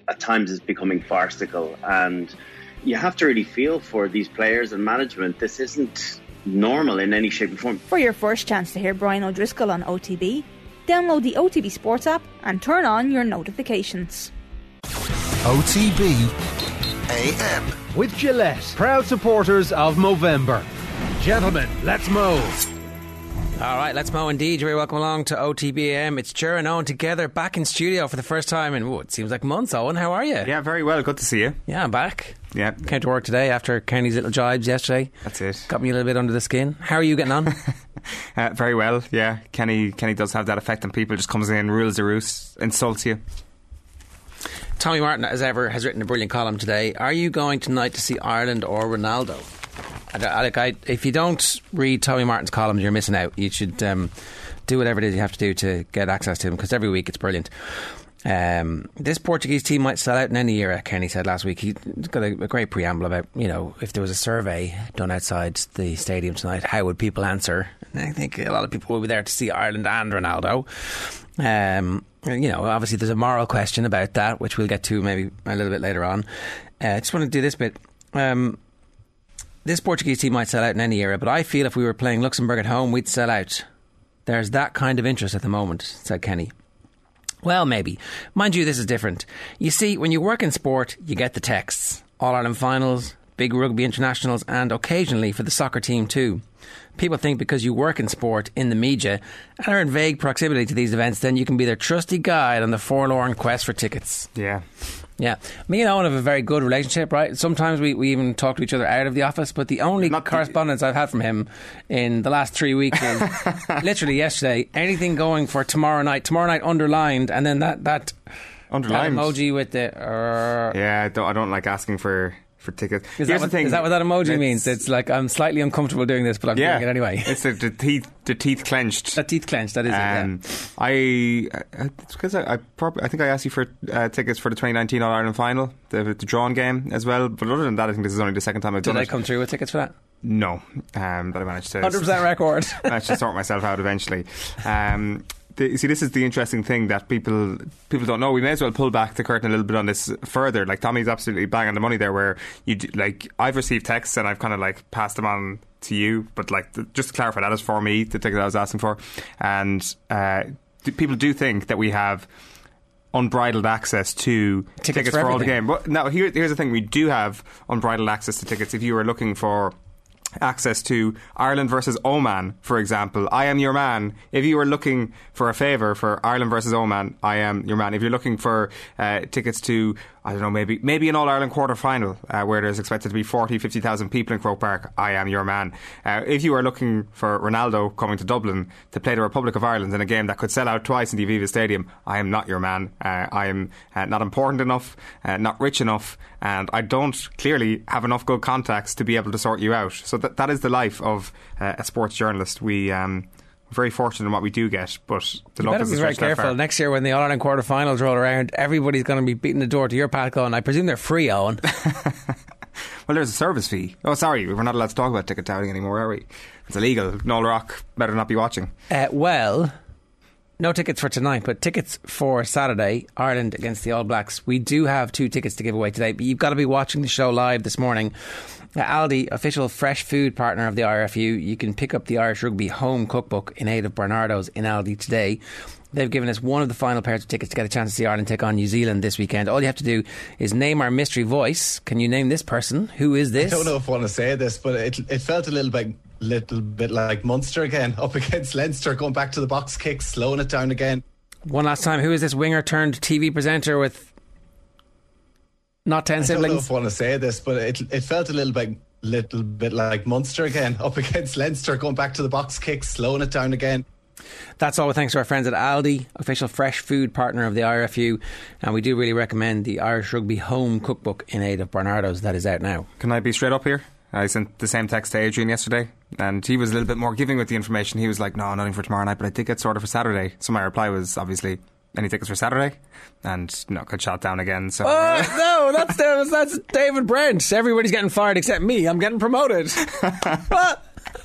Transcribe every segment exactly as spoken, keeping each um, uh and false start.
at times is becoming farcical, and you have to really feel for these players and management. This isn't normal in any shape or form. For your first chance to hear Brian O'Driscoll on O T B, download the O T B Sports app and turn on your notifications. O T B A M. With Gillette, proud supporters of Movember. Gentlemen, let's mow. All right, let's mow indeed. You're very welcome along to O T B A M. It's Ger and Owen together back in studio for the first time in, oh, it seems like months. Owen, how are you? Yeah, very well. Good to see you. Yeah, I'm back. Yeah. Came to work today after Kenny's little jibes yesterday. That's it. Got me a little bit under the skin. How are you getting on? uh, very well, yeah. Kenny Kenny does have that effect on people. Just comes in, rules the roost, insults you. Tommy Martin, as ever, has written a brilliant column today. Are you going tonight to see Ireland or Ronaldo? I, I, I, if you don't read Tommy Martin's columns, you're missing out. You should um, do whatever it is you have to do to get access to him, because every week it's brilliant. Um, this Portuguese team might sell out in any era, Kenny said last week. He's got a, a great preamble about, you know, if there was a survey done outside the stadium tonight, how would people answer? And I think a lot of people will be there to see Ireland and Ronaldo. Um, you know, obviously there's a moral question about that, which we'll get to maybe a little bit later on. I uh, just want to do this bit. Um, this Portuguese team might sell out in any era, but I feel if we were playing Luxembourg at home, we'd sell out. There's that kind of interest at the moment, said Kenny. Well, maybe. Mind you, this is different. You see, when you work in sport, you get the texts. All-Ireland finals, big rugby internationals, and occasionally for the soccer team too. People think because you work in sport, in the media, and are in vague proximity to these events, then you can be their trusty guide on the forlorn quest for tickets. Yeah. Yeah. Me and Owen have a very good relationship, right? Sometimes we, we even talk to each other out of the office, but the only Not correspondence the... I've had from him in the last three weeks is literally yesterday, anything going for tomorrow night, tomorrow night underlined, and then that, that, underlined. that emoji with the... Uh, yeah, I don't, I don't like asking for... for tickets. Is that, what, is that what that emoji it's, means? It's like I'm slightly uncomfortable doing this, but I'm yeah, doing it anyway. It's the, the teeth, the teeth clenched. The teeth clenched. That is um, it. Yeah. I, it's because I, I, prob- I think I asked you for uh, tickets for the twenty nineteen All Ireland final, the, the drawn game as well. But other than that, I think this is only the second time I've Did done I it. Did I come through with tickets for that? No, um, but I managed to. one hundred percent record. managed to sort myself out eventually. Um, The, you see, this is the interesting thing that people people don't know. We may as well pull back the curtain a little bit on this further. Like Tommy's absolutely bang on the money there. Where you do, like I've received texts and I've kind of like passed them on to you, but like the, just to clarify, that is for me, the ticket I was asking for. And uh, do, people do think that we have unbridled access to tickets, tickets for, for all the everything. game. But now here, here's the thing: we do have unbridled access to tickets. If you were looking for access to Ireland versus Oman, for example, I am your man. If you were looking for a favour for Ireland versus Oman, I am your man. If you're looking for uh, tickets to, I don't know, maybe maybe an All-Ireland quarter-final uh, where there's expected to be forty, fifty thousand people in Croke Park, I am your man. Uh, if you are looking for Ronaldo coming to Dublin to play the Republic of Ireland in a game that could sell out twice in the Aviva Stadium, I am not your man. Uh, I am uh, not important enough, uh, not rich enough, and I don't clearly have enough good contacts to be able to sort you out. So that that is the life of uh, a sports journalist. We... Um, very fortunate in what we do get, but the you luck better is be very careful. Next year when the All-Ireland quarter-finals roll around, everybody's going to be beating the door to your path going, I presume they're free, Owen. Well, there's a service fee. Oh, sorry, we're not allowed to talk about ticket touting anymore, are we? It's illegal. Noel Rock better not be watching. Uh, well, no tickets for tonight, but tickets for Saturday, Ireland against the All Blacks. We do have two tickets to give away today, but you've got to be watching the show live this morning. Uh, Aldi, official fresh food partner of the I R F U, you can pick up the Irish Rugby home cookbook in aid of Bernardo's in Aldi today. They've given us one of the final pairs of tickets to get a chance to see Ireland take on New Zealand this weekend. All you have to do is name our mystery voice. Can you name this person? Who is this? I don't know if I want to say this, but it it felt a little bit little bit like Munster again, up against Leinster, going back to the box kicks, slowing it down again. One last time, who is this winger turned T V presenter with not ten siblings? I don't know if I want to say this, but it it felt a little bit little bit like Munster again, up against Leinster, going back to the box kicks, slowing it down again. That's all thanks to our friends at Aldi, official fresh food partner of the I R F U, and we do really recommend the Irish Rugby home cookbook in aid of Bernardo's that is out now. Can I be straight up here? I sent the same text to Adrian yesterday, and he was a little bit more giving with the information. He was like, no, nothing for tomorrow night, but I did get sorted for Saturday. So my reply was obviously, any tickets for Saturday? And no, got shot down again. So oh no, that's the, that's David Brent. Everybody's getting fired except me. I'm getting promoted. What?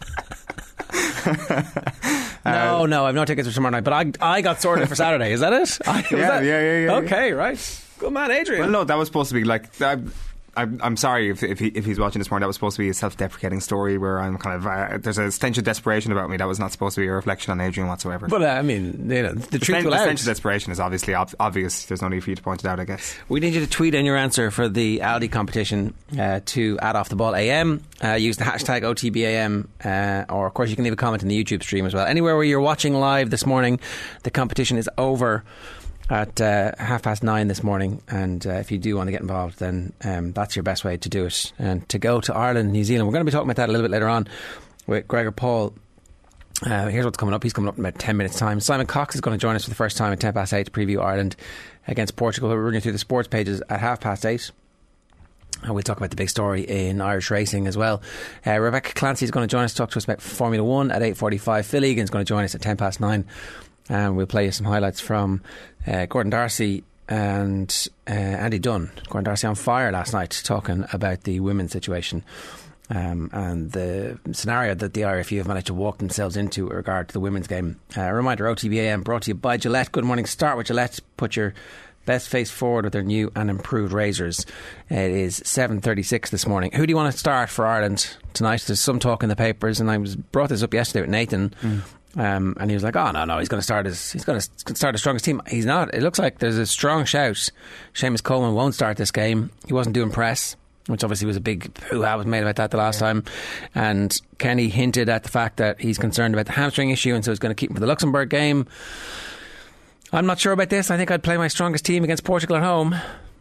no, uh, no, I've no tickets for tomorrow night, but I I got sorted for Saturday. Is that it? I, yeah, that? yeah, yeah, yeah. Okay, right. Good man, Adrian. Well, no, that was supposed to be like. I, I'm, I'm sorry if if, he, if he's watching this morning. That was supposed to be a self-deprecating story where I'm kind of uh, there's a stench of desperation about me. That was not supposed to be a reflection on Adrian whatsoever. But uh, I mean, you know, the, the truth sten- will the out. stench of desperation is obviously ob- obvious. There's no need for you to point it out, I guess. We need you to tweet in your answer for the Aldi competition uh, to add off the ball A M. Uh, use the hashtag O T B A M, uh, or of course you can leave a comment in the YouTube stream as well. Anywhere where you're watching live this morning, the competition is over at uh, half past nine this morning, and uh, if you do want to get involved, then um, that's your best way to do it. And to go to Ireland, New Zealand, we're going to be talking about that a little bit later on with Gregor Paul. Uh, here's what's coming up. He's coming up in about ten minutes time. Simon Cox is going to join us for the first time at ten past eight to preview Ireland against Portugal. We're running through the sports pages at half past eight. And we'll talk about the big story in Irish racing as well. Uh, Rebecca Clancy is going to join us to talk to us about Formula One at eight forty-five. Phil Egan's going to join us at ten past nine. And we'll play you some highlights from uh, Gordon Darcy and uh, Andy Dunn. Gordon Darcy on fire last night talking about the women's situation um, and the scenario that the I R F U have managed to walk themselves into with regard to the women's game. Uh, a reminder, O T B A M brought to you by Gillette. Good morning. Start with Gillette. Put your best face forward with their new and improved razors. It is seven thirty-six this morning. Who do you want to start for Ireland tonight? There's some talk in the papers, and I was brought this up yesterday with Nathan. Mm. Um, and he was like, "Oh no, no, he's going to start his, he's going to start the strongest team." He's not. It looks like there's a strong shout. Seamus Coleman won't start this game. He wasn't doing press, which obviously was a big hoo-ha was made about that the last yeah. time. And Kenny hinted at the fact that he's concerned about the hamstring issue, and so he's going to keep him for the Luxembourg game. I'm not sure about this. I think I'd play my strongest team against Portugal at home.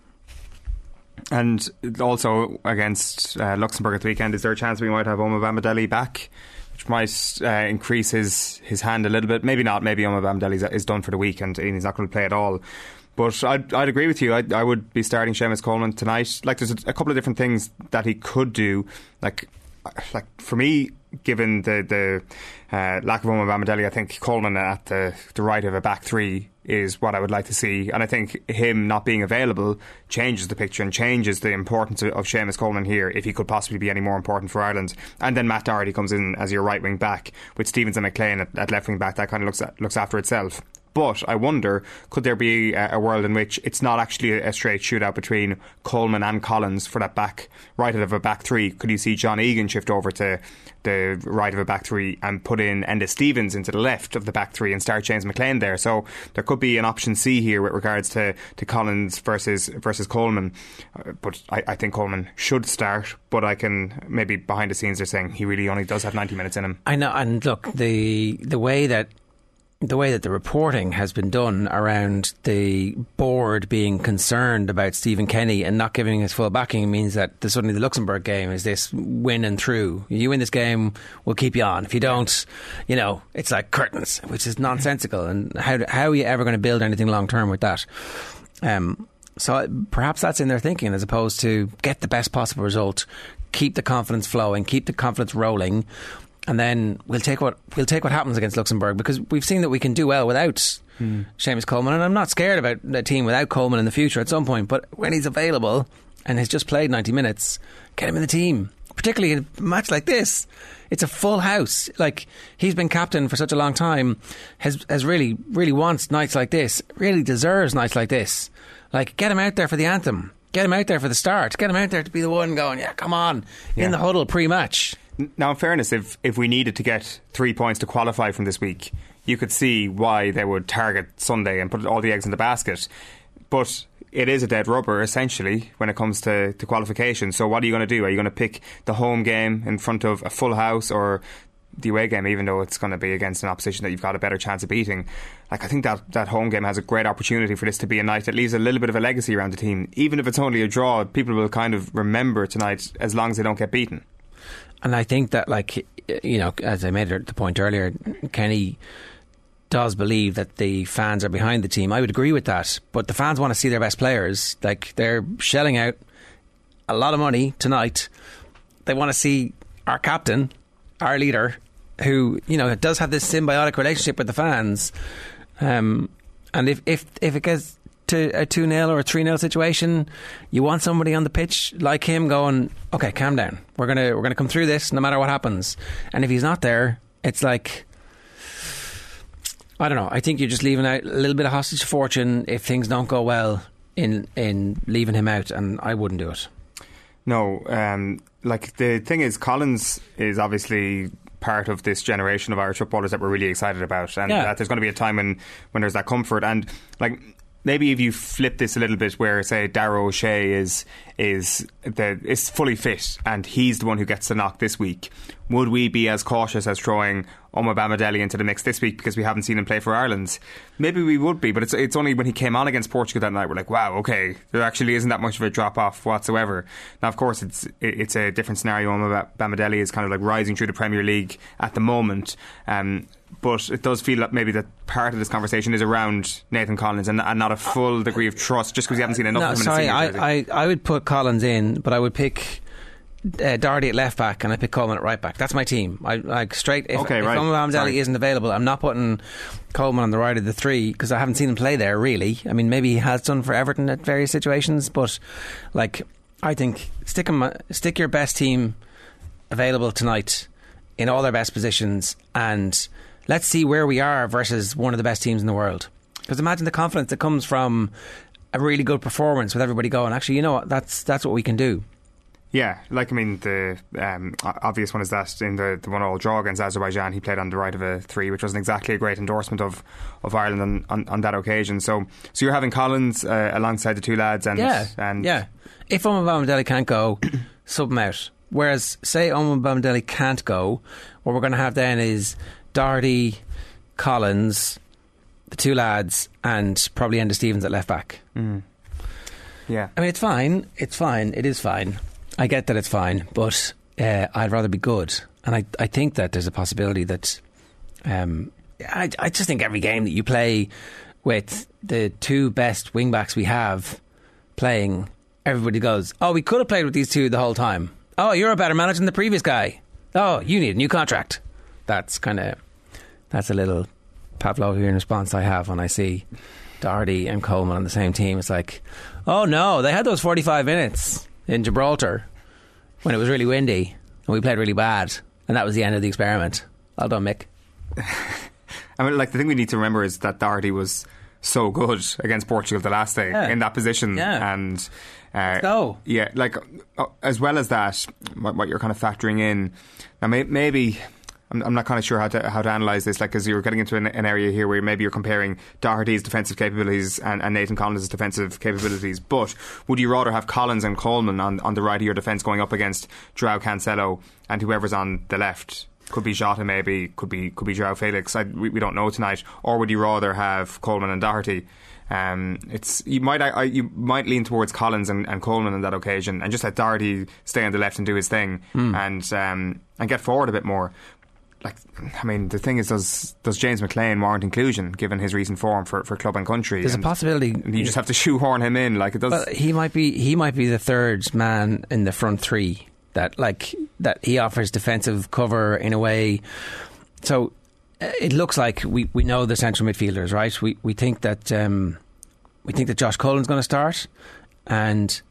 And also against uh, Luxembourg at the weekend, is there a chance we might have Omar Bamidele back, which might uh, increase his, his hand a little bit? Maybe not. Maybe Omar Bamidele is, is done for the week and he's not going to play at all. But I'd, I'd agree with you. I'd, I would be starting Seamus Coleman tonight. Like, there's a, a couple of different things that he could do. Like, like for me, given the the uh, lack of Omar Bamidele, I think Coleman at the, the right of a back three is what I would like to see. And I think him not being available changes the picture and changes the importance of, of Seamus Coleman here, if he could possibly be any more important for Ireland. And then Matt Doherty comes in as your right wing back with Stevens and McLean at, at left wing back. That kind of looks at, looks after itself. But I wonder, could there be a, a world in which it's not actually a, a straight shootout between Coleman and Collins for that back right of a back three? Could you see John Egan shift over to the right of a back three and put in Enda Stevens into the left of the back three and start James McLean there? So there could be an option C here with regards to, to Collins versus versus Coleman. Uh, but I, I think Coleman should start, but I can, maybe behind the scenes they're saying he really only does have ninety minutes in him. I know, and look, the the way that the way that the reporting has been done around the board being concerned about Stephen Kenny and not giving his full backing means that the, suddenly the Luxembourg game is this win and through. You win this game, we'll keep you on. If you don't, you know, it's like curtains, which is nonsensical. And how how are you ever going to build anything long term with that? Um, so perhaps that's in their thinking, as opposed to get the best possible result, keep the confidence flowing, keep the confidence rolling. And then we'll take what we'll take what happens against Luxembourg, because we've seen that we can do well without hmm. Seamus Coleman, and I'm not scared about a team without Coleman in the future at some point. But when he's available and has just played ninety minutes, get him in the team. Particularly in a match like this, it's a full house. Like, he's been captain for such a long time, has has really really wants nights like this, really deserves nights like this. Like, get him out there for the anthem, get him out there for the start, get him out there to be the one going, yeah, come on, yeah. in the huddle pre-match. Now, in fairness, if, if we needed to get three points to qualify from this week, you could see why they would target Sunday and put all the eggs in the basket. But it is a dead rubber, essentially, when it comes to, to qualification. So what are you going to do? Are you going to pick the home game in front of a full house, or the away game, even though it's going to be against an opposition that you've got a better chance of beating? Like, I think that, that home game has a great opportunity for this to be a night that leaves a little bit of a legacy around the team. Even if it's only a draw, people will kind of remember tonight as long as they don't get beaten. And I think that, like, you know, as I made the point earlier, Kenny does believe that the fans are behind the team. I would agree with that, but the fans want to see their best players. Like, they're shelling out a lot of money tonight. They want to see our captain, our leader, who, you know, does have this symbiotic relationship with the fans. Um, and if, if, if it gets to a two nil or a three nil situation, you want somebody on the pitch like him going, okay, calm down, we're gonna we're gonna come through this no matter what happens. And if he's not there, it's like, I don't know, I think you're just leaving out a little bit of hostage fortune if things don't go well in in leaving him out, and I wouldn't do it. No, um, like the thing is, Collins is obviously part of this generation of Irish footballers that we're really excited about, and Yeah. that there's going to be a time when, when there's that comfort. And like maybe if you flip this a little bit, where say Darragh O'Shea is is the is fully fit and he's the one who gets the knock this week, would we be as cautious as throwing Omar Bamadelli into the mix this week because we haven't seen him play for Ireland? Maybe we would be, but it's it's only when he came on against Portugal that night we're like, wow, okay, there actually isn't that much of a drop off whatsoever. Now, of course, it's it's a different scenario. Omar Bamadelli is kind of like rising through the Premier League at the moment. Um, But it does feel like maybe that part of this conversation is around Nathan Collins and, and not a full degree of trust just because you haven't seen enough No, of him sorry, in a I, senior jersey. I, I would put Collins in, but I would pick uh, Doherty at left back and I pick Coleman at right back. That's my team. I like straight. If, Okay, if right. Omar Bamadelli Sorry. isn't available, I'm not putting Coleman on the right of the three because I haven't seen him play there really. I mean, maybe he has done for Everton at various situations, but like I think stick him, stick your best team available tonight in all their best positions, and let's see where we are versus one of the best teams in the world. Because imagine the confidence that comes from a really good performance with everybody going, actually, you know what, that's that's what we can do. Yeah, like I mean, the um, obvious one is that in the, the one-all draw against Azerbaijan, he played on the right of a three, which wasn't exactly a great endorsement of, of Ireland on, on, on that occasion. So, so you're having Collins uh, alongside the two lads, and Yeah, and yeah. If Omar Bamadelli can't go, sub him out. Whereas, say Omar Bamadelli can't go, what we're going to have then is Doherty, Collins, the two lads, and probably Enda Stevens at left back. Mm. Yeah, I mean, it's fine. It's fine. It is fine. I get that it's fine, but uh, I'd rather be good. And I, I think that there's a possibility that um, I, I just think every game that you play with the two best wing backs we have playing, everybody goes, oh, we could have played with these two the whole time. Oh, you're a better manager than the previous guy. Oh, you need a new contract. That's kind of that's a little Pavlovian response I have when I see Doherty and Coleman on the same team. It's like, oh no, they had those forty-five minutes in Gibraltar when it was really windy and we played really bad, and that was the end of the experiment. Well done, Mick. I mean, like the thing we need to remember is that Doherty was so good against Portugal the last day Yeah. in that position, Yeah. and uh, go. yeah, like uh, as well as that, what, what you're kind of factoring in now, may, maybe. I'm, I'm not kind of sure how to how to analyse this, like, because you're getting into an, an area here where maybe you're comparing Doherty's defensive capabilities and, and Nathan Collins' defensive capabilities. But would you rather have Collins and Coleman on, on the right of your defence going up against Joao Cancelo and whoever's on the left? Could be Jota, maybe could be could be Joao Felix. I, we, we don't know tonight. Or would you rather have Coleman and Doherty? Um, it's you might I, I, you might lean towards Collins and, and Coleman on that occasion, and just let Doherty stay on the left and do his thing, mm. and um, and get forward a bit more. Like, I mean, the thing is, does does James McLean warrant inclusion given his recent form for, for club and country? There's and a possibility you just have to shoehorn him in. Like it does. Well, he might be he might be the third man in the front three that like that he offers defensive cover in a way. So uh, it looks like we, we know the central midfielders, right? We we think that um, we think that Josh Cullen's going to start, and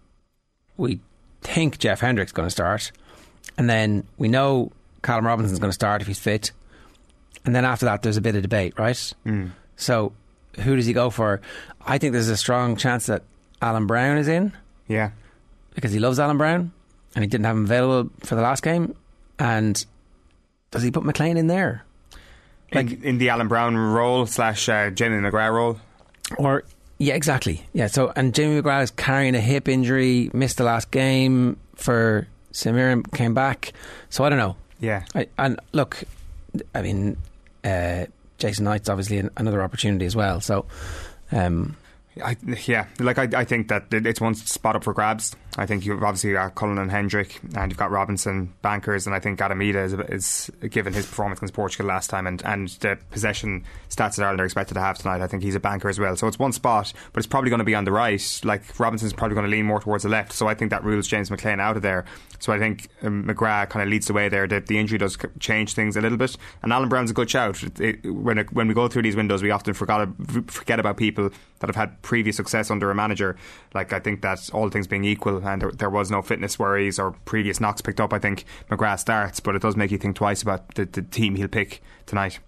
we think Jeff Hendrick's going to start, and then we know Callum Robinson's going to start if he's fit, and then after that there's a bit of debate, right? Mm. So who does he go for? I think there's a strong chance that Alan Brown is in, yeah, because he loves Alan Brown and he didn't have him available for the last game. And does he put McLean in there, like in, in the Alan Brown role slash uh, Jamie McGrath role? or yeah, exactly, yeah. So and Jamie McGrath is carrying a hip injury, missed the last game for St Mirren, came back, so I don't know. Yeah, I, and look, I mean, uh, Jason Knight's obviously an, another opportunity as well. So, um, I, yeah, like I, I think that it's one spot up for grabs. I think you've obviously got Cullen and Hendrick, and you've got Robinson, bankers, and I think Adamida is, is given his performance against Portugal last time, and, and the possession stats that Ireland are expected to have tonight. I think he's a banker as well. So it's one spot, but it's probably going to be on the right. Like Robinson's probably going to lean more towards the left. So I think that rules James McLean out of there. So I think um, McGrath kind of leads the way there. The, the injury does change things a little bit, and Alan Brown's a good shout. It, it, when it, when we go through these windows, we often forgot forget about people that have had previous success under a manager. Like I think that all things being equal, and there, there was no fitness worries or previous knocks picked up, I think McGrath starts, but it does make you think twice about the, the team he'll pick tonight.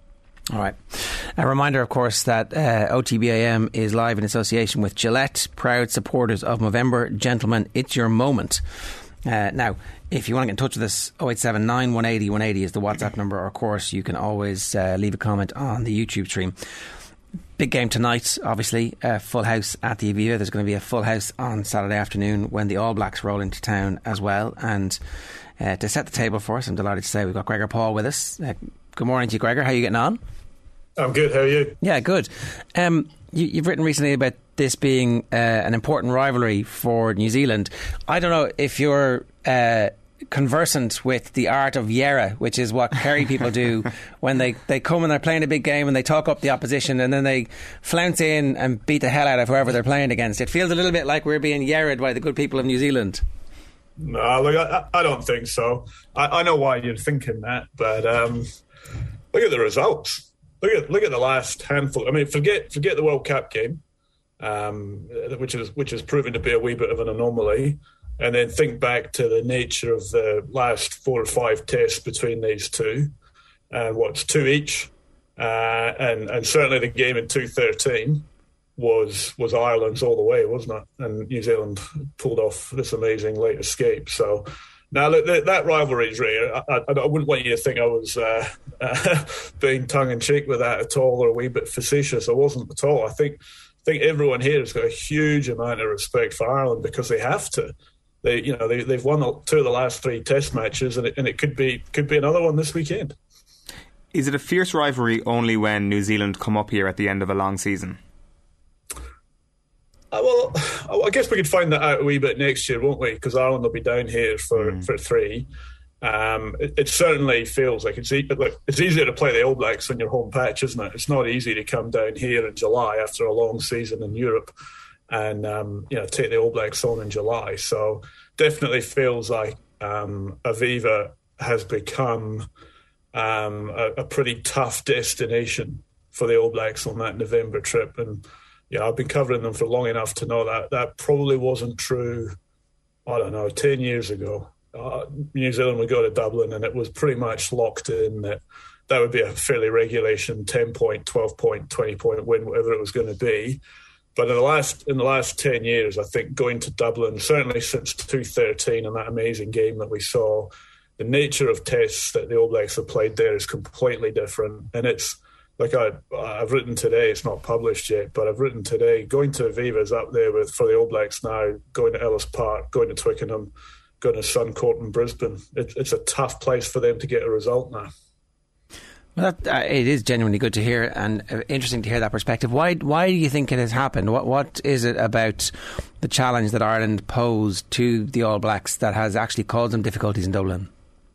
All right. A reminder, of course, that uh, O T B A M is live in association with Gillette, proud supporters of Movember. Gentlemen, it's your moment. Uh, now, if you want to get in touch with us, oh eight seven nine, one eight zero, one eight zero is the WhatsApp number. Or, of course, you can always uh, leave a comment on the YouTube stream. Big game tonight, obviously. Uh, full house at the Aviva. There's going to be a full house on Saturday afternoon when the All Blacks roll into town as well. And uh, to set the table for us, I'm delighted to say we've got Gregor Paul with us. Uh, good morning to you, Gregor. How are you getting on? I'm good. How are you? Yeah, good. Um, you, you've written recently about this being uh, an important rivalry for New Zealand. I don't know if you're uh, conversant with the art of Yera, which is what Kerry people do when they, they come and they're playing a big game and they talk up the opposition and then they flounce in and beat the hell out of whoever they're playing against. It feels a little bit like we're being Yera'd by the good people of New Zealand. No, look, I, I don't think so. I, I know why you're thinking that, but um, look at the results. Look at look at the last handful. I mean, forget forget the World Cup game, um, which is which has proven to be a wee bit of an anomaly, and then think back to the nature of the last four or five tests between these two, and uh, what's two each, uh, and and certainly the game in two thirteen was was Ireland's all the way, wasn't it? And New Zealand pulled off this amazing late escape. So. Now, look, that rivalry is real. I, I, I wouldn't want you to think I was uh, uh, being tongue-in-cheek with that at all or a wee bit facetious. I wasn't at all. I think I think everyone here has got a huge amount of respect for Ireland because they have to. They, you know, they, they've won two of the last three Test matches, and it, and it could be could be another one this weekend. Is it a fierce rivalry only when New Zealand come up here at the end of a long season? Uh, well, I guess we could find that out a wee bit next year, won't we? Because Ireland will be down here for, mm. for three. Um, it, it certainly feels like it's, e- look, it's easier to play the All Blacks on your home patch, isn't it? It's not easy to come down here in July after a long season in Europe and um, you know take the All Blacks on in July. So definitely feels like um, Aviva has become um, a, a pretty tough destination for the All Blacks on that November trip. And yeah, I've been covering them for long enough to know that that probably wasn't true, I don't know, ten years ago. Uh, New Zealand would go to Dublin and it was pretty much locked in that that would be a fairly regulation ten-point, twelve-point, twenty-point win, whatever it was going to be. But in the last in the last ten years, I think going to Dublin, certainly since two thirteen and that amazing game that we saw, the nature of tests that the All Blacks have played there is completely different. And it's like I, I've written today, it's not published yet, but I've written today, going to Aviva is up there with, for the All Blacks now, going to Ellis Park, going to Twickenham, going to Suncorp in Brisbane. It, it's a tough place for them to get a result now. Well, that, uh, it is genuinely good to hear and uh, interesting to hear that perspective. Why Why do you think it has happened? What What is it about the challenge that Ireland posed to the All Blacks that has actually caused them difficulties in Dublin?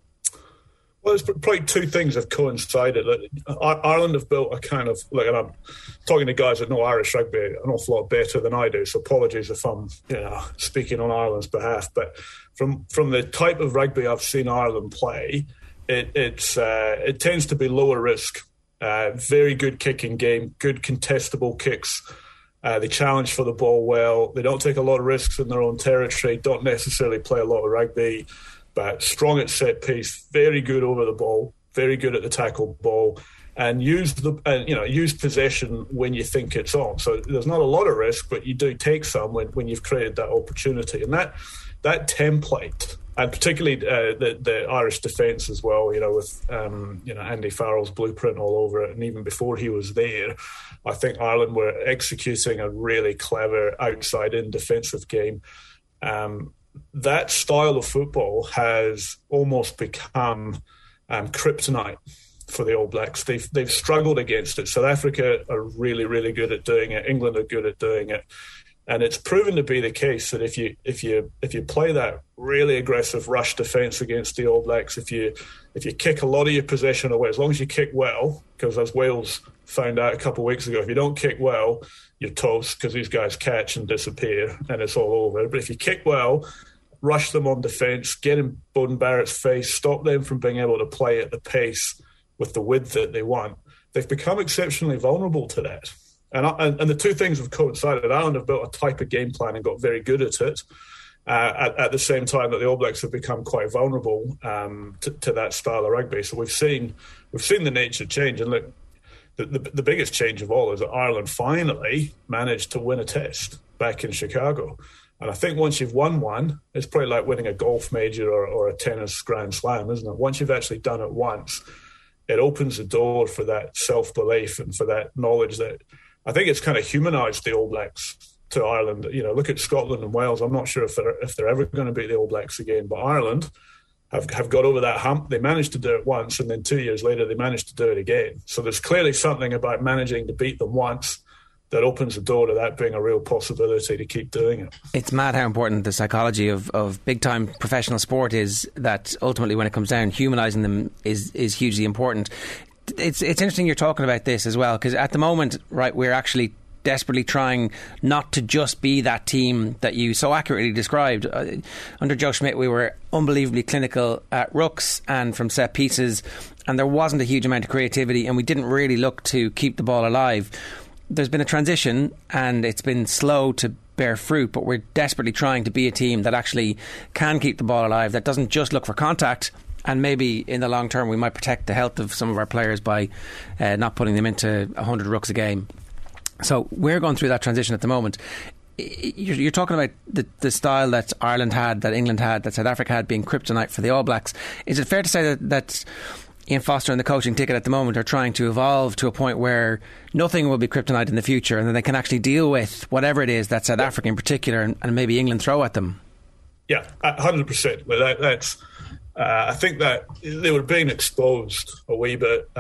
Well, there's probably two things have coincided. Ireland have built a kind of, like, and I'm talking to guys that know Irish rugby an awful lot better than I do, so apologies if I'm, you know, speaking on Ireland's behalf. But from from the type of rugby I've seen Ireland play, it it's uh, it tends to be lower risk, uh, very good kicking game, good contestable kicks. Uh, they challenge for the ball well. They don't take a lot of risks in their own territory. Don't necessarily play a lot of rugby. But strong at set piece, very good over the ball, very good at the tackle ball, and use the and you know use possession when you think it's on. So there's not a lot of risk, but you do take some when, when you've created that opportunity. And that that template, and particularly uh, the the Irish defence as well, you know, with um, you know Andy Farrell's blueprint all over it, and even before he was there, I think Ireland were executing a really clever outside-in defensive game. Um, That style of football has almost become um, kryptonite for the All Blacks. They've they've struggled against it. South Africa are really, really good at doing it. England are good at doing it, and it's proven to be the case that if you if you if you play that really aggressive rush defence against the All Blacks, if you if you kick a lot of your possession away, as long as you kick well, because as Wales found out a couple of weeks ago, if you don't kick well, you're toast because these guys catch and disappear and it's all over. But if you kick well, rush them on defence, get in Beauden Barrett's face, stop them from being able to play at the pace with the width that they want, they've become exceptionally vulnerable to that. And, and, and the two things have coincided. Ireland have built a type of game plan and got very good at it uh, at, at the same time that the All Blacks have become quite vulnerable um, to, to that style of rugby. So we've seen we've seen the nature change. And look, the, the, the biggest change of all is that Ireland finally managed to win a test back in Chicago. And I think once you've won one, it's probably like winning a golf major or, or a tennis Grand Slam, isn't it? Once you've actually done it once, it opens the door for that self-belief and for that knowledge that I think it's kind of humanised the All Blacks to Ireland. You know, look at Scotland and Wales. I'm not sure if they're, if they're ever going to beat the All Blacks again, but Ireland have, have got over that hump. They managed to do it once, and then two years later they managed to do it again. So there's clearly something about managing to beat them once that opens the door to that being a real possibility to keep doing it. It's mad how important the psychology of, of big-time professional sport is, that ultimately when it comes down, humanising them is, is hugely important. It's it's interesting you're talking about this as well, because at the moment, right, we're actually desperately trying not to just be that team that you so accurately described. Uh, under Joe Schmidt, we were unbelievably clinical at rucks and from set pieces, and there wasn't a huge amount of creativity, and we didn't really look to keep the ball alive. There's been a transition and it's been slow to bear fruit, but we're desperately trying to be a team that actually can keep the ball alive, that doesn't just look for contact, and maybe in the long term we might protect the health of some of our players by uh, not putting them into one hundred rucks a game. So we're going through that transition at the moment. You're, you're talking about the, the style that Ireland had, that England had, that South Africa had, being kryptonite for the All Blacks. Is it fair to say that, that Ian Foster and the coaching ticket at the moment are trying to evolve to a point where nothing will be kryptonite in the future, and then they can actually deal with whatever it is that South Africa in particular and, and maybe England throw at them? Yeah, one hundred percent. Well, that, that's, uh, I think that they were being exposed a wee bit.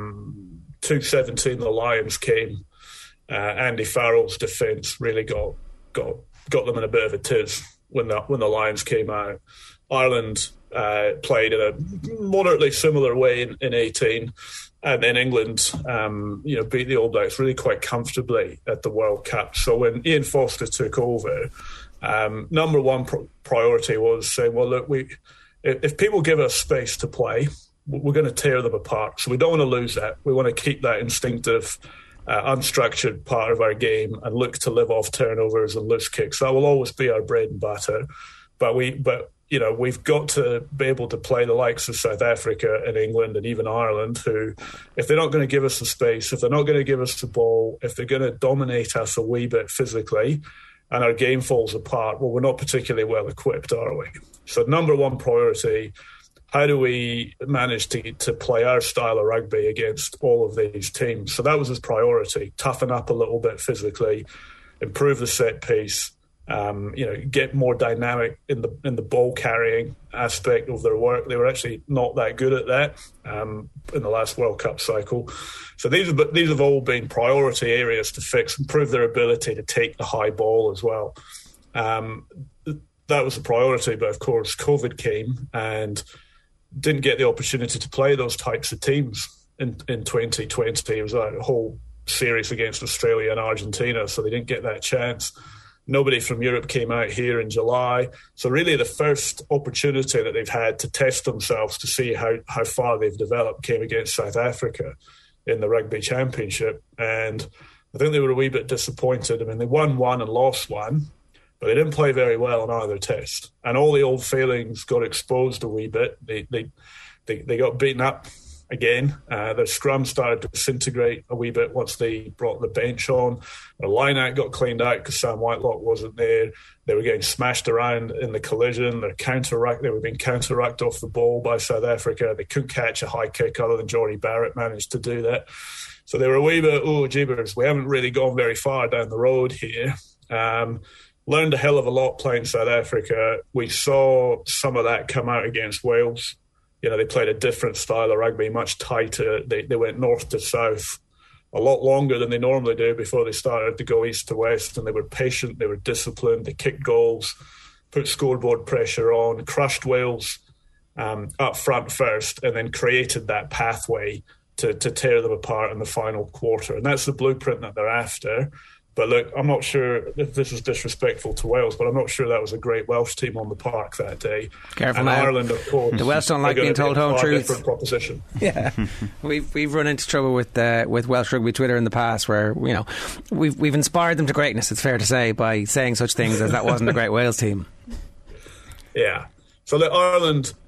Um, two seventeen, the Lions came. Uh, Andy Farrell's defence really got got got them in a bit of a tiz when the when the Lions came out. Ireland Uh, played in a moderately similar way in, in eighteen, and then England, um, you know, beat the All Blacks really quite comfortably at the World Cup. So when Ian Foster took over, um, number one pr- priority was saying, "Well, look, we if, if people give us space to play, we're going to tear them apart. So we don't want to lose that. We want to keep that instinctive, uh, unstructured part of our game and look to live off turnovers and loose kicks. That will always be our bread and butter. But we, but." You know, we've got to be able to play the likes of South Africa and England and even Ireland, who, if they're not going to give us the space, if they're not going to give us the ball, if they're going to dominate us a wee bit physically and our game falls apart, well, we're not particularly well equipped, are we? So number one priority, how do we manage to, to play our style of rugby against all of these teams? So that was his priority, toughen up a little bit physically, improve the set piece, Um, you know, get more dynamic in the in the ball carrying aspect of their work. They were actually not that good at that um, in the last World Cup cycle. So these have these have all been priority areas to fix, improve their ability to take the high ball as well. Um, that was a priority, but of course COVID came and didn't get the opportunity to play those types of teams in in twenty twenty. It was a whole series against Australia and Argentina, so they didn't get that chance. Nobody from Europe came out here in July. So really the first opportunity that they've had to test themselves to see how, how far they've developed came against South Africa in the Rugby Championship. And I think they were a wee bit disappointed. I mean, they won one and lost one, but they didn't play very well on either test. And all the old failings got exposed a wee bit. They they they, they got beaten up again. Uh, their scrum started to disintegrate a wee bit once they brought the bench on. Their line-out got cleaned out because Sam Whitelock wasn't there. They were getting smashed around in the collision. Their counter-ruck, they were being counter-rucked off the ball by South Africa. They couldn't catch a high kick other than Geordie Barrett managed to do that. So they were a wee bit, oh, jeebers, we haven't really gone very far down the road here. Um, learned a hell of a lot playing South Africa. We saw some of that come out against Wales. You know, they played a different style of rugby, much tighter. They they went north to south a lot longer than they normally do before they started to go east to west. And they were patient, they were disciplined, they kicked goals, put scoreboard pressure on, crushed Wales um, up front first, and then created that pathway to, to tear them apart in the final quarter. And that's the blueprint that they're after. But look, I'm not sure if this is disrespectful to Wales, but I'm not sure that was a great Welsh team on the park that day. Careful and now. Ireland, of course, the Welsh don't like being told home truths. Different proposition. Yeah, we've we've run into trouble with uh, with Welsh rugby Twitter in the past, where you know we've we've inspired them to greatness. It's fair to say by saying such things as that wasn't a great Wales team. Yeah. So look, Ireland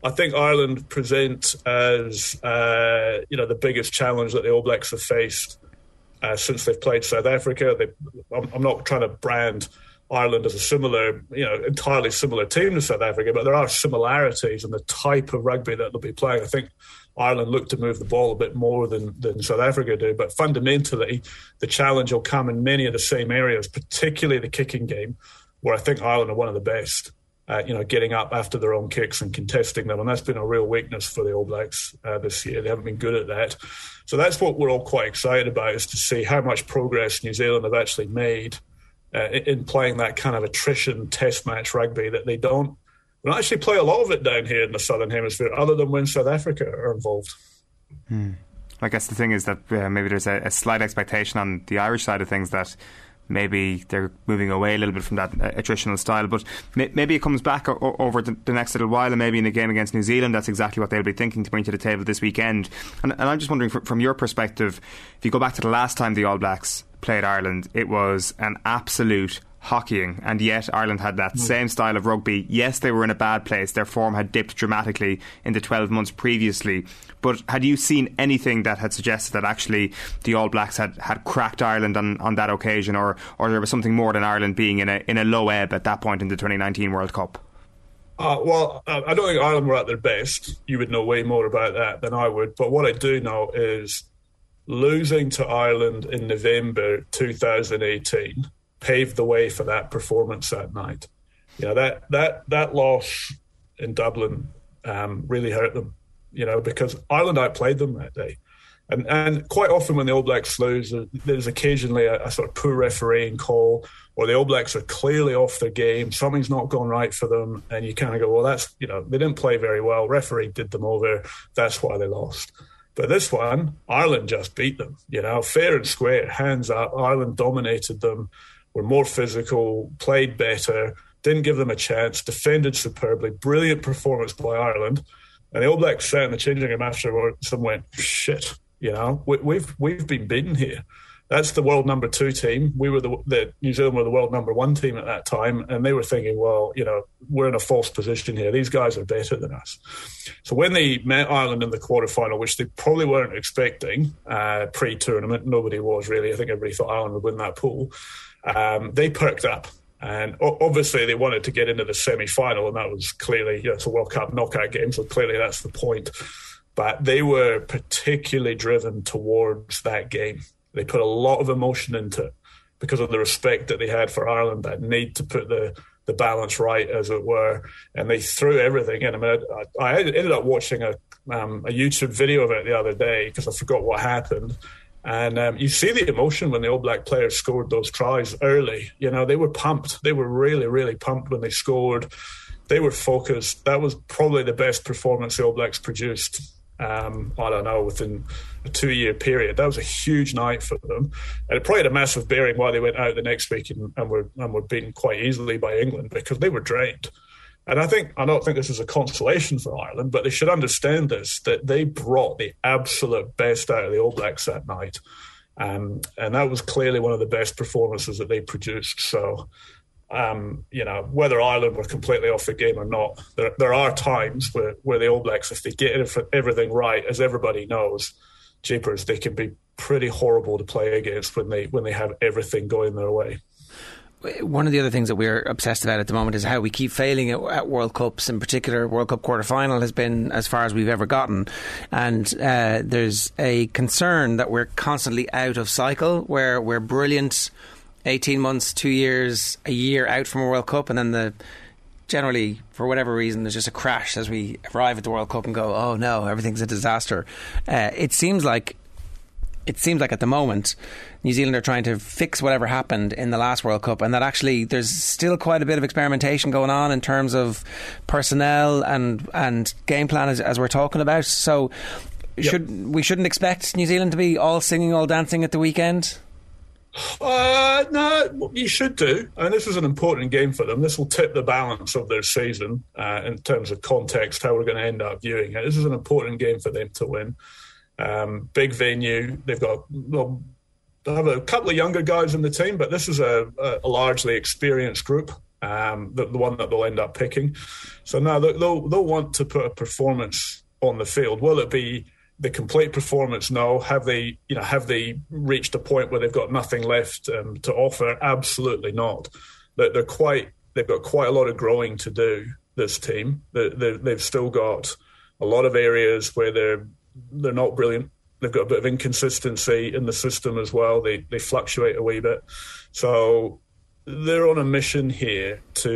I think Ireland present as uh, you know the biggest challenge that the All Blacks have faced uh, since they've played South Africa. They, I'm, I'm not trying to brand Ireland as a similar, you know, entirely similar team to South Africa, but there are similarities in the type of rugby that they'll be playing. I think Ireland look to move the ball a bit more than, than South Africa do, but fundamentally the challenge will come in many of the same areas, particularly the kicking game, where I think Ireland are one of the best. Uh, you know, getting up after their own kicks and contesting them. And that's been a real weakness for the All Blacks uh, this year. They haven't been good at that. So that's what we're all quite excited about, is to see how much progress New Zealand have actually made uh, in playing that kind of attrition test match rugby that they don't, they don't actually play a lot of it down here in the Southern Hemisphere, other than when South Africa are involved. Hmm. I guess the thing is that uh, maybe there's a, a slight expectation on the Irish side of things that maybe they're moving away a little bit from that uh, attritional style, but may- maybe it comes back o- o- over the, the next little while, and maybe in a game against New Zealand that's exactly what they'll be thinking to bring to the table this weekend. And, and I'm just wondering, from, from your perspective, if you go back to the last time the All Blacks played Ireland, it was an absolute hockeying, and yet Ireland had that mm. same style of rugby. Yes, they were in a bad place, their form had dipped dramatically in the twelve months previously, but had you seen anything that had suggested that actually the All Blacks had, had cracked Ireland on, on that occasion, or, or there was something more than Ireland being in a in a low ebb at that point in the twenty nineteen World Cup? Uh, well, I don't think Ireland were at their best. You would know way more about that than I would, but what I do know is losing to Ireland in November twenty eighteen paved the way for that performance that night. You know, that that that loss in Dublin um, really hurt them, you know, because Ireland outplayed them that day. And and quite often when the All Blacks lose, there's occasionally a, a sort of poor refereeing call, or the All Blacks are clearly off their game, something's not gone right for them, and you kind of go, well, that's, you know, they didn't play very well, referee did them over, that's why they lost. But this one, Ireland just beat them, you know, fair and square, hands up. Ireland dominated them, were more physical, played better, didn't give them a chance, defended superbly, brilliant performance by Ireland. And the All Blacks sat in the changing room afterwards and went, shit, you know, we, we've we've been beaten here. That's the world number two team. We were the, the New Zealand were the world number one team at that time, and they were thinking, well, you know, we're in a false position here. These guys are better than us. So when they met Ireland in the quarterfinal, which they probably weren't expecting uh, pre-tournament, nobody was really. I think everybody thought Ireland would win that pool. Um, they perked up, and obviously they wanted to get into the semi-final, and that was clearly, you know, it's a World Cup knockout game, so clearly that's the point. But they were particularly driven towards that game. They put a lot of emotion into it because of the respect that they had for Ireland, that need to put the, the balance right, as it were, and they threw everything in. I mean, I, I ended up watching a, um, a YouTube video of it the other day because I forgot what happened. And um, you see the emotion when the All Black players scored those tries early. You know, they were pumped. They were really, really pumped when they scored. They were focused. That was probably the best performance the All Blacks produced, um, I don't know, within a two-year period. That was a huge night for them. And it probably had a massive bearing why they went out the next week and, and, were, and were beaten quite easily by England, because they were drained. And I think I don't think this is a consolation for Ireland, but they should understand this, that they brought the absolute best out of the All Blacks that night. Um, and that was clearly one of the best performances that they produced. So, um, you know, whether Ireland were completely off the game or not, there, there are times where, where the All Blacks, if they get everything right, as everybody knows, jeepers, they can be pretty horrible to play against when they when they have everything going their way. One of the other things that we're obsessed about at the moment is how we keep failing at, at World Cups. In particular, World Cup quarter-final has been as far as we've ever gotten. And uh, there's a concern that we're constantly out of cycle, where we're brilliant eighteen months, two years, a year out from a World Cup, and then the generally, for whatever reason, there's just a crash as we arrive at the World Cup and go, oh no, everything's a disaster. Uh, it seems like It seems like at the moment New Zealand are trying to fix whatever happened in the last World Cup, and that actually there's still quite a bit of experimentation going on in terms of personnel and and game plan, as, as we're talking about. So yep. should we shouldn't expect New Zealand to be all singing, all dancing at the weekend? Uh, no, you should do. And this is an important game for them. This will tip the balance of their season uh, in terms of context, how we're going to end up viewing it. This is an important game for them to win. Um, big venue. They've got well, they have a couple of younger guys in the team, but this is a, a largely experienced group. um, the, the one that they'll end up picking. So now they'll, they'll want to put a performance on the field. Will it be the complete performance? No. Have they, you know, have they reached a point where they've got nothing left um, to offer? Absolutely not. They're, they're quite, they've got quite a lot of growing to do, this team. They're, they're, they've still got a lot of areas where they're they're not brilliant. They've got a bit of inconsistency in the system as well. They they fluctuate a wee bit. So they're on a mission here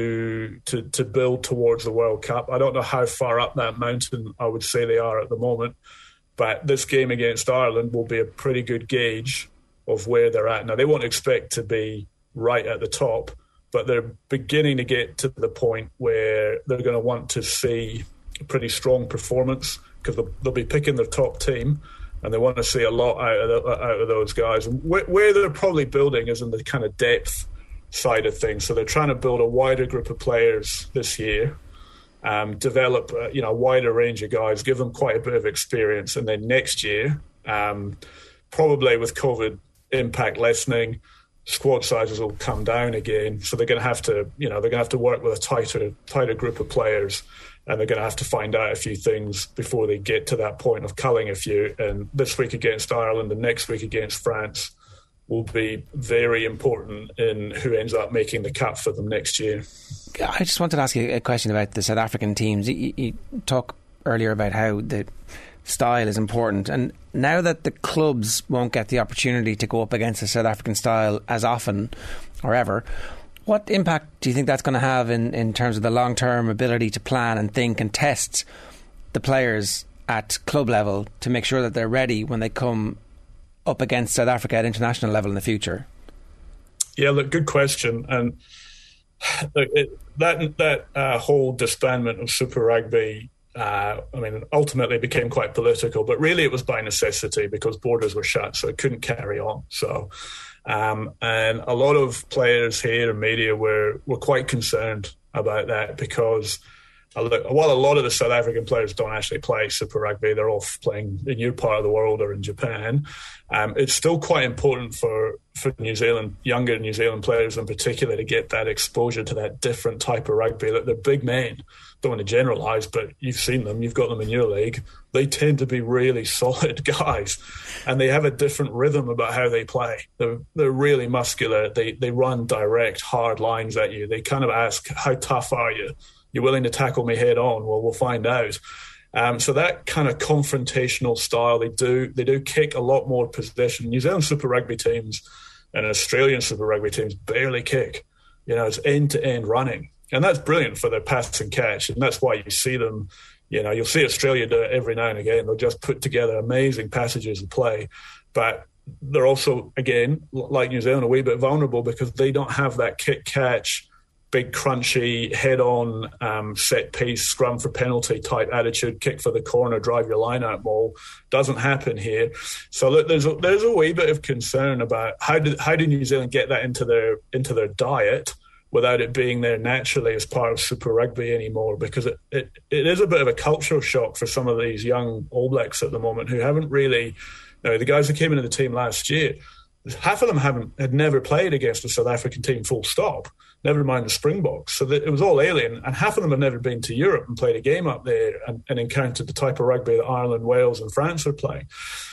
to to to build towards the World Cup. I don't know how far up that mountain I would say they are at the moment, but this game against Ireland will be a pretty good gauge of where they're at. Now, they won't expect to be right at the top, but they're beginning to get to the point where they're going to want to see a pretty strong performance, because they'll, they'll be picking their top team, and they want to see a lot out of, the, out of those guys. And where, where they're probably building is in the kind of depth side of things. So they're trying to build a wider group of players this year, um, develop uh, you know a wider range of guys, give them quite a bit of experience, and then next year, um, probably with COVID impact lessening, squad sizes will come down again. So they're going to have to you know they're going to have to work with a tighter tighter group of players, and they're going to have to find out a few things before they get to that point of culling a few. And this week against Ireland and next week against France will be very important in who ends up making the cut for them next year. I just wanted to ask you a question about the South African teams. You, you talk earlier about how the style is important, and now that the clubs won't get the opportunity to go up against the South African style as often or ever, what impact do you think that's going to have in, in terms of the long-term ability to plan and think and test the players at club level to make sure that they're ready when they come up against South Africa at international level in the future? Yeah, look, good question. And look, it, that that uh, whole disbandment of Super Rugby, uh, I mean, ultimately became quite political, but really it was by necessity because borders were shut, so it couldn't carry on. So, um, and a lot of players here and media were were quite concerned about that because while a lot of the South African players don't actually play Super Rugby, they're all playing in your part of the world or in Japan. Um, it's still quite important for, for New Zealand, younger New Zealand players in particular, to get that exposure to that different type of rugby. They're big men. Don't want to generalise, but you've seen them. You've got them in your league. They tend to be really solid guys, and they have a different rhythm about how they play. They're, they're really muscular. They they run direct, hard lines at you. They kind of ask, how tough are you? You're willing to tackle me head on? Well, we'll find out. Um, so that kind of confrontational style, they do they do kick a lot more possession. New Zealand Super Rugby teams and Australian Super Rugby teams barely kick. You know, it's end-to-end running. And that's brilliant for their pass and catch. And that's why you see them, you know, you'll see Australia do it every now and again. They'll just put together amazing passages of play. But they're also, again, like New Zealand, a wee bit vulnerable because they don't have that kick-catch, big crunchy head-on um, set-piece scrum for penalty type attitude, kick for the corner, drive your line out ball. Doesn't happen here. So look, there's a, there's a wee bit of concern about how did how did New Zealand get that into their into their diet without it being there naturally as part of Super Rugby anymore, because it, it, it is a bit of a cultural shock for some of these young All Blacks at the moment who haven't really, you know, the guys who came into the team last year, half of them haven't had never played against a South African team full stop, never mind the Springboks. So that it was all alien, and half of them have never been to Europe and played a game up there and, and encountered the type of rugby that Ireland, Wales and France are playing.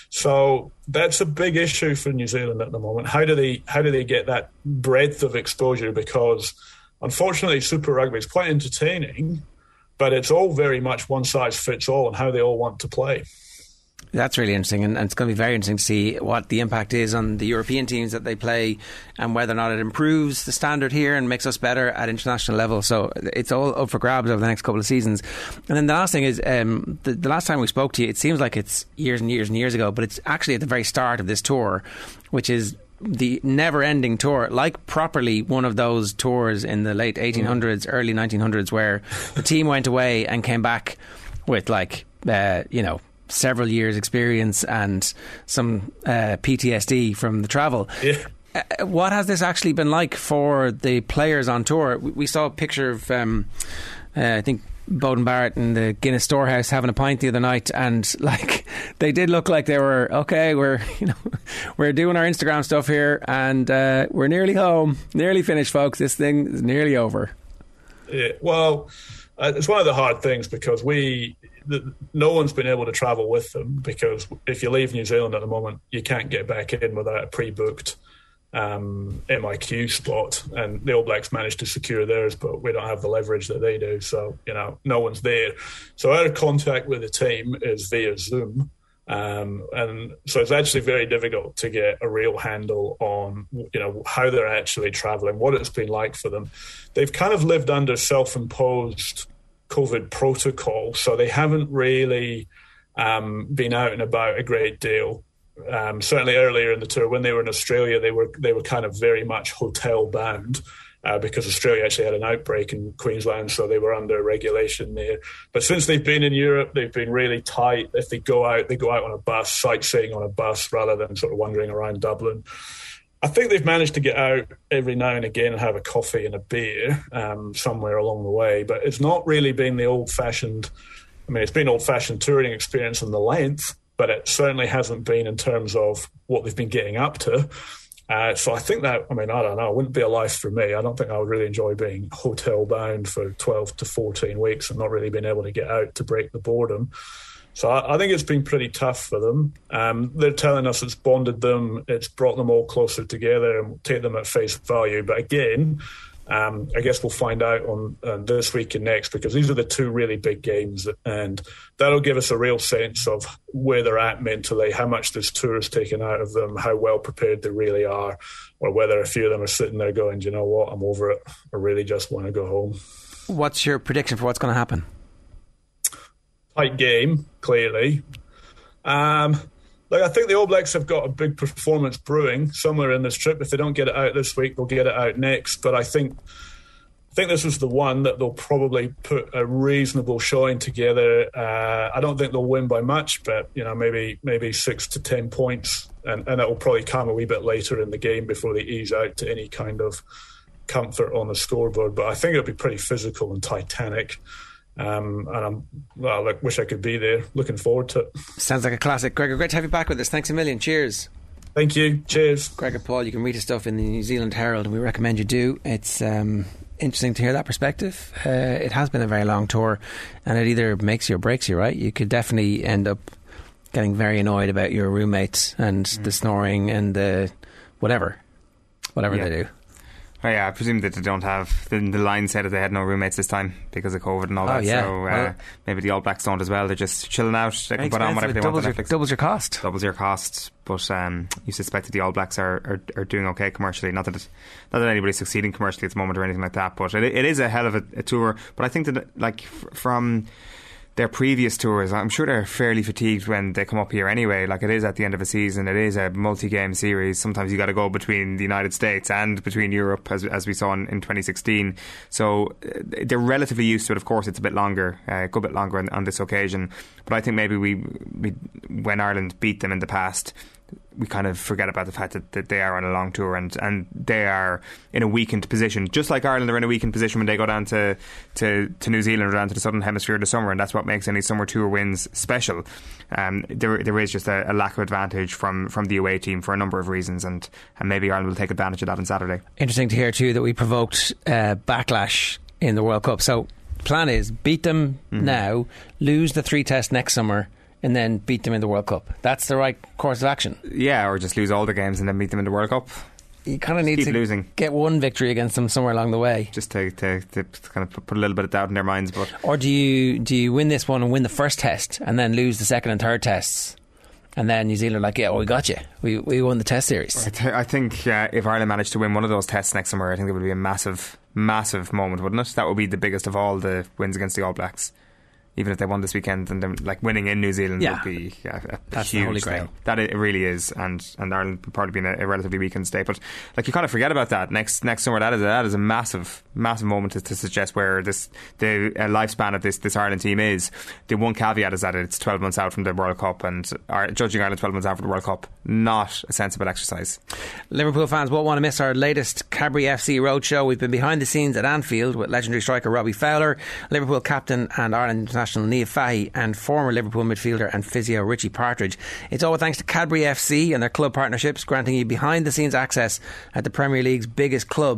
So that's a big issue for New Zealand at the moment. How do they how do they get that breadth of exposure? Because unfortunately Super Rugby is quite entertaining, but it's all very much one size fits all and how they all want to play. That's really interesting, and, and it's going to be very interesting to see what the impact is on the European teams that they play and whether or not it improves the standard here and makes us better at international level. So it's all up for grabs over the next couple of seasons. And then the last thing is, um, the, the last time we spoke to you, it seems like it's years and years and years ago, but it's actually at the very start of this tour, which is the never-ending tour, like properly one of those tours in the late eighteen hundreds, mm. early nineteen hundreds, where the team went away and came back with, like, uh, you know, several years experience and some uh, P T S D from the travel. Yeah. Uh, what has this actually been like for the players on tour? We, we saw a picture of um, uh, I think Bowden Barrett in the Guinness Storehouse having a pint the other night, and like they did look like they were okay, we're you know we're doing our Instagram stuff here and uh, we're nearly home, nearly finished, folks. This thing is nearly over. Yeah, well, uh, it's one of the hard things because we, the, no one's been able to travel with them because if you leave New Zealand at the moment, you can't get back in without a pre-booked um, M I Q spot. And the All Blacks managed to secure theirs, but we don't have the leverage that they do. So, you know, no one's there. So our contact with the team is via Zoom. Um, and so it's actually very difficult to get a real handle on, you know, how they're actually travelling, what it's been like for them. They've kind of lived under self-imposed COVID protocol, so they haven't really um, been out and about a great deal. Um, certainly earlier in the tour, when they were in Australia, they were they were kind of very much hotel bound. Uh, because Australia actually had an outbreak in Queensland, so they were under regulation there. But since they've been in Europe, they've been really tight. If they go out, they go out on a bus, sightseeing on a bus, rather than sort of wandering around Dublin. I think they've managed to get out every now and again and have a coffee and a beer um, somewhere along the way. But it's not really been the old-fashioned... I mean, it's been old-fashioned touring experience in the length, but it certainly hasn't been in terms of what they've been getting up to. Uh, so I think that, I mean, I don't know, it wouldn't be a life for me. I don't think I would really enjoy being hotel bound for twelve to fourteen weeks and not really being able to get out to break the boredom. So I, I think it's been pretty tough for them. Um, they're telling us it's bonded them, it's brought them all closer together and take them at face value. But again, um, I guess we'll find out on uh, this week and next, because these are the two really big games, and that'll give us a real sense of where they're at mentally, how much this tour has taken out of them, how well prepared they really are, or whether a few of them are sitting there going, do you know what, I'm over it, I really just want to go home. What's your prediction for what's going to happen? Tight game, clearly. Um, like I think the All Blacks have got a big performance brewing somewhere in this trip. If they don't get it out this week, they'll get it out next. But I think I think this is the one that they'll probably put a reasonable showing together. Uh, I don't think they'll win by much, but you know, maybe maybe six to ten points, and, and that will probably come a wee bit later in the game before they ease out to any kind of comfort on the scoreboard. But I think it'll be pretty physical and titanic. Um, and I'm well, I wish I could be there. Looking forward to it. Sounds like a classic. Gregor, great to have you back with us. Thanks a million. Cheers. Thank you. Cheers. Gregor Paul, you can read his stuff in the New Zealand Herald, and we recommend you do. It's um, interesting to hear that perspective. Uh, it has been a very long tour, and it either makes you or breaks you, right? You could definitely end up getting very annoyed about your roommates and mm. the snoring and the whatever, whatever yeah. they do. Oh yeah, I presume that they don't have. The, the line said that they had no roommates this time because of COVID and all oh, that. Yeah. So uh, well, maybe the All Blacks don't as well. They're just chilling out. They can put on whatever they want on Netflix. Your, doubles your cost. Doubles your cost. But um, you suspect that the All Blacks are, are, are doing okay commercially. Not that it, not that anybody's succeeding commercially at the moment or anything like that. But it, it is a hell of a, a tour. But I think that like from their previous tours, I'm sure they're fairly fatigued when they come up here anyway. Like, it is at the end of a season, it is a multi-game series. Sometimes you got to go between the United States and between Europe, as as we saw in, in twenty sixteen. So uh, they're relatively used to it. Of course, it's a bit longer, uh, a good bit longer on, on this occasion. But I think maybe we, we, when Ireland beat them in the past, we kind of forget about the fact that, that they are on a long tour and, and they are in a weakened position, just like Ireland are in a weakened position when they go down to, to, to New Zealand or down to the Southern Hemisphere in the summer, and that's what makes any summer tour wins special. Um, there there is just a, a lack of advantage from, from the away team for a number of reasons, and, and maybe Ireland will take advantage of that on Saturday. Interesting to hear too that we provoked uh, backlash in the World Cup. So plan is beat them mm-hmm. now, lose the three tests next summer, and then beat them in the World Cup. That's the right course of action. Yeah, or just lose all the games and then beat them in the World Cup. You kind of need keep to losing. Get one victory against them somewhere along the way, just to, to, to kind of put a little bit of doubt in their minds. But or do you do you win this one and win the first test and then lose the second and third tests? And then New Zealand are like, yeah, well, we got you. We we won the test series. I, th- I think uh, if Ireland managed to win one of those tests next summer, I think it would be a massive, massive moment, wouldn't it? That would be the biggest of all the wins against the All Blacks. Even if they won this weekend, and then like winning in New Zealand yeah. would be yeah, a, a That's huge the holy thing. grail. That it really is, and, and Ireland would probably be in a, a relatively weakened state. But like, you kind of forget about that next next summer. That is a, that is a massive massive moment to, to suggest where this the uh, lifespan of this this Ireland team is. The one caveat is that it's twelve months out from the World Cup, and our, judging Ireland twelve months out from the World Cup, not a sensible exercise. Liverpool fans won't want to miss our latest Cadbury F C roadshow. We've been behind the scenes at Anfield with legendary striker Robbie Fowler, Liverpool captain and Ireland international Niamh Fahey, and former Liverpool midfielder and physio Richie Partridge. It's all thanks to Cadbury F C and their club partnerships, granting you behind the scenes access at the Premier League's biggest clubs.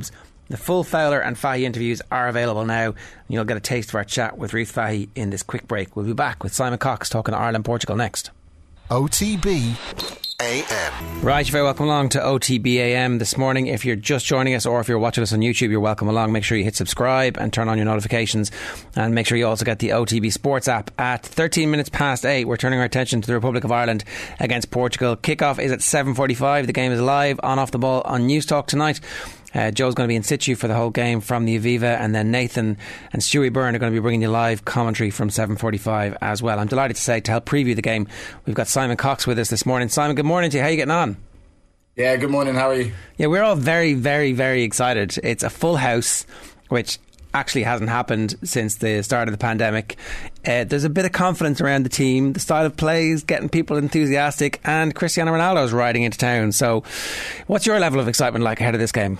The full Fowler and Fahy interviews are available now, and you'll get a taste of our chat with Ruth Fahy in this quick break. We'll be back with Simon Cox talking Ireland-Portugal next. O T B A M. Right, you're very welcome along to O T B A M this morning. If you're just joining us or if you're watching us on YouTube, you're welcome along. Make sure you hit subscribe and turn on your notifications, and make sure you also get the O T B Sports app. At thirteen minutes past eight, we're turning our attention to the Republic of Ireland against Portugal. Kickoff is at seven forty-five. The game is live on Off the Ball on News Talk tonight. Uh, Joe's going to be in situ for the whole game from the Aviva, and then Nathan and Stewie Byrne are going to be bringing you live commentary from seven forty-five as well. I'm delighted to say, to help preview the game, we've got Simon Cox with us this morning. Simon, good morning to you. How are you getting on? Yeah, good morning. How are you? Yeah, we're all very, very, very excited. It's a full house, which actually hasn't happened since the start of the pandemic. Uh, there's a bit of confidence around the team. The style of play is getting people enthusiastic, and Cristiano Ronaldo's riding into town. So what's your level of excitement like ahead of this game?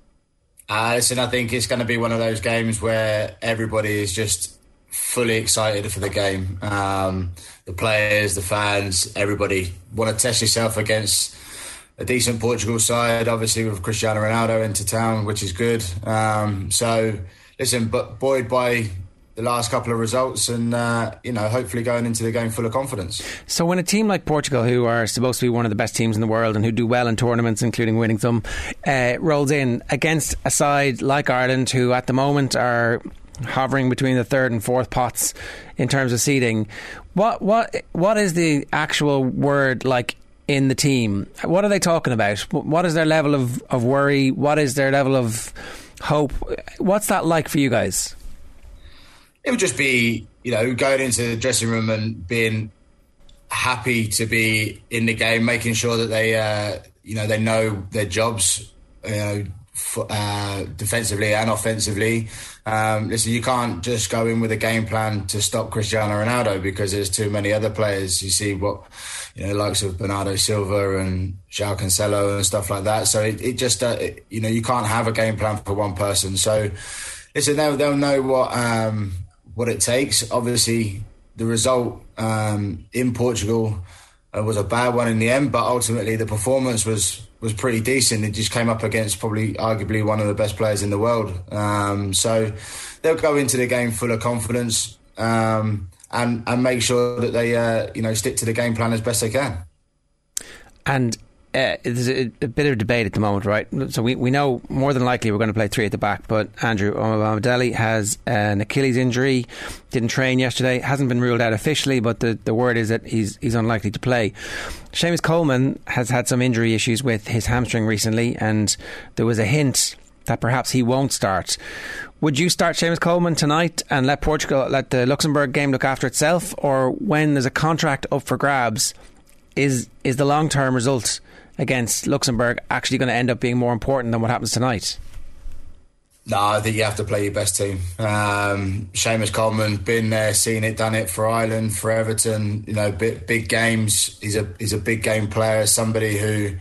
Uh, listen, I think it's going to be one of those games where everybody is just fully excited for the game. Um, the players, the fans, everybody want to test yourself against a decent Portugal side, obviously with Cristiano Ronaldo into town, which is good. Um, so, listen, but buoyed by the last couple of results and, uh, you know, hopefully going into the game full of confidence. So when a team like Portugal, who are supposed to be one of the best teams in the world and who do well in tournaments, including winning some, uh, rolls in against a side like Ireland, who at the moment are hovering between the third and fourth pots in terms of seeding, what what what is the actual word like in the team? What are they talking about? What is their level of, of worry? What is their level of hope? What's that like for you guys? It would just be, you know, going into the dressing room and being happy to be in the game, making sure that they, uh, you know, they know their jobs, you know, f- uh, defensively and offensively. Um, listen, you can't just go in with a game plan to stop Cristiano Ronaldo because there's too many other players. You see what, you know, likes of Bernardo Silva and João Cancelo and stuff like that. So it, it just, uh, it, you know, you can't have a game plan for one person. So, listen, they'll, they'll know what... Um, what it takes. Obviously, the result um, in Portugal uh, was a bad one in the end, but ultimately the performance was was pretty decent. It just came up against probably arguably one of the best players in the world. Um, so they'll go into the game full of confidence um, and and make sure that they uh, you know stick to the game plan as best they can. And Uh, there's a, a bit of debate at the moment, right? So we, we know more than likely we're going to play three at the back, but Andrew Omobamidele has an Achilles injury, didn't train yesterday, hasn't been ruled out officially, but the, the word is that he's he's unlikely to play. Seamus Coleman has had some injury issues with his hamstring recently, and there was a hint that perhaps he won't start. Would you start Seamus Coleman tonight and let Portugal, let the Luxembourg game look after itself, or when there's a contract up for grabs, is is the long-term result against Luxembourg actually going to end up being more important than what happens tonight? No, I think you have to play your best team. Um, Seamus Coleman, been there, seen it, done it for Ireland, for Everton. You know, big, big games. He's a he's a big game player. Somebody who,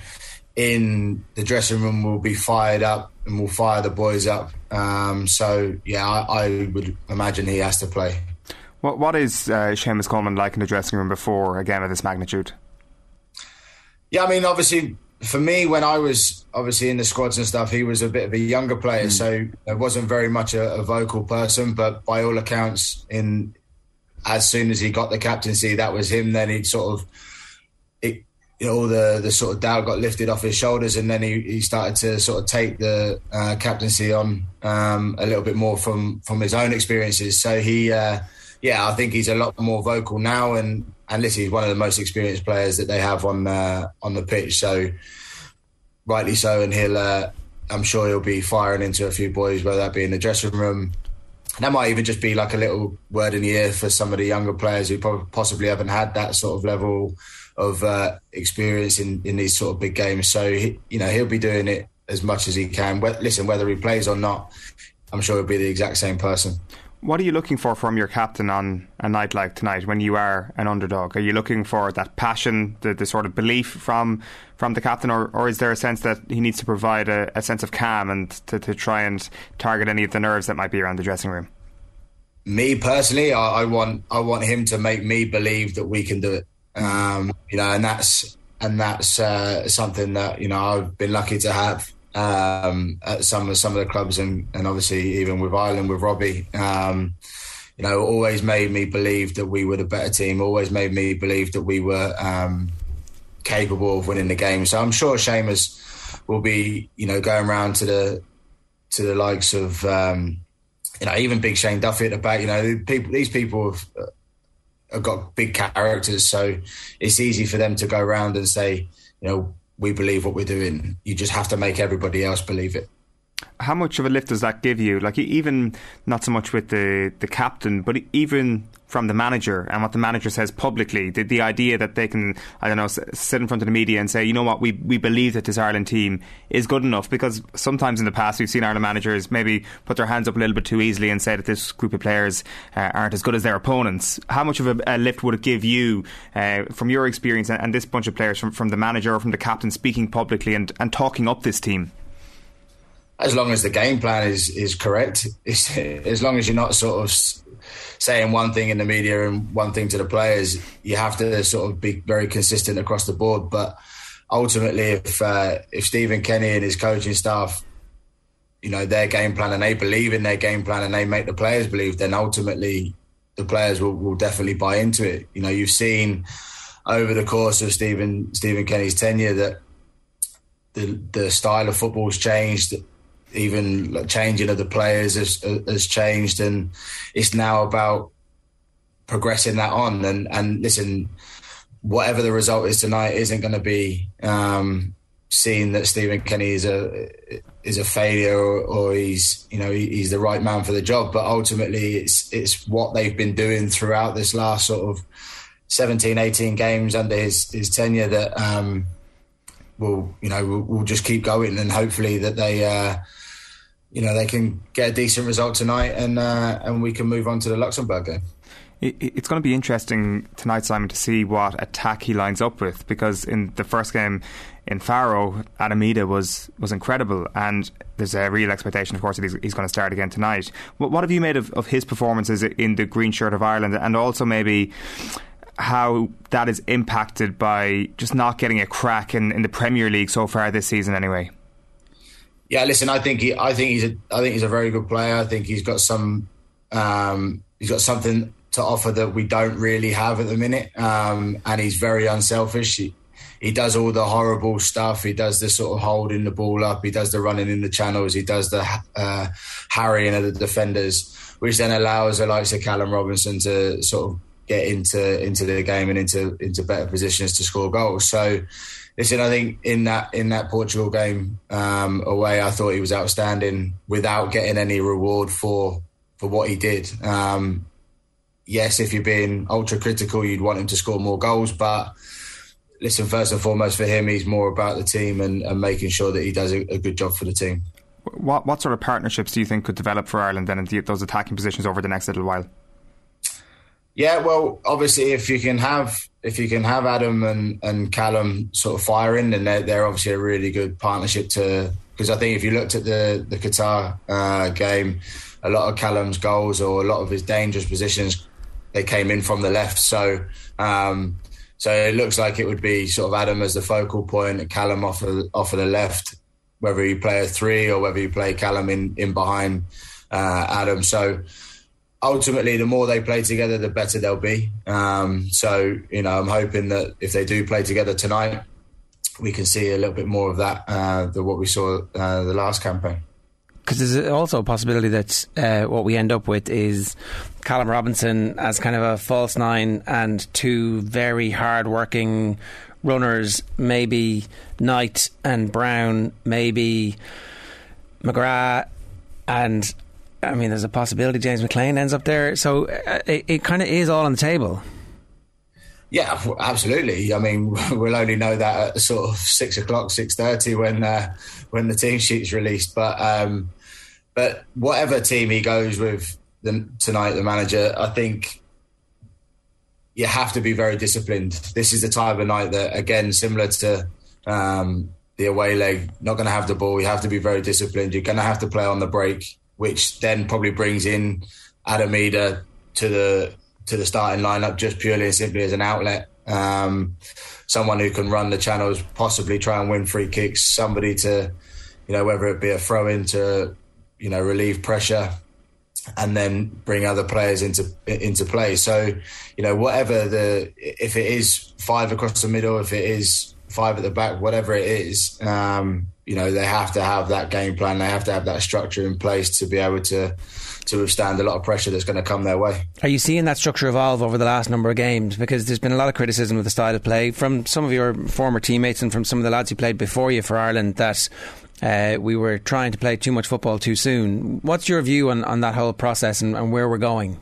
in the dressing room, will be fired up and will fire the boys up. Um, so yeah, I, I would imagine he has to play. What what is uh, Seamus Coleman like in the dressing room before a game of this magnitude? Yeah, I mean, obviously, for me, when I was obviously in the squads and stuff, he was a bit of a younger player, mm. so it wasn't very much a, a vocal person. But by all accounts, in as soon as he got the captaincy, that was him. Then he sort of, it, you know, all the the sort of doubt got lifted off his shoulders, and then he, he started to sort of take the uh, captaincy on um, a little bit more from from his own experiences. So he, uh, yeah, I think he's a lot more vocal now, and. And listen, he's one of the most experienced players that they have on uh, on the pitch. So, rightly so, and he'll, uh, I'm sure he'll be firing into a few boys, whether that be in the dressing room. That might even just be like a little word in the ear for some of the younger players who probably possibly haven't had that sort of level of uh, experience in, in these sort of big games. So, he, you know, he'll be doing it as much as he can. Listen, whether he plays or not, I'm sure he'll be the exact same person. What are you looking for from your captain on a night like tonight when you are an underdog? Are you looking for that passion, the, the sort of belief from from the captain, or, or is there a sense that he needs to provide a, a sense of calm and to, to try and target any of the nerves that might be around the dressing room? Me personally, I, I want I want him to make me believe that we can do it. Um, you know, and that's and that's uh, something that, you know, I've been lucky to have um, at some of some of the clubs, and, and obviously even with Ireland with Robbie. Um, you know, always made me believe that we were the better team. Always made me believe that we were um, capable of winning the game. So I'm sure Seamus will be, you know, going around to the to the likes of, um, you know, even big Shane Duffy at the back. You know, people, these people have, have got big characters, so it's easy for them to go around and say, you know, we believe what we're doing. You just have to make everybody else believe it. How much of a lift does that give you? Like, even not so much with the, the captain, but even from the manager and what the manager says publicly, the, the idea that they can, I don't know, sit in front of the media and say, you know what, we we believe that this Ireland team is good enough. Because sometimes in the past we've seen Ireland managers maybe put their hands up a little bit too easily and say that this group of players uh, aren't as good as their opponents. How much of a, a lift would it give you uh, from your experience and, and this bunch of players, from, from the manager or from the captain, speaking publicly and, and talking up this team? As long as the game plan is is correct, it's, as long as you're not sort of saying one thing in the media and one thing to the players, you have to sort of be very consistent across the board. But ultimately, if uh, if Stephen Kenny and his coaching staff, you know, their game plan and they believe in their game plan and they make the players believe, then ultimately the players will, will definitely buy into it. You know, you've seen over the course of Stephen Stephen Kenny's tenure that the the style of football's changed. Even changing of the players has, has changed, and it's now about progressing that on. And, and listen, whatever the result is tonight isn't going to be um, seen that Stephen Kenny is a is a failure or, or he's you know he, he's the right man for the job. But ultimately, it's it's what they've been doing throughout this last sort of seventeen, eighteen games under his his tenure that um, will you know will will just keep going, and hopefully that they. Uh, You know, they can get a decent result tonight, and uh, and we can move on to the Luxembourg game. It's going to be interesting tonight, Simon, to see what attack he lines up with, because in the first game in Faro, Adam Idah was was incredible, and there's a real expectation, of course, that he's, he's going to start again tonight. What have you made of, of his performances in the green shirt of Ireland, and also maybe how that is impacted by just not getting a crack in, in the Premier League so far this season, anyway? Yeah, listen. I think he, I think he's a, I think he's a very good player. I think he's got some, um, he's got something to offer that we don't really have at the minute, um, and he's very unselfish. He, he does all the horrible stuff. He does the sort of holding the ball up. He does the running in the channels. He does the uh, harrying of the defenders, which then allows the likes of Callum Robinson to sort of get into into the game and into into better positions to score goals. So. Listen, I think in that in that Portugal game um, away, I thought he was outstanding without getting any reward for for what he did. Um, yes, if you're being ultra critical, you'd want him to score more goals. But listen, first and foremost for him, he's more about the team and, and making sure that he does a, a good job for the team. What what sort of partnerships do you think could develop for Ireland then in those attacking positions over the next little while? Yeah, well, obviously, if you can have if you can have Adam and, and Callum sort of firing, then they're, they're obviously a really good partnership to. Because I think if you looked at the the Qatar uh, game, a lot of Callum's goals or a lot of his dangerous positions, they came in from the left. So, um, so it looks like it would be sort of Adam as the focal point and Callum off of off of the left, whether you play a three or whether you play Callum in in behind uh, Adam. So. Ultimately, the more they play together, the better they'll be. Um, so, you know, I'm hoping that if they do play together tonight, we can see a little bit more of that uh, than what we saw uh, the last campaign. Because there's also a possibility that uh, what we end up with is Callum Robinson as kind of a false nine and two very hard-working runners, maybe Knight and Brown, maybe McGrath, and... I mean, there's a possibility James McLean ends up there. So uh, it, it kind of is all on the table. Yeah, absolutely. I mean, we'll only know that at sort of six o'clock, six thirty when uh, when the team sheet's released. But um, but whatever team he goes with the, tonight, the manager, I think you have to be very disciplined. This is the type of night that, again, similar to um, the away leg, not going to have the ball. You have to be very disciplined. You're going to have to play on the break, which then probably brings in Adam Idah to the to the starting lineup just purely and simply as an outlet. Um, someone who can run the channels, possibly try and win free kicks, somebody to, you you know, whether it be a throw in to, you know, relieve pressure and then bring other players into into play. So, you know, whatever the, if it is five across the middle, if it is five at the back, whatever it is, um, you know, they have to have that game plan. They have to have that structure in place to be able to to withstand a lot of pressure that's going to come their way. Are you seeing that structure evolve over the last number of games? Because there's been a lot of criticism of the style of play from some of your former teammates and from some of the lads who played before you for Ireland, that uh, we were trying to play too much football too soon. What's your view on, on that whole process and, and where we're going?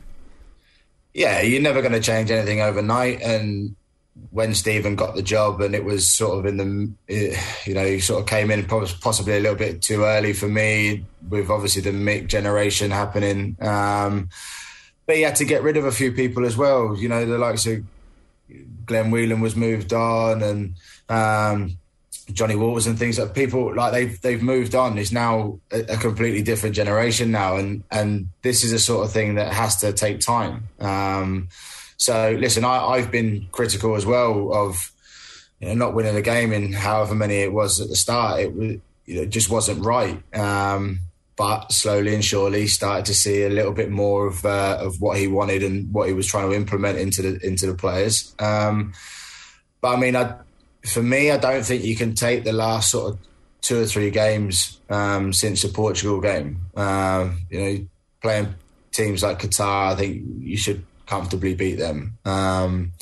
Yeah, you're never going to change anything overnight. And when Stephen got the job, and it was sort of in the, you know, he sort of came in possibly a little bit too early for me, with obviously the Mick generation happening. Um, but he had to get rid of a few people as well. You know, the likes of Glenn Whelan was moved on, and um, Johnny Walters and things like people like they've they've moved on. It's now a, a completely different generation now, and and this is a sort of thing that has to take time. Um, So, listen, I, I've been critical as well of, you know, not winning a game in however many it was at the start. It, was, you know, it just wasn't right. Um, but slowly and surely started to see a little bit more of uh, of what he wanted and what he was trying to implement into the into the players. Um, but, I mean, I, for me, I don't think you can take the last sort of two or three games um, since the Portugal game. Um, you know, playing teams like Qatar, I think you should comfortably beat them. Um,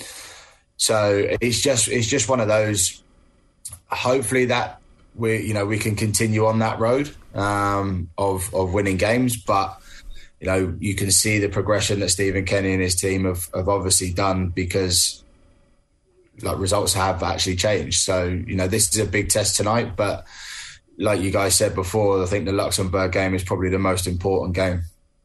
so it's just it's just one of those. Hopefully that we you know we can continue on that road um, of of winning games, but you know you can see the progression that Stephen Kenny and his team have, have obviously done, because like results have actually changed. So you know this is a big test tonight, but like you guys said before, I think the Luxembourg game is probably the most important game.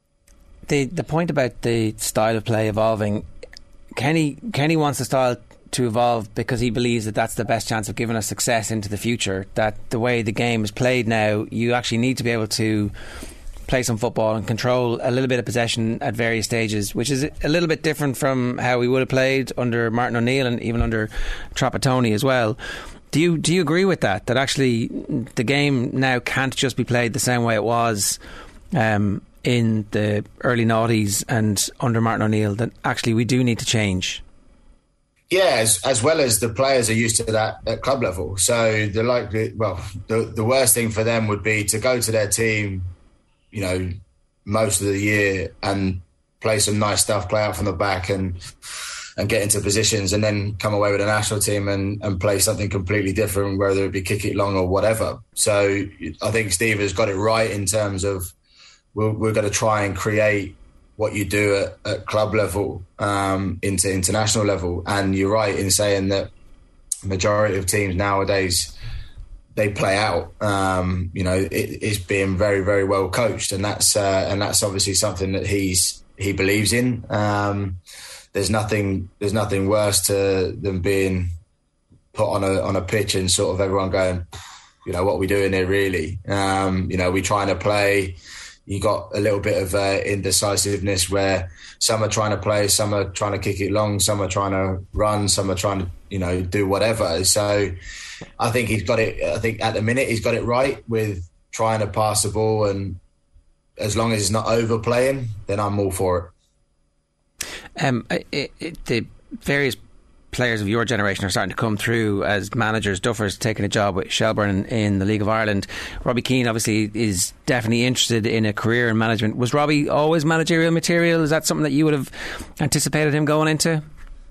The the point about the style of play evolving, Kenny Kenny wants the style to evolve because he believes that that's the best chance of giving us success into the future. That the way the game is played now, you actually need to be able to play some football and control a little bit of possession at various stages, which is a little bit different from how we would have played under Martin O'Neill and even under Trapattoni as well. Do you do you agree with that? That actually the game now can't just be played the same way it was Um, in the early noughties and under Martin O'Neill, that actually we do need to change? Yeah, as, as well as the players are used to that at club level. So the likely, well, the, the worst thing for them would be to go to their team, you know, most of the year and play some nice stuff, play out from the back and and get into positions, and then come away with a national team and, and play something completely different, whether it be kick it long or whatever. So I think Steve has got it right in terms of, We're, we're going to try and create what you do at, at club level um, into international level. And you're right in saying that majority of teams nowadays, they play out. Um, you know, it, it's being very, very well coached, and that's uh, and that's obviously something that he's he believes in. Um, there's nothing there's nothing worse to than being put on a on a pitch and sort of everyone going, you know, what are we doing here really? Um, you know, we trying to play. You got a little bit of uh, indecisiveness where some are trying to play, some are trying to kick it long, some are trying to run, some are trying to, you know, do whatever. So I think he's got it. I think at the minute he's got it right with trying to pass the ball, and as long as it's not overplaying, then I'm all for it. Um, it, it, the various players of your generation are starting to come through as managers. Duffer's taking a job with Shelbourne in, in the League of Ireland. Robbie Keane obviously is definitely interested in a career in management. Was Robbie always managerial material? Is that something that you would have anticipated him going into?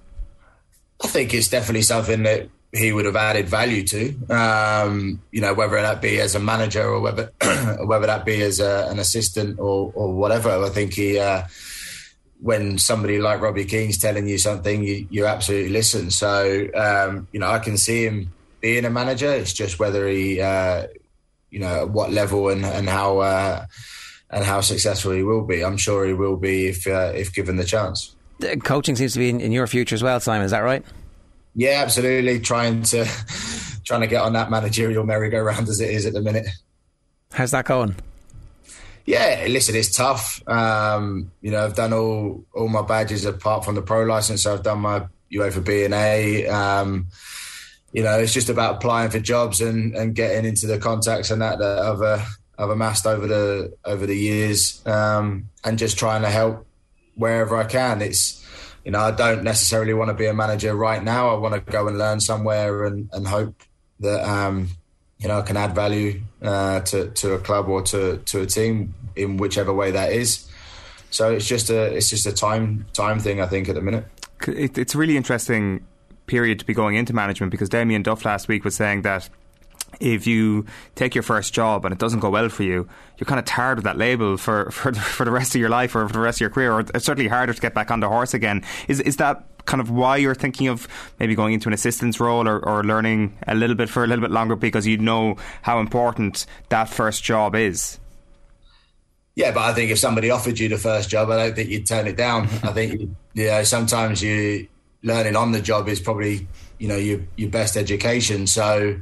I think it's definitely something that he would have added value to. Um, you know, whether that be as a manager or whether whether that be as a, an assistant or, or whatever. I think he. Uh, when somebody like Robbie Keane's telling you something, you, you absolutely listen. So, um, you know, I can see him being a manager. It's just whether he, uh, you know, at what level and, and how uh, and how successful he will be. I'm sure he will be if uh, if given the chance. The coaching seems to be in, in your future as well, Simon. Is that right? Yeah, absolutely. Trying to trying to get on that managerial merry-go-round as it is at the minute. How's that going? Yeah, listen, it's tough. Um, you know, I've done all all my badges apart from the pro license. So I've done my UEFA B and A. Um, you know, it's just about applying for jobs and, and getting into the contacts and that that I've, uh, I've amassed over the over the years, um, and just trying to help wherever I can. It's, you know, I don't necessarily want to be a manager right now. I want to go and learn somewhere and, and hope that, um, you know, I can add value uh, to to a club or to, to a team in whichever way that is. So it's just a it's just a time time thing, I think, at the minute. It, it's a really interesting period to be going into management, because Damien Duff last week was saying that if you take your first job and it doesn't go well for you, you're kind of tired of that label for, for, for the rest of your life or for the rest of your career, or it's certainly harder to get back on the horse again. Is is that kind of why you're thinking of maybe going into an assistant's role or, or learning a little bit for a little bit longer, because you know how important that first job is? Yeah, but I think if somebody offered you the first job, I don't think you'd turn it down. I think, you know, sometimes you learning on the job is probably, you know, your your best education. So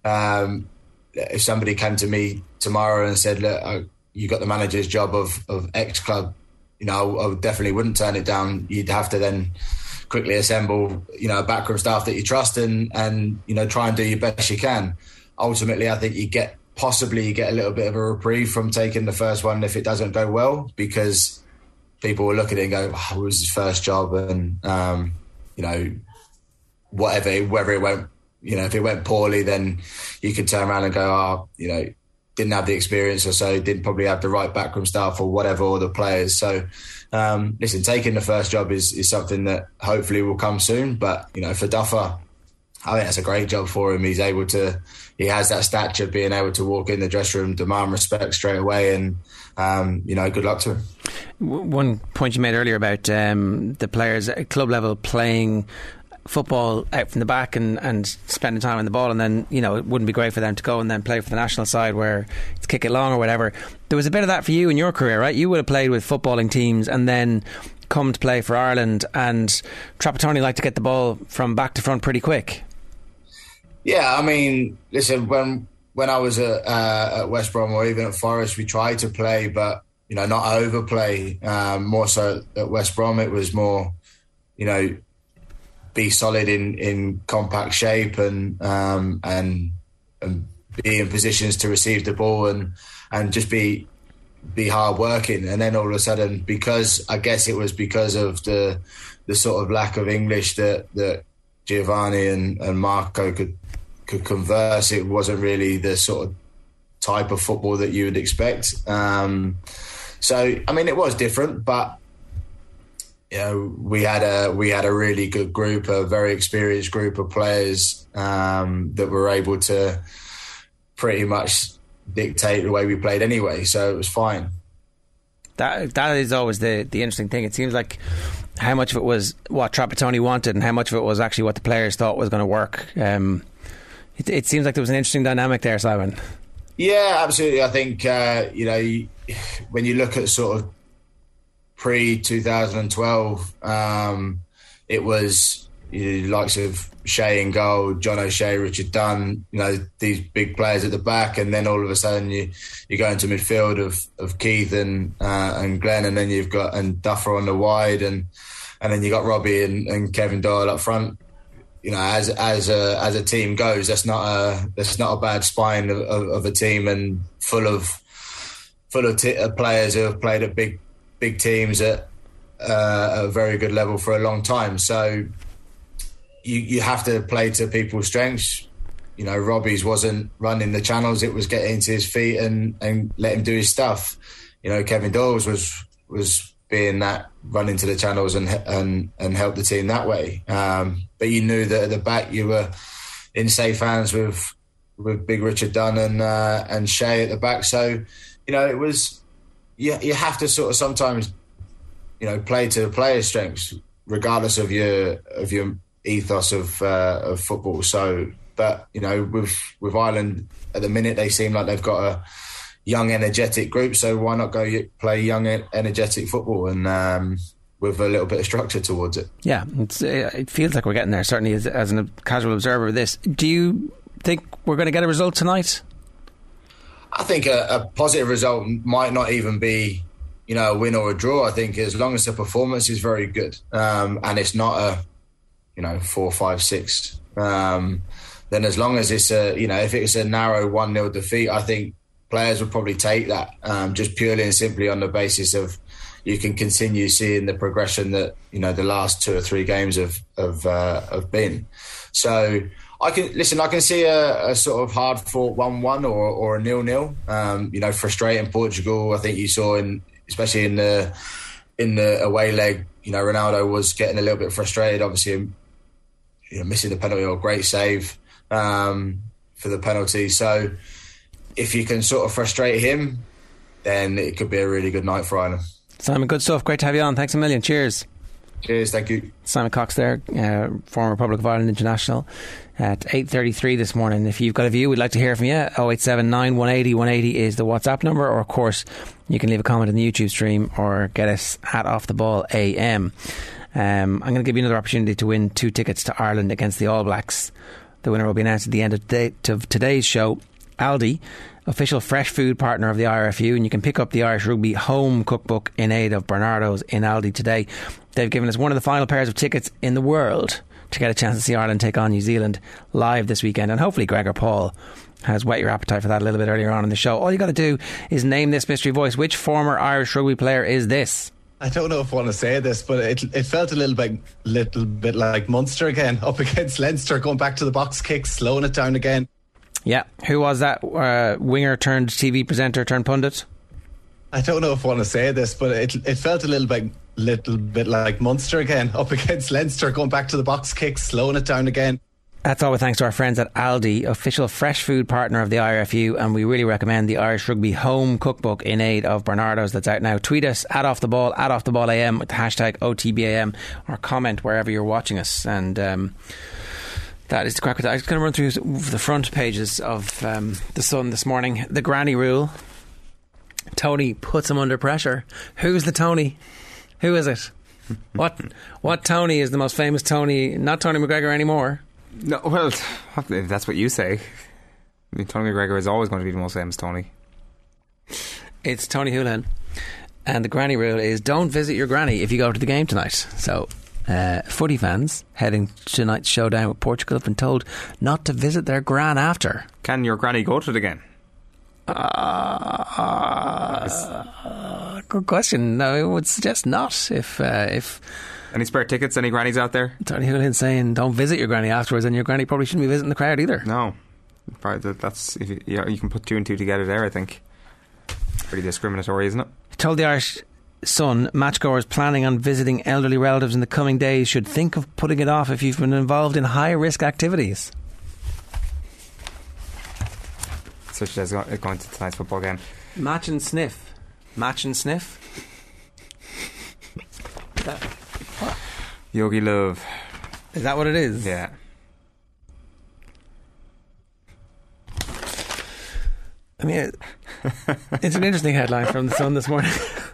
um, if somebody came to me tomorrow and said, look, I, you got the manager's job of, of X club, you know, I definitely wouldn't turn it down. You'd have to then quickly assemble, you know, a backroom staff that you trust and, and, you know, try and do your best you can. Ultimately, I think you get, possibly you get a little bit of a reprieve from taking the first one if it doesn't go well, because people will look at it and go, oh, it was his first job, and, um, you know, whatever, whether it went, you know, if it went poorly, then you could turn around and go, oh, you know, didn't have the experience or so, didn't probably have the right backroom staff or whatever, or the players. So, um, listen, taking the first job is, is something that hopefully will come soon. But, you know, for Duffer, I think that's a great job for him. He's able to, he has that stature, being able to walk in the dressing room, demand respect straight away, and, um, you know, good luck to him. One point you made earlier about um, the players at club level playing football out from the back and, and spending time on the ball, and then, you know, it wouldn't be great for them to go and then play for the national side where it's kick it long or whatever. There was a bit of that for you in your career, right? You would have played with footballing teams and then come to play for Ireland, and Trapattoni liked to get the ball from back to front pretty quick. Yeah, I mean, listen, when when I was at, uh, at West Brom or even at Forest, we tried to play, but, you know, not overplay. Um, more so at West Brom, it was more, you know, be solid in, in compact shape and um, and and be in positions to receive the ball and and just be be hard working. And then all of a sudden, because I guess it was because of the the sort of lack of English that that Giovanni and, and Marco could could converse, it wasn't really the sort of type of football that you would expect. Um, so I mean, it was different, but you know, we had a we had a really good group, a very experienced group of players um, that were able to pretty much dictate the way we played anyway. So it was fine. That that is always the the interesting thing. It seems like how much of it was what Trapattoni wanted and how much of it was actually what the players thought was going to work. Um, it, it seems like there was an interesting dynamic there, Simon. Yeah, absolutely. I think uh, you know, you, when you look at sort of pre twenty twelve, um, it was, you know, the likes of Shea in goal, John O'Shea, Richard Dunn, you know, these big players at the back, and then all of a sudden you, you go into midfield of, of Keith and uh, and Glenn, and then you've got and Duffer on the wide, and and then you got Robbie and, and Kevin Doyle up front. You know, as as a as a team goes, that's not a that's not a bad spine of, of, of a team, and full of full of t- players who have played at big. big teams at uh, a very good level for a long time. So you you have to play to people's strengths. You know, Robbie's wasn't running the channels, it was getting to his feet and, and let him do his stuff. You know, Kevin Doyle's was was being that, run into the channels and and and help the team that way. Um, but you knew that at the back you were in safe hands with with Big Richard Dunn and uh, and Shea at the back. So, you know, it was, you, you have to sort of sometimes, you know, play to the players' strengths, regardless of your of your ethos of uh, of football. So, but you know, with with Ireland at the minute, they seem like they've got a young, energetic group. So why not go play young, energetic football and um, with a little bit of structure towards it? Yeah, it's, it feels like we're getting there. Certainly, as, as a casual observer of this, do you think we're going to get a result tonight? I think a, a positive result might not even be, you know, a win or a draw. I think as long as the performance is very good um, and it's not a, you know, four, five, six. Um, then as long as it's a, you know, if it's a narrow one nil defeat, I think players will probably take that, um, just purely and simply on the basis of you can continue seeing the progression that, you know, the last two or three games have have, uh, have been. So I can listen. I can see a, a sort of hard fought one one or or a nil nil. Um, you know, frustrating Portugal. I think you saw in especially in the in the away leg. You know, Ronaldo was getting a little bit frustrated. Obviously, you know, missing the penalty or great save um, for the penalty. So if you can sort of frustrate him, then it could be a really good night for Ireland. Simon, good stuff. Great to have you on. Thanks a million. Cheers. Cheers, thank you. Simon Cox there, uh, former Republic of Ireland international, at eight thirty-three this morning. If you've got a view, we'd like to hear from you. oh eight seven nine, one eight oh, one eight oh is the WhatsApp number, or of course you can leave a comment in the YouTube stream or get us at Off the Ball A M. Um, I'm going to give you another opportunity to win two tickets to Ireland against the All Blacks. The winner will be announced at the end of, today, of today's show. Aldi, official fresh food partner of the I R F U, and you can pick up the Irish Rugby home cookbook in aid of Bernardo's in Aldi today. They've given us one of the final pairs of tickets in the world to get a chance to see Ireland take on New Zealand live this weekend, and hopefully Gregor Paul has whet your appetite for that a little bit earlier on in the show. All you got to do is name this mystery voice. Which former Irish rugby player is this? I don't know if I want to say this, but it it felt a little bit little bit like Munster again, up against Leinster, going back to the box kicks, slowing it down again. Yeah, who was that uh, winger turned T V presenter turned pundit? I don't know if I want to say this, but it it felt a little bit little bit like Munster again, up against Leinster, going back to the box kicks, slowing it down again. That's all with thanks to our friends at Aldi, official fresh food partner of the I R F U, and we really recommend the Irish Rugby home cookbook in aid of Bernardo's that's out now. Tweet us at Off the Ball, at Off the Ball A M with the hashtag O T B A M, or comment wherever you're watching us. And um, that is the crack with that. I'm just going to run through the front pages of um, The Sun this morning. The granny rule. Tony puts him under pressure. Who's the Tony? Who is it? What what Tony is the most famous Tony? Not Tony McGregor anymore. No, well, if that's what you say. I mean, Tony McGregor is always going to be the most famous Tony. It's Tony Holohan. And the granny rule is don't visit your granny if you go to the game tonight. So uh, footy fans heading to tonight's showdown with Portugal have been told not to visit their gran after. Can your granny go to the game? Uh, uh, good question. No, I would suggest not. If uh, if any spare tickets, any grannies out there? Tony Holohan saying don't visit your granny afterwards, and your granny probably shouldn't be visiting the crowd either. No, probably that's if you, yeah, you can put two and two together there. I think pretty discriminatory, isn't it? He told the Irish Sun matchgoers planning on visiting elderly relatives in the coming days should think of putting it off if you've been involved in high risk activities, such as going to tonight's football game. Match and sniff. Match and sniff. That, Yogi Love. Is that what it is? Yeah. I mean, it's an interesting headline from The Sun this morning.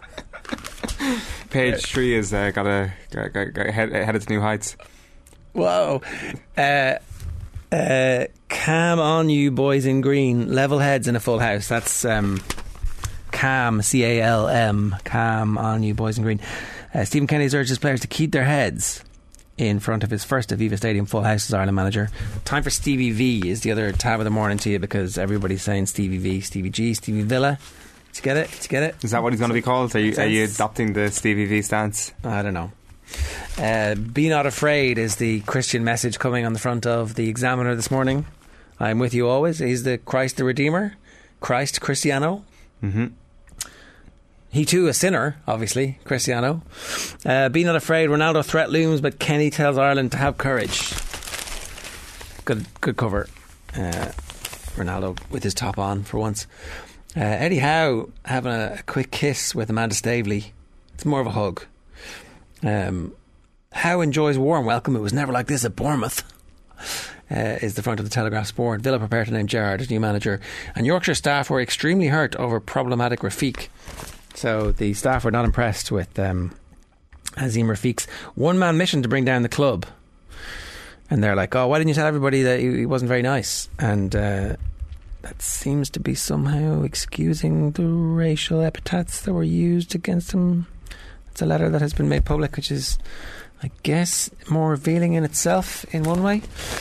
Page three has uh, got a got, got, got head, headed to new heights. Whoa. Uh, uh, Cam on you boys in green, level heads in a full house. That's um, Cam, C A L M, Cam on you boys in green. Uh, Stephen Kenny has urged his players to keep their heads in front of his first Aviva Stadium full house as Ireland manager. Time for Stevie V is the other tab of the morning to you, because everybody's saying Stevie V, Stevie G, Stevie Villa. Did you get it? Did you get it? Is that what he's going to be called? Are you, are you adopting the Stevie V stance? I don't know. Uh, Be not afraid is the Christian message coming on the front of the Examiner this morning. I'm with you always. He's the Christ the Redeemer, Christ Cristiano. Mm-hmm. He too a sinner, obviously, Cristiano. Uh, Be not afraid, Ronaldo threat looms, but Kenny tells Ireland to have courage. Good, good cover. Uh, Ronaldo with his top on for once. Uh, Eddie Howe having a, a quick kiss with Amanda Staveley. It's more of a hug. Um, Howe enjoys warm welcome. It was never like this at Bournemouth. Uh, is the front of the Telegraph Sport. Villa prepare to name Gerrard as new manager, and Yorkshire staff were extremely hurt over problematic Rafiq. So the staff were not impressed with um, Azim Rafiq's one-man mission to bring down the club, and they're like, oh, why didn't you tell everybody that he, he wasn't very nice? And uh, that seems to be somehow excusing the racial epithets that were used against him. It's a letter that has been made public, which is, I guess, more revealing in itself in one way.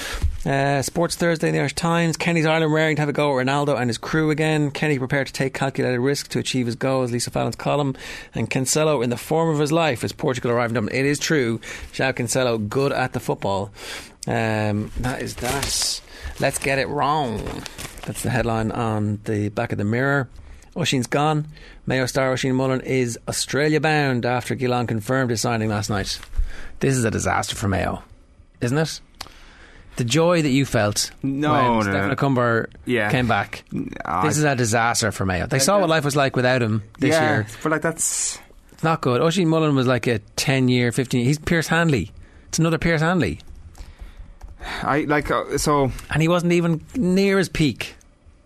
Uh, Sports Thursday in the Irish Times. Kenny's Ireland raring to have a go at Ronaldo and his crew again. Kenny prepared to take calculated risk to achieve his goals, Lisa Fallon's column. And Cancelo in the form of his life as Portugal arrived in Dublin. It is true, João Cancelo good at the football. Um, that is that. Let's get it wrong. That's the headline on the back of the Mirror. Oisín's gone. Mayo star Oisín Mullin is Australia bound after Gillon confirmed his signing last night. This is a disaster for Mayo, isn't it? The joy that you felt no, when no, Stephen no. Acumber yeah. came back. Uh, this is a disaster for Mayo. They saw what life was like without him this yeah, year. But like that's it's not good. Oisín Mullin was like a ten year, fifteen year. He's Pierce Handley. It's another Pierce Handley. I like uh, so, and he wasn't even near his peak.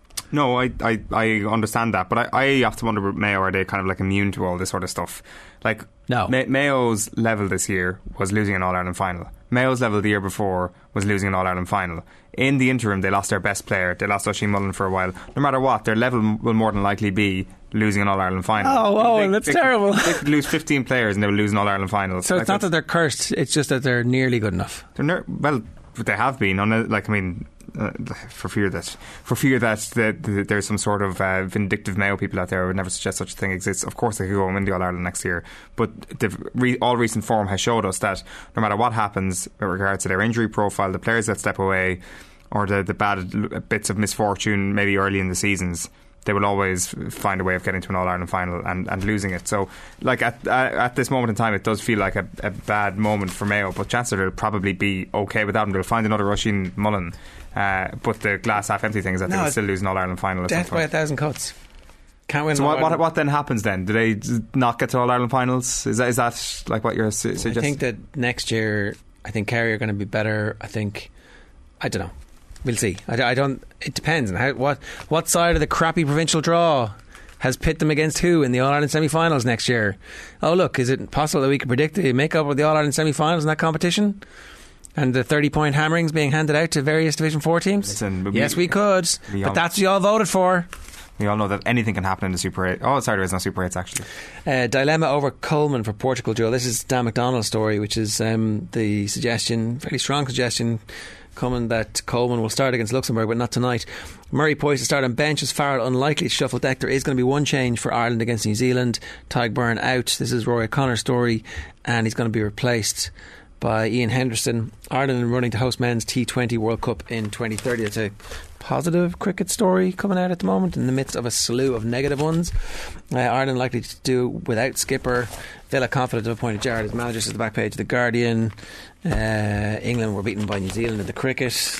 No, I, I, I understand that, but I, I have to wonder about Mayo, are they kind of like immune to all this sort of stuff? Like, no. Ma- Mayo's level this year was losing an All-Ireland final. Mayo's level the year before was losing an All-Ireland final. In the interim, they lost their best player. They lost Oisín Mullin for a while. No matter what, their level will more than likely be losing an All-Ireland final. Oh, oh they, that's they terrible. Could, they could lose fifteen players and they will lose an All-Ireland final. So like it's not that they're cursed, it's just that they're nearly good enough. They're ner- well, they have been. On a, like, I mean... Uh, for fear that for fear that, that, that there's some sort of uh, vindictive Mayo people out there who would never suggest such a thing exists. Of course they could go and win the All-Ireland next year, but the re- all recent form has showed us that no matter what happens with regards to their injury profile, the players that step away, or the, the bad bits of misfortune maybe early in the seasons, they will always find a way of getting to an All-Ireland final and, and losing it. So like at, at at this moment in time, it does feel like a, a bad moment for Mayo, but chances will probably be okay with that, and they'll find another Oisín Mullin. Uh, but the glass half empty thing is that no, they will still lose an All-Ireland final at death some by point. a thousand cuts. Can't win. So what, what, what then happens then? Do they not get to All-Ireland finals? Is that, is that like what you're su- suggesting? I think that next year, I think Kerry are going to be better. I think, I don't know. We'll see. I, I don't. It depends on how what what side of the crappy provincial draw has pit them against who in the All-Ireland semi-finals next year. Oh look, is it possible that we could predict the make-up of the All-Ireland semi-finals in that competition? And the thirty point hammerings being handed out to various Division four teams? Listen, yes, we, we could. We but all, that's what you all voted for. We all know that anything can happen in the Super eight. Oh, sorry, there is no Super eights, actually. Uh, dilemma over Coleman for Portugal, Joe. This is Dan McDonald's story, which is um, the suggestion, fairly strong suggestion, coming that Coleman will start against Luxembourg, but not tonight. Murray poised to start on bench as Farrell unlikely to shuffle deck. There is going to be one change for Ireland against New Zealand. Tadhg Beirne out. This is Rory O'Connor's story, and he's going to be replaced by Ian Henderson. Ireland running to host men's T twenty World Cup in twenty thirty. It's a positive cricket story coming out at the moment in the midst of a slew of negative ones. uh, Ireland likely to do without skipper. Villa confident to appoint Jared as manager, says the back page of The Guardian. uh, England were beaten by New Zealand in the cricket.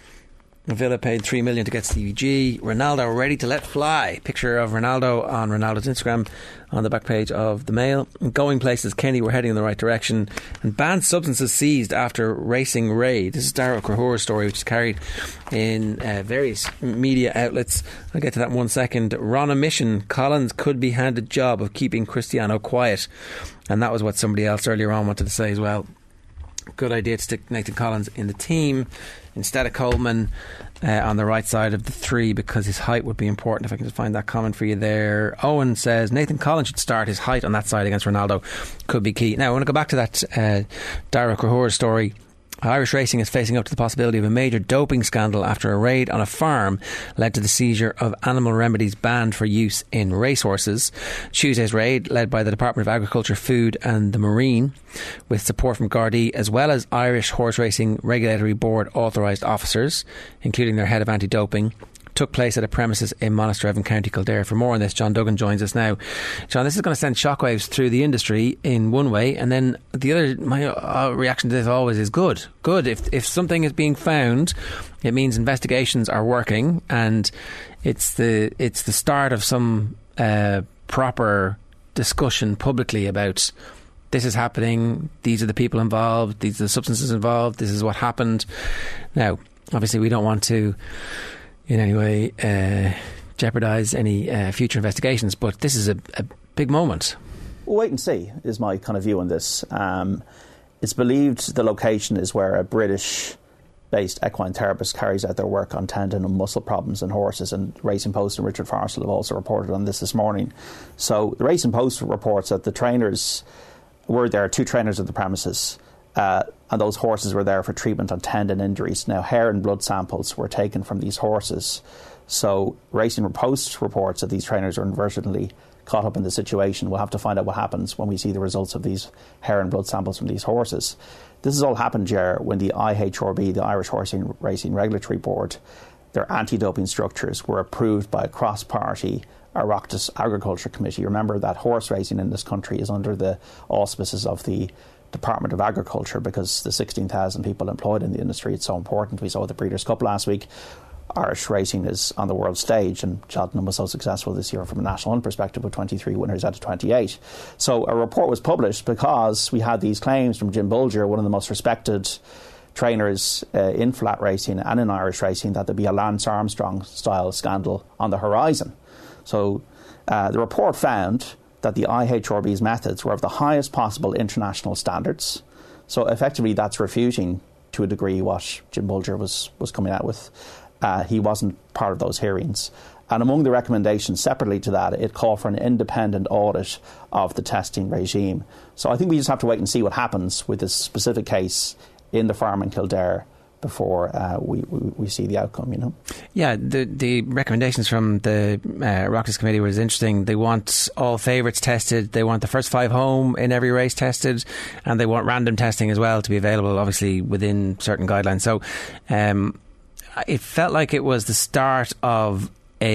Villa paid three million to get Stevie G. Ronaldo ready to let fly. Picture of Ronaldo on Ronaldo's Instagram on the back page of the Mail. Going places, Kenny were heading in the right direction. And banned substances seized after racing raid. This is Dara Cahor's story, which is carried in uh, various media outlets. I'll get to that in one second. Ron a mission. Collins could be handed job of keeping Cristiano quiet. And that was what somebody else earlier on wanted to say as well. Good idea to stick Nathan Collins in the team instead of Coleman uh, on the right side of the three, because his height would be important. If I can just find that comment for you there. Owen says Nathan Collins should start. His height on that side against Ronaldo could be key. Now I want to go back to that uh, Dara Cahor story. Irish racing is facing up to the possibility of a major doping scandal after a raid on a farm led to the seizure of animal remedies banned for use in racehorses. Tuesday's raid, led by the Department of Agriculture, Food and the Marine, with support from Gardaí as well as Irish Horse Racing Regulatory Board authorised officers, including their head of anti-doping, took place at a premises in Monasterevin, County Kildare. For more on this, John Duggan joins us now. John, this is going to send shockwaves through the industry in one way, and then the other, my uh, reaction to this always is good. Good. If if something is being found, it means investigations are working, and it's the it's the start of some uh, proper discussion publicly about this is happening, these are the people involved, these are the substances involved, this is what happened. Now, obviously we don't want to in any way uh, jeopardise any uh, future investigations, but this is a, a big moment. We'll wait and see is my kind of view on this. Um, it's believed the location is where a British based equine therapist carries out their work on tendon and muscle problems in horses, and Racing Post and Richard Forrestall have also reported on this this morning. So the Racing Post reports that the trainers were there, two trainers at the premises, Uh, and those horses were there for treatment on tendon injuries. Now, hair and blood samples were taken from these horses. So Racing Post reports that these trainers are inadvertently caught up in the situation. We'll have to find out what happens when we see the results of these hair and blood samples from these horses. This has all happened, Ger, when the I H R B, the Irish Horse Racing Regulatory Board, their anti-doping structures were approved by a cross-party Oireachtas Agriculture Committee. Remember that horse racing in this country is under the auspices of the Department of Agriculture because the sixteen thousand people employed in the industry, it's so important. We saw the Breeders' Cup last week. Irish racing is on the world stage, and Cheltenham was so successful this year from a national hunt perspective with twenty-three winners out of twenty-eight. So a report was published because we had these claims from Jim Bulger, one of the most respected trainers uh, in flat racing and in Irish racing, that there'd be a Lance Armstrong style scandal on the horizon. So uh, the report found that the I H R B's methods were of the highest possible international standards. So effectively that's refuting to a degree what Jim Bulger was, was coming out with. Uh, he wasn't part of those hearings. And among the recommendations separately to that, it called for an independent audit of the testing regime. So I think we just have to wait and see what happens with this specific case in the farm in Kildare before uh, we, we we see the outcome, you know. Yeah, the the recommendations from the uh, Oireachtas Committee was interesting. They want all favourites tested, they want the first five home in every race tested, and they want random testing as well to be available, obviously, within certain guidelines. So um, it felt like it was the start of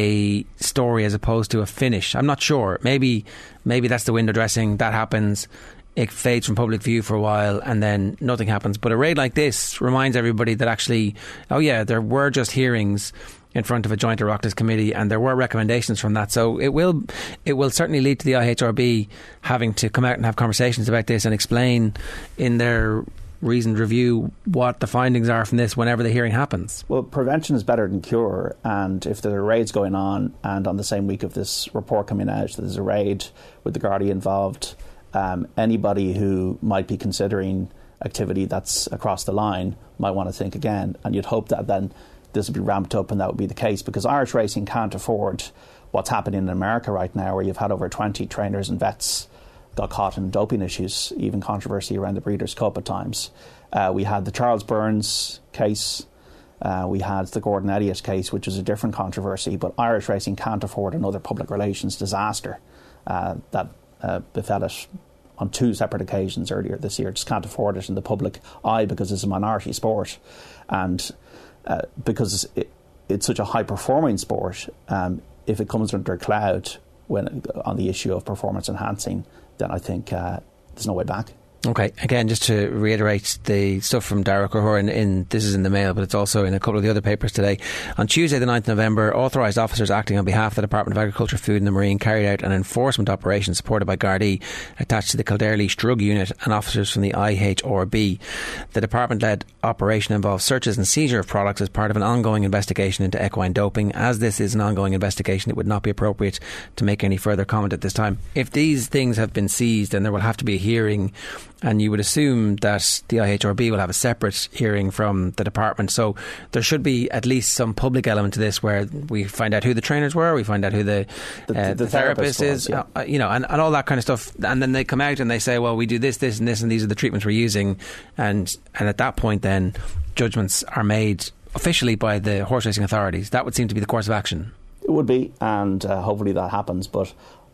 a story as opposed to a finish. I'm not sure. Maybe maybe that's the window dressing. That happens. It fades from public view for a while and then nothing happens. But a raid like this reminds everybody that actually, oh yeah, there were just hearings in front of a joint Oireachtas committee and there were recommendations from that. So it will it will certainly lead to the I H R B having to come out and have conversations about this and explain in their reasoned review what the findings are from this whenever the hearing happens. Well, prevention is better than cure, and if there are raids going on and on the same week of this report coming out that there's a raid with the Gardaí involved, Um, anybody who might be considering activity that's across the line might want to think again, and you'd hope that then this would be ramped up and that would be the case, because Irish racing can't afford what's happening in America right now, where you've had over twenty trainers and vets got caught in doping issues, even controversy around the Breeders' Cup at times. Uh, we had the Charles Burns case, uh, we had the Gordon Elliott case, which is a different controversy, but Irish racing can't afford another public relations disaster uh, that uh, befell it on two separate occasions earlier this year. Just can't afford it in the public eye because it's a minority sport, and uh, because it, it's such a high performing sport. Um, if it comes under a cloud when on the issue of performance enhancing, then I think uh, there's no way back. Okay, again, just to reiterate the stuff from Darragh O'Horan, in this is in the Mail, but it's also in a couple of the other papers today. On Tuesday the ninth of November, authorised officers acting on behalf of the Department of Agriculture, Food and the Marine carried out an enforcement operation supported by Gardaí attached to the Kildare Laois Drug Unit and officers from the I H R B. The department-led operation involved searches and seizure of products as part of an ongoing investigation into equine doping. As this is an ongoing investigation, it would not be appropriate to make any further comment at this time. If these things have been seized, then there will have to be a hearing, and you would assume that the I H R B will have a separate hearing from the department. So there should be at least some public element to this, where we find out who the trainers were, we find out who the, the, uh, the, the therapist, therapist was, is, yeah. uh, you know, and, and all that kind of stuff. And then they come out and they say, well, we do this, this and this, and these are the treatments we're using. And, and at that point then, judgments are made officially by the horse racing authorities. That would seem to be the course of action. It would be, and uh, hopefully that happens. But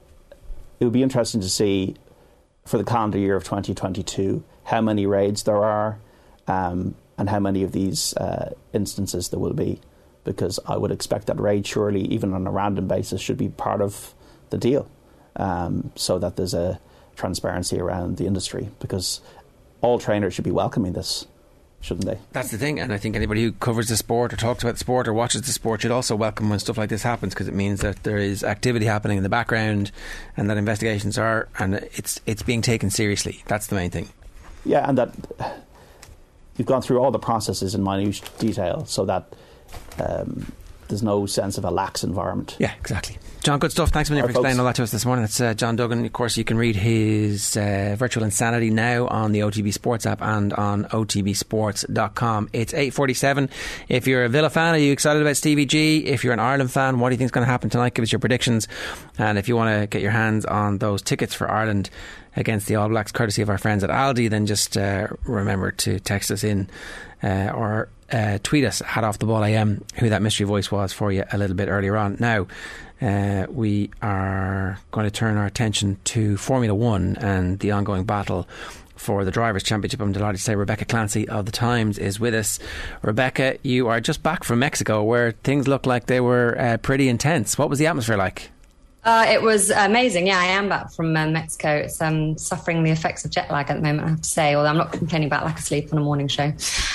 it would be interesting to see, for the calendar year of twenty twenty-two, how many raids there are, um, and how many of these uh, instances there will be, because I would expect that raid, surely, even on a random basis, should be part of the deal, um, so that there's a transparency around the industry, because all trainers should be welcoming this, shouldn't they? That's the thing, and I think anybody who covers the sport or talks about the sport or watches the sport should also welcome when stuff like this happens, because it means that there is activity happening in the background and that investigations are, and it's it's being taken seriously. That's the main thing. Yeah, and that you've gone through all the processes in minute detail, so that um, there's no sense of a lax environment. Yeah, exactly. John, good stuff. Thanks a million for explaining all that to us this morning. It's uh, John Duggan. Of course, you can read his uh, Virtual Insanity now on the O T B Sports app and on o t b sports dot com. It's eight forty-seven. If you're a Villa fan, are you excited about Stevie G? If you're an Ireland fan, what do you think is going to happen tonight? Give us your predictions. And if you want to get your hands on those tickets for Ireland against the All Blacks, courtesy of our friends at Aldi, then just uh, remember to text us in uh, or uh, tweet us at Off The Ball A M who that mystery voice was for you a little bit earlier on. Now, Uh, we are going to turn our attention to Formula One and the ongoing battle for the Drivers' Championship. I'm delighted to say Rebecca Clancy of The Times is with us. Rebecca, you are just back from Mexico, where things looked like they were uh, pretty intense. What was the atmosphere like? Uh, it was amazing. Yeah, I am back from uh, Mexico. It's um, suffering the effects of jet lag at the moment, I have to say, although I'm not complaining about lack of sleep on a morning show.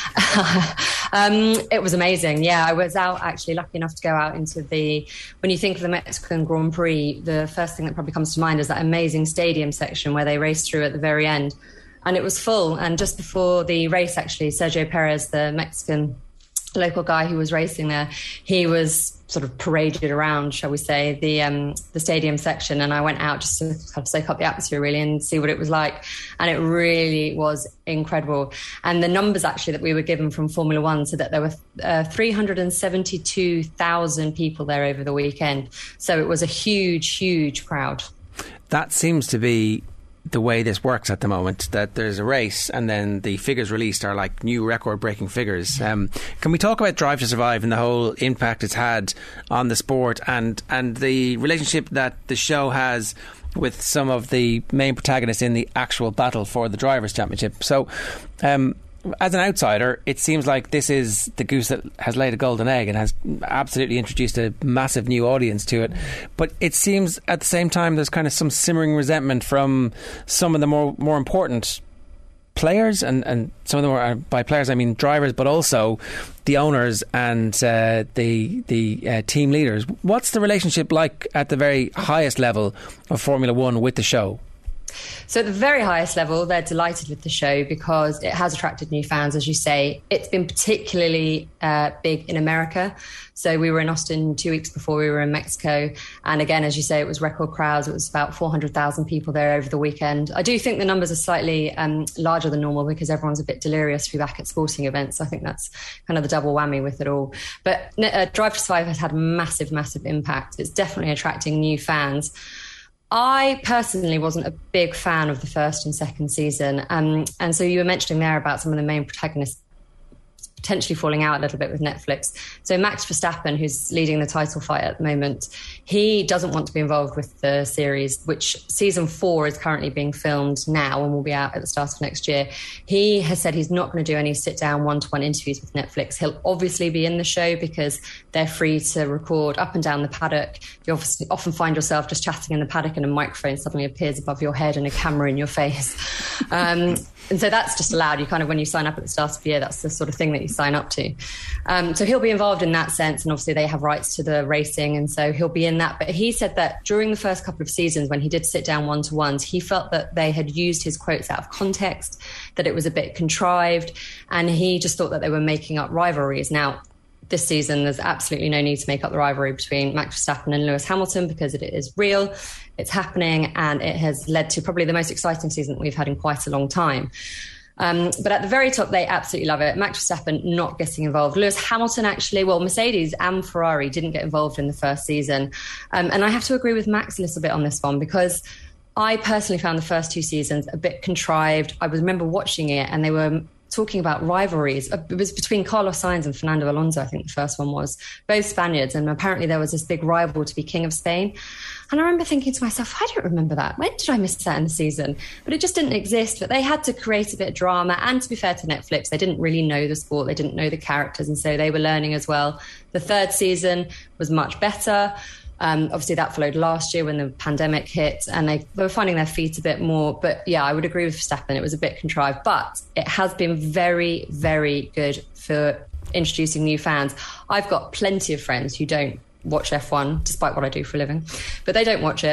um, it was amazing. Yeah, I was out, actually, lucky enough to go out into the... When you think of the Mexican Grand Prix, the first thing that probably comes to mind is that amazing stadium section where they race through at the very end. And it was full. And just before the race, actually, Sergio Perez, the Mexican local guy who was racing there, he was sort of paraded around, shall we say, the um, the stadium section, and I went out just to kind of soak up the atmosphere really and see what it was like, and it really was incredible. And the numbers actually that we were given from Formula One said that there were uh, three hundred seventy-two thousand people there over the weekend, so it was a huge, huge crowd. That seems to be the way this works at the moment, that there's a race and then the figures released are like new record-breaking figures. Um, can we talk about Drive to Survive and the whole impact it's had on the sport and, and the relationship that the show has with some of the main protagonists in the actual battle for the Drivers' Championship? So, um, as an outsider, it seems like this is the goose that has laid a golden egg and has absolutely introduced a massive new audience to it. But it seems at the same time there's kind of some simmering resentment from some of the more more important players, and, and some of them are, by players I mean drivers, but also the owners and uh, the the uh, team leaders. What's the relationship like at the very highest level of Formula One with the show? So at the very highest level, they're delighted with the show because it has attracted new fans, as you say. It's been particularly uh, big in America. So we were in Austin two weeks before we were in Mexico. And again, as you say, it was record crowds. It was about four hundred thousand people there over the weekend. I do think the numbers are slightly um, larger than normal because everyone's a bit delirious to be back at sporting events. I think that's kind of the double whammy with it all. But uh, Drive to Survive has had a massive, massive impact. It's definitely attracting new fans. I personally wasn't a big fan of the first and second season. Um, and so you were mentioning there about some of the main protagonists potentially falling out a little bit with Netflix. So Max Verstappen, who's leading the title fight at the moment, he doesn't want to be involved with the series, which season four is currently being filmed now and will be out at the start of next year. He has said he's not going to do any sit-down one-to-one interviews with Netflix. He'll obviously be in the show because they're free to record up and down the paddock. You obviously often find yourself just chatting in the paddock and a microphone suddenly appears above your head and a camera in your face. Um, and so that's just allowed. You kind of, when you sign up at the start of the year, that's the sort of thing that you sign up to. Um, so he'll be involved in that sense, and obviously they have rights to the racing, and so he'll be in that. But he said that during the first couple of seasons when he did sit down one-to-ones, he felt that they had used his quotes out of context, that it was a bit contrived, and he just thought that they were making up rivalries. Now, this season, there's absolutely no need to make up the rivalry between Max Verstappen and Lewis Hamilton because it is real, it's happening, and it has led to probably the most exciting season that we've had in quite a long time. Um, but at the very top, they absolutely love it. Max Verstappen not getting involved. Lewis Hamilton, actually, well, Mercedes and Ferrari didn't get involved in the first season. Um, and I have to agree with Max a little bit on this one because I personally found the first two seasons a bit contrived. I remember watching it and they were talking about rivalries. It was between Carlos Sainz and Fernando Alonso, I think the first one was, both Spaniards, and apparently there was this big rival to be King of Spain. And I remember thinking to myself, I don't remember that. When did I miss that in the season? But it just didn't exist. But they had to create a bit of drama. And to be fair to Netflix, they didn't really know the sport. They didn't know the characters. And so they were learning as well. The third season was much better. Um, obviously, that followed last year when the pandemic hit, and they, they were finding their feet a bit more. But yeah, I would agree with Verstappen. It was a bit contrived, but it has been very, very good for introducing new fans. I've got plenty of friends who don't watch F one, despite what I do for a living, but they don't watch it.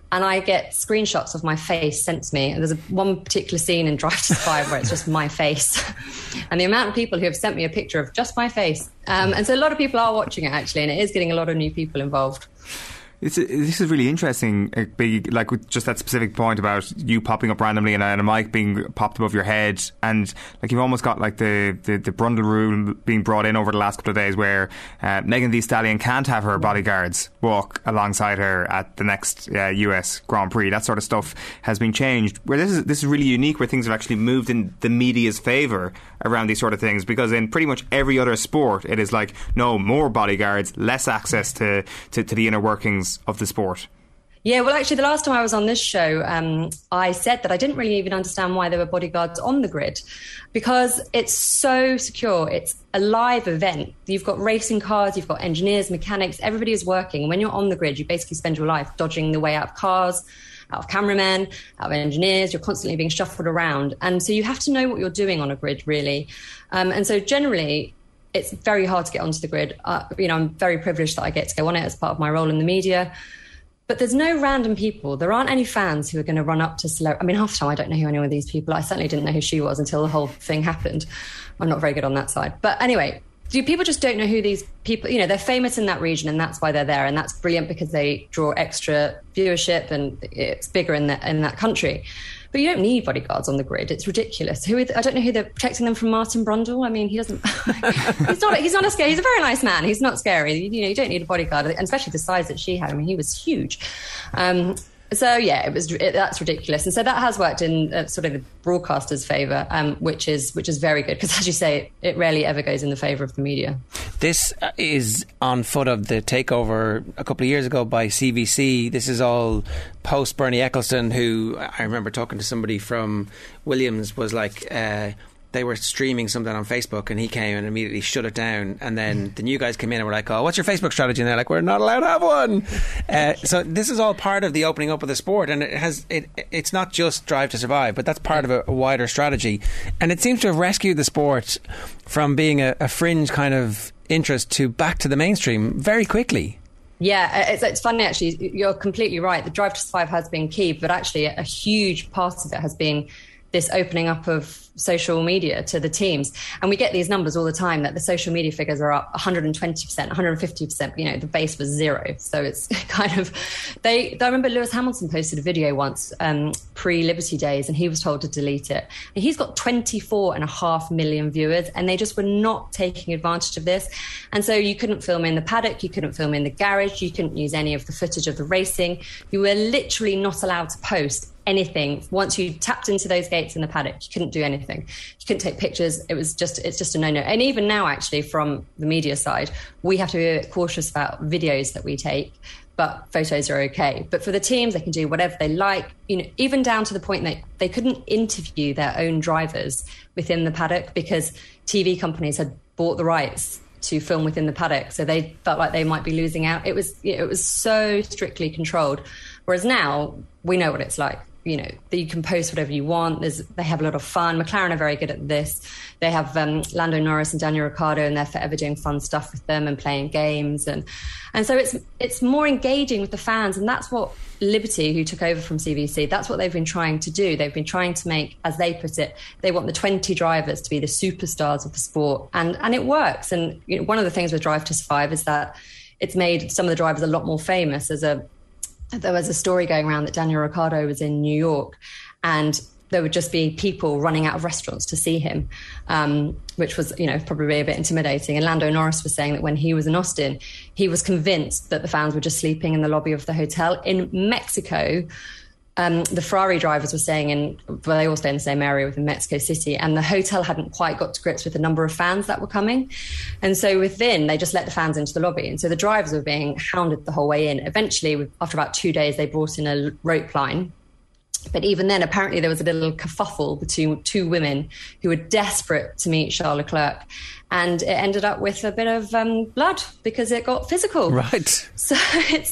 and I get screenshots of my face sent to me. And there's a, one particular scene in Drive to Survive where it's just my face. And the amount of people who have sent me a picture of just my face. Um, and so a lot of people are watching it, actually, and it is getting a lot of new people involved. It's, this is really interesting, uh, big, like with just that specific point about you popping up randomly and a, and a mic being popped above your head, and like you've almost got like the, the, the Brundle rule being brought in over the last couple of days where uh, Megan Thee Stallion can't have her bodyguards walk alongside her at the next uh, U S Grand Prix. That sort of stuff has been changed. Where this is this is really unique, where things have actually moved in the media's favour around these sort of things, because in pretty much every other sport it is like, no, more bodyguards, less access to, to, to the inner workings of the sport. Yeah, well, actually, the last time I was on this show, um, I said that I didn't really even understand why there were bodyguards on the grid, because it's so secure. It's a live event. You've got racing cars, you've got engineers, mechanics, everybody is working. When you're on the grid, you basically spend your life dodging the way out of cars, out of cameramen, out of engineers. You're constantly being shuffled around. And so you have to know what you're doing on a grid, really. Um, and so generally, it's very hard to get onto the grid. Uh, you know, I'm very privileged that I get to go on it as part of my role in the media. But there's no random people. There aren't any fans who are going to run up to celebrity. I mean, half the time I don't know who any of these people are. I certainly didn't know who she was until the whole thing happened. I'm not very good on that side. But anyway, do people just don't know who these people, you know, they're famous in that region and that's why they're there. And that's brilliant because they draw extra viewership and it's bigger in, the, in that country. But you don't need bodyguards on the grid. It's ridiculous. Who I don't know who they're protecting them from. Martin Brundle. I mean, he doesn't. he's not. He's not a scary. He's a very nice man. He's not scary. You, you know, you don't need a bodyguard, and especially the size that she had. I mean, he was huge. Um, so yeah, it was. It, that's ridiculous. And so that has worked in uh, sort of the broadcaster's favour, um, which is which is very good because, as you say, it rarely ever goes in the favour of the media. This is on foot of the takeover a couple of years ago by C V C. This is all post Bernie Ecclestone, who I remember talking to somebody from Williams, was like uh, they were streaming something on Facebook and he came and immediately shut it down, and then the new guys came in and were like, oh, what's your Facebook strategy? And they're like, we're not allowed to have one. Uh, so this is all part of the opening up of the sport, and it has it it's not just Drive to Survive, but that's part of a, a wider strategy, and it seems to have rescued the sport from being a, a fringe kind of interest to back to the mainstream very quickly. Yeah, it's, it's funny actually, you're completely right. The Drive to Survive has been key, but actually a huge part of it has been this opening up of social media to the teams. And we get these numbers all the time that the social media figures are up one hundred twenty percent, one hundred fifty percent. You know, the base was zero. So it's kind of, they, I remember Lewis Hamilton posted a video once um, pre-Liberty Days and he was told to delete it. And he's got twenty-four and a half million viewers and they just were not taking advantage of this. And so you couldn't film in the paddock, you couldn't film in the garage, you couldn't use any of the footage of the racing. You were literally not allowed to post anything. Once you tapped into those gates in the paddock, you couldn't do anything. You couldn't take pictures. It was just, it's just a no-no. And even now, actually, from the media side, we have to be cautious about videos that we take, but photos are okay. But for the teams, they can do whatever they like, you know, even down to the point that they couldn't interview their own drivers within the paddock because T V companies had bought the rights to film within the paddock. So they felt like they might be losing out. It was, you know, it was so strictly controlled. Whereas now we know what it's like. You know, you can post whatever you want. There's, they have a lot of fun. McLaren are very good at this. They have um, Lando Norris and Daniel Ricciardo, and they're forever doing fun stuff with them and playing games. And and so it's it's more engaging with the fans. And that's what Liberty, who took over from C V C, that's what they've been trying to do. They've been trying to make, as they put it, they want the twenty drivers to be the superstars of the sport. And, and it works. And you know, one of the things with Drive to Survive is that it's made some of the drivers a lot more famous. As a There was a story going around that Daniel Ricciardo was in New York and there would just be people running out of restaurants to see him, um, which was, you know, probably a bit intimidating. And Lando Norris was saying that when he was in Austin, he was convinced that the fans were just sleeping in the lobby of the hotel. In Mexico, Um, the Ferrari drivers were saying, in, well, they all stay in the same area within Mexico City, and the hotel hadn't quite got to grips with the number of fans that were coming. And so within, they just let the fans into the lobby. And so the drivers were being hounded the whole way in. Eventually, after about two days, they brought in a rope line. But even then, apparently there was a little kerfuffle between two women who were desperate to meet Charles Leclerc. And it ended up with a bit of um, blood because it got physical. Right. So it's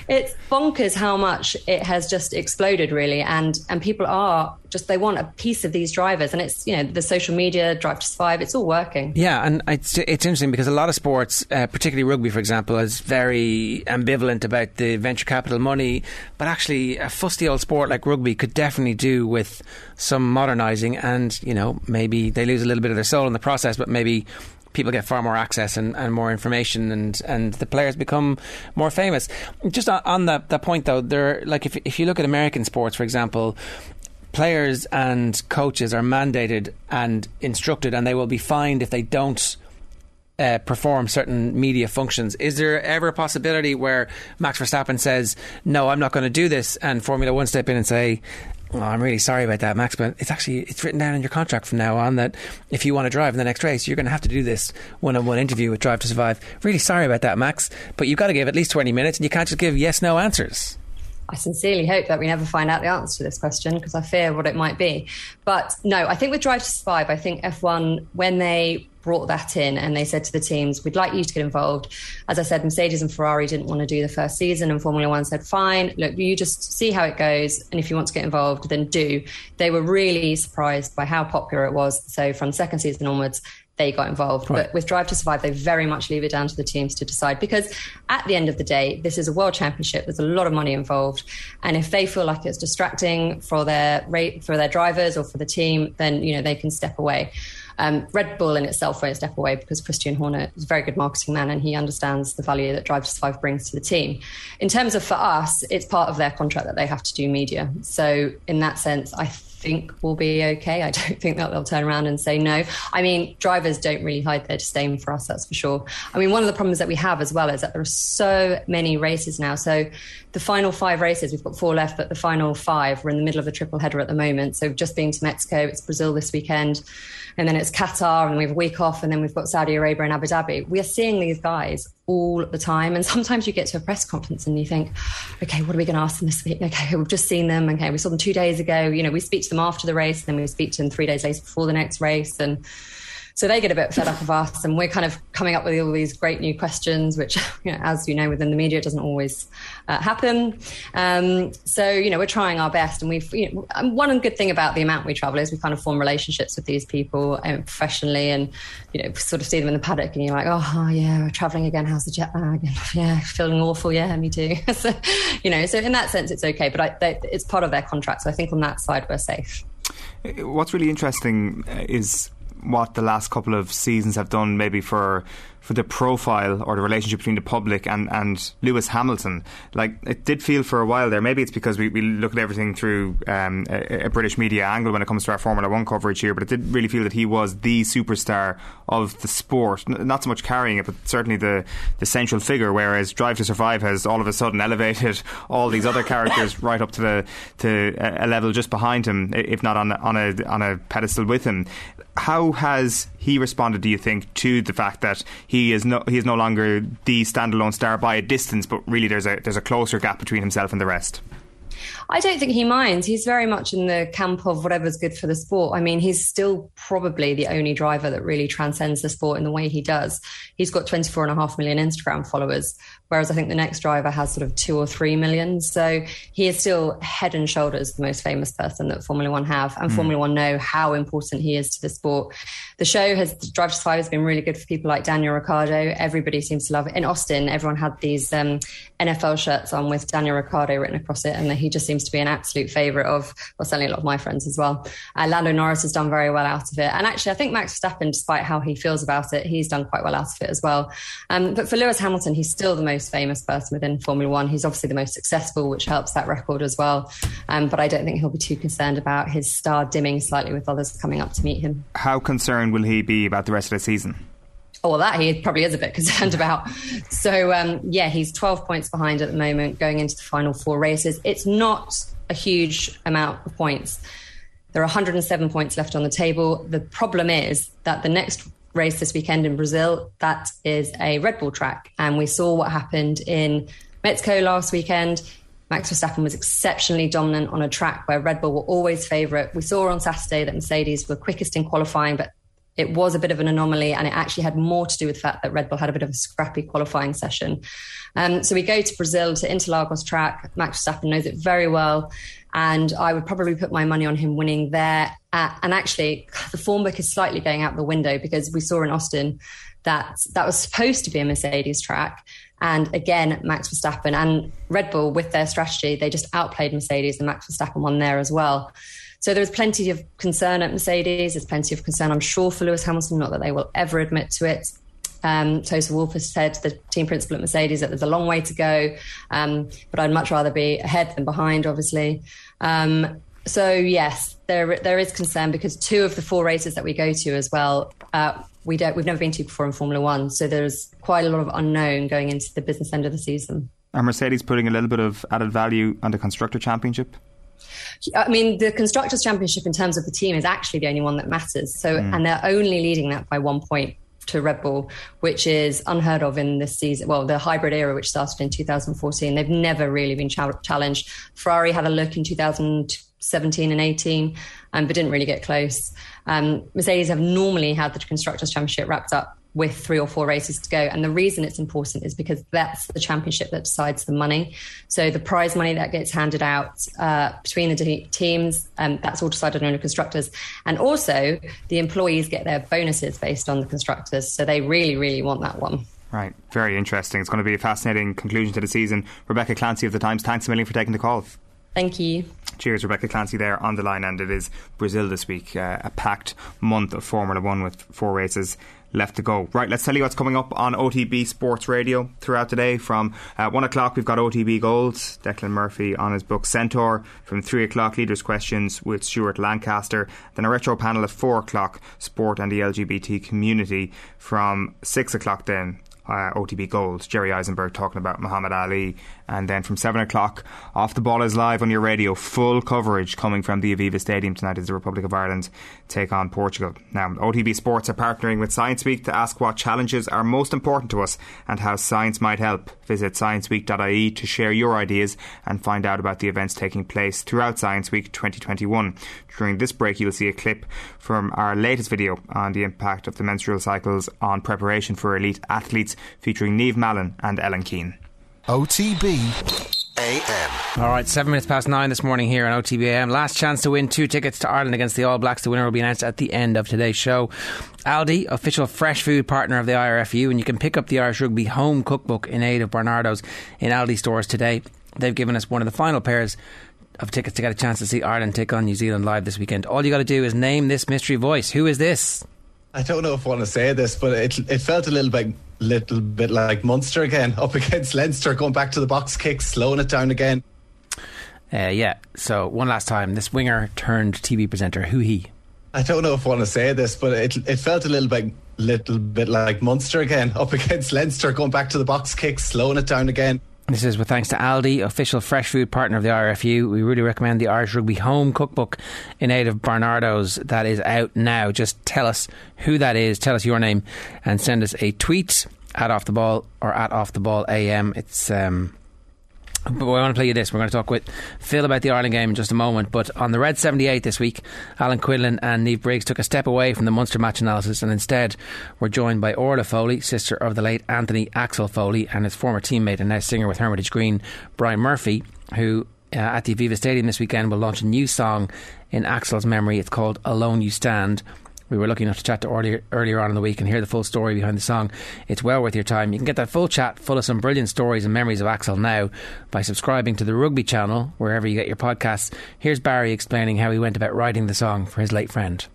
it's bonkers how much it has just exploded, really, and and people are just, they want a piece of these drivers, and it's, you know, the social media, Drive to Survive, it's all working. Yeah, and it's, it's interesting because a lot of sports, uh, particularly rugby, for example, is very ambivalent about the venture capital money, but actually a fusty old sport like rugby could definitely do with some modernising, and, you know, maybe they lose a little bit of their soul in the process, but maybe people get far more access and, and more information, and, and the players become more famous. Just on, on that, that point, though, there, like if if you look at American sports, for example, players and coaches are mandated and instructed, and they will be fined if they don't uh, perform certain media functions. Is there ever a possibility where Max Verstappen says, no, I'm not going to do this, and Formula One step in and say, oh, I'm really sorry about that, Max, but it's actually, it's written down in your contract from now on that if you want to drive in the next race, you're going to have to do this one-on-one interview with Drive to Survive. Really sorry about that, Max, but you've got to give at least twenty minutes, and you can't just give yes-no answers. I sincerely hope that we never find out the answer to this question, because I fear what it might be. But no, I think with Drive to Survive, I think F one, when they brought that in and they said to the teams, we'd like you to get involved. As I said, Mercedes and Ferrari didn't want to do the first season, and Formula One said, fine, look, you just see how it goes, and if you want to get involved, then do. They were really surprised by how popular it was. So from the second season onwards, they got involved. Right. But with Drive to Survive, they very much leave it down to the teams to decide, because at the end of the day, this is a world championship. There's a lot of money involved. And if they feel like it's distracting for their rate, for their drivers or for the team, then, you know, they can step away. Um, Red Bull in itself won't step away, because Christian Horner is a very good marketing man, and he understands the value that Drive to Survive brings to the team. In terms of, for us, it's part of their contract that they have to do media. So in that sense, I think we'll be okay. I don't think that they'll turn around and say no. I mean, drivers don't really hide their disdain for us, that's for sure. I mean, one of the problems that we have as well is that there are so many races now. So the final five races, we've got four left, but the final five, we're in the middle of a triple header at the moment. So we've just been to Mexico, it's Brazil this weekend, and then it's Qatar, and we have a week off, and then we've got Saudi Arabia and Abu Dhabi. We are seeing these guys all the time, and sometimes you get to a press conference and you think, okay, what are we going to ask them this week? Okay, we've just seen them. Okay, we saw them two days ago. You know, we speak to them after the race, and then we speak to them three days later before the next race, and so they get a bit fed up of us, and we're kind of coming up with all these great new questions, which, you know, as you know, within the media, it doesn't always uh, happen. Um, so, you know, we're trying our best, and we've, you know, one good thing about the amount we travel is we kind of form relationships with these people um, professionally, and, you know, sort of see them in the paddock, and you're like, oh, yeah, we're traveling again. How's the jet lag? Yeah, feeling awful. Yeah, me too. So, you know, so in that sense, it's okay, but I, they, it's part of their contract. So I think on that side, we're safe. What's really interesting is what the last couple of seasons have done, maybe for for the profile or the relationship between the public and, and Lewis Hamilton. Like, it did feel for a while there, maybe it's because we, we look at everything through um, a, a British media angle when it comes to our Formula One coverage here, but it did really feel that he was the superstar of the sport. N- not so much carrying it, but certainly the, the central figure, whereas Drive to Survive has all of a sudden elevated all these other characters right up to the to a level just behind him, if not on, on, a, on a pedestal with him. How has he responded, do you think, to the fact that he is no he is no longer the standalone star by a distance, but really there's a there's a closer gap between himself and the rest? I don't think he minds. He's very much in the camp of whatever's good for the sport. I mean, he's still probably the only driver that really transcends the sport in the way he does. He's got twenty-four and a half million Instagram followers, whereas I think the next driver has sort of two or three million. So he is still head and shoulders the most famous person that Formula One have, and mm. Formula One know how important he is to the sport. The show has, Drive to Survive has been really good for people like Daniel Ricciardo. Everybody seems to love it. In Austin, everyone had these um, N F L shirts on with Daniel Ricciardo written across it, and he just seems to be an absolute favourite of, well, certainly a lot of my friends as well. Uh, Lando Norris has done very well out of it. And actually, I think Max Verstappen, despite how he feels about it, he's done quite well out of it as well. Um, but for Lewis Hamilton, he's still the most famous person within Formula One. He's obviously the most successful, which helps that record as well. Um, but I don't think he'll be too concerned about his star dimming slightly with others coming up to meet him. How concerned will he be about the rest of the season? Oh, well, that he probably is a bit concerned about. So, um, yeah, he's twelve points behind at the moment, going into the final four races. It's not a huge amount of points. There are one hundred seven points left on the table. The problem is that the next race this weekend in Brazil, that is a Red Bull track. And we saw what happened in Mexico last weekend. Max Verstappen was exceptionally dominant on a track where Red Bull were always favourite. We saw on Saturday that Mercedes were quickest in qualifying, but it was a bit of an anomaly, and it actually had more to do with the fact that Red Bull had a bit of a scrappy qualifying session. Um, so we go to Brazil, to Interlagos track. Max Verstappen knows it very well, and I would probably put my money on him winning there. Uh, and actually, the form book is slightly going out the window, because we saw in Austin that that was supposed to be a Mercedes track. And again, Max Verstappen and Red Bull, with their strategy, they just outplayed Mercedes, and Max Verstappen won there as well. So there was plenty of concern at Mercedes. There's plenty of concern, I'm sure, for Lewis Hamilton, not that they will ever admit to it. Um, Toto Wolff has said, the team principal at Mercedes, that there's a long way to go, um, but I'd much rather be ahead than behind, obviously. Um, so, yes, there there is concern, because two of the four races that we go to as well, uh, we don't, we've never been to before in Formula One. So there's quite a lot of unknown going into the business end of the season. Are Mercedes putting a little bit of added value on the Constructor Championship? I mean, the Constructors' Championship in terms of the team is actually the only one that matters. So, mm. and they're only leading that by one point to Red Bull, which is unheard of in this season. Well, the hybrid era, which started in two thousand fourteen, they've never really been ch- challenged. Ferrari had a look in two thousand seventeen and eighteen, um, but didn't really get close. Um, Mercedes have normally had the Constructors' Championship wrapped up with three or four races to go. And the reason it's important is because that's the championship that decides the money. So the prize money that gets handed out uh, between the de- teams, um, that's all decided on the constructors. And also the employees get their bonuses based on the constructors. So they really, really want that one. Right. Very interesting. It's going to be a fascinating conclusion to the season. Rebecca Clancy of The Times, thanks a million for taking the call. Thank you. Cheers, Rebecca Clancy there on the line. And it is Brazil this week, uh, a packed month of Formula One with four races left to go. Right, let's tell you what's coming up on O T B Sports Radio throughout the day. From uh, one o'clock we've got O T B Gold, Declan Murphy on his book Centaur. From three o'clock Leaders' Questions with Stuart Lancaster. Then a retro panel at four o'clock, Sport and the L G B T community. From six o'clock then Uh, O T B Gold, Jerry Eisenberg talking about Muhammad Ali. And then from seven o'clock, Off the Ball is live on your radio. Full coverage coming from the Aviva Stadium tonight as the Republic of Ireland take on Portugal. Now, O T B Sports are partnering with Science Week to ask what challenges are most important to us and how science might help. Visit science week dot I E to share your ideas and find out about the events taking place throughout Science Week twenty twenty-one. During this break, you'll see a clip from our latest video on the impact of the menstrual cycles on preparation for elite athletes, featuring Niamh Mallon and Ellen Keane. O T B A M. Alright, seven minutes past nine this morning here on O T B A M. Last chance to win two tickets to Ireland against the All Blacks. The winner will be announced at the end of today's show. Aldi, official fresh food partner of the I R F U, and you can pick up the Irish Rugby home cookbook in aid of Barnardo's in Aldi stores today. They've given us one of the final pairs of tickets to get a chance to see Ireland take on New Zealand live this weekend. All you got to do is name this mystery voice. Who is this? I don't know if I want to say this, but it it felt a little bit little bit like Munster again, up against Leinster, going back to the box kicks, slowing it down again. Uh, yeah, so one last time, this winger turned T V presenter, who he? I don't know if I want to say this, but it it felt a little bit little bit like Munster again, up against Leinster, going back to the box kicks, slowing it down again. This is with thanks to Aldi, official fresh food partner of the I R F U. We really recommend the Irish Rugby home cookbook in aid of Barnardo's. That is out now. Just tell us who that is, tell us your name, and send us a tweet at Off the Ball or at Off the Ball A M. It's um But we want to play you this. We're going to talk with Phil about the Ireland game in just a moment. But on the Red seventy-eight this week, Alan Quinlan and Niamh Briggs took a step away from the Munster match analysis and instead were joined by Orla Foley, sister of the late Anthony Axel Foley, and his former teammate and now singer with Hermitage Green, Brian Murphy, who uh, at the Aviva Stadium this weekend will launch a new song in Axel's memory. It's called Alone You Stand. We were lucky enough to chat to earlier, earlier on in the week and hear the full story behind the song. It's well worth your time. You can get that full chat full of some brilliant stories and memories of Axel now by subscribing to the Rugby channel wherever you get your podcasts. Here's Barry explaining how he went about writing the song for his late friend.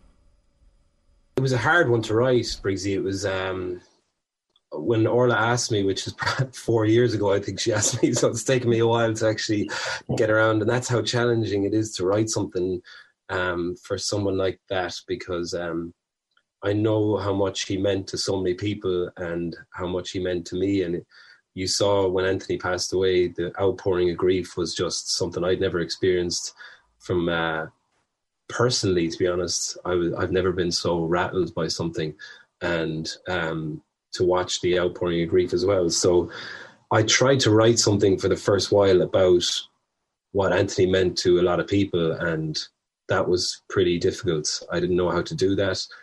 It was a hard one to write, Briggsy. It was um, when Orla asked me, which was four years ago, I think she asked me, so it's taken me a while to actually get around, and that's how challenging it is to write something Um, for someone like that, because um, I know how much he meant to so many people and how much he meant to me. And it, you saw when Anthony passed away, the outpouring of grief was just something I'd never experienced from uh, personally, to be honest. I was, I've never been so rattled by something, and um, to watch the outpouring of grief as well. So I tried to write something for the first while about what Anthony meant to a lot of people, and that was pretty difficult. I didn't know how to do that.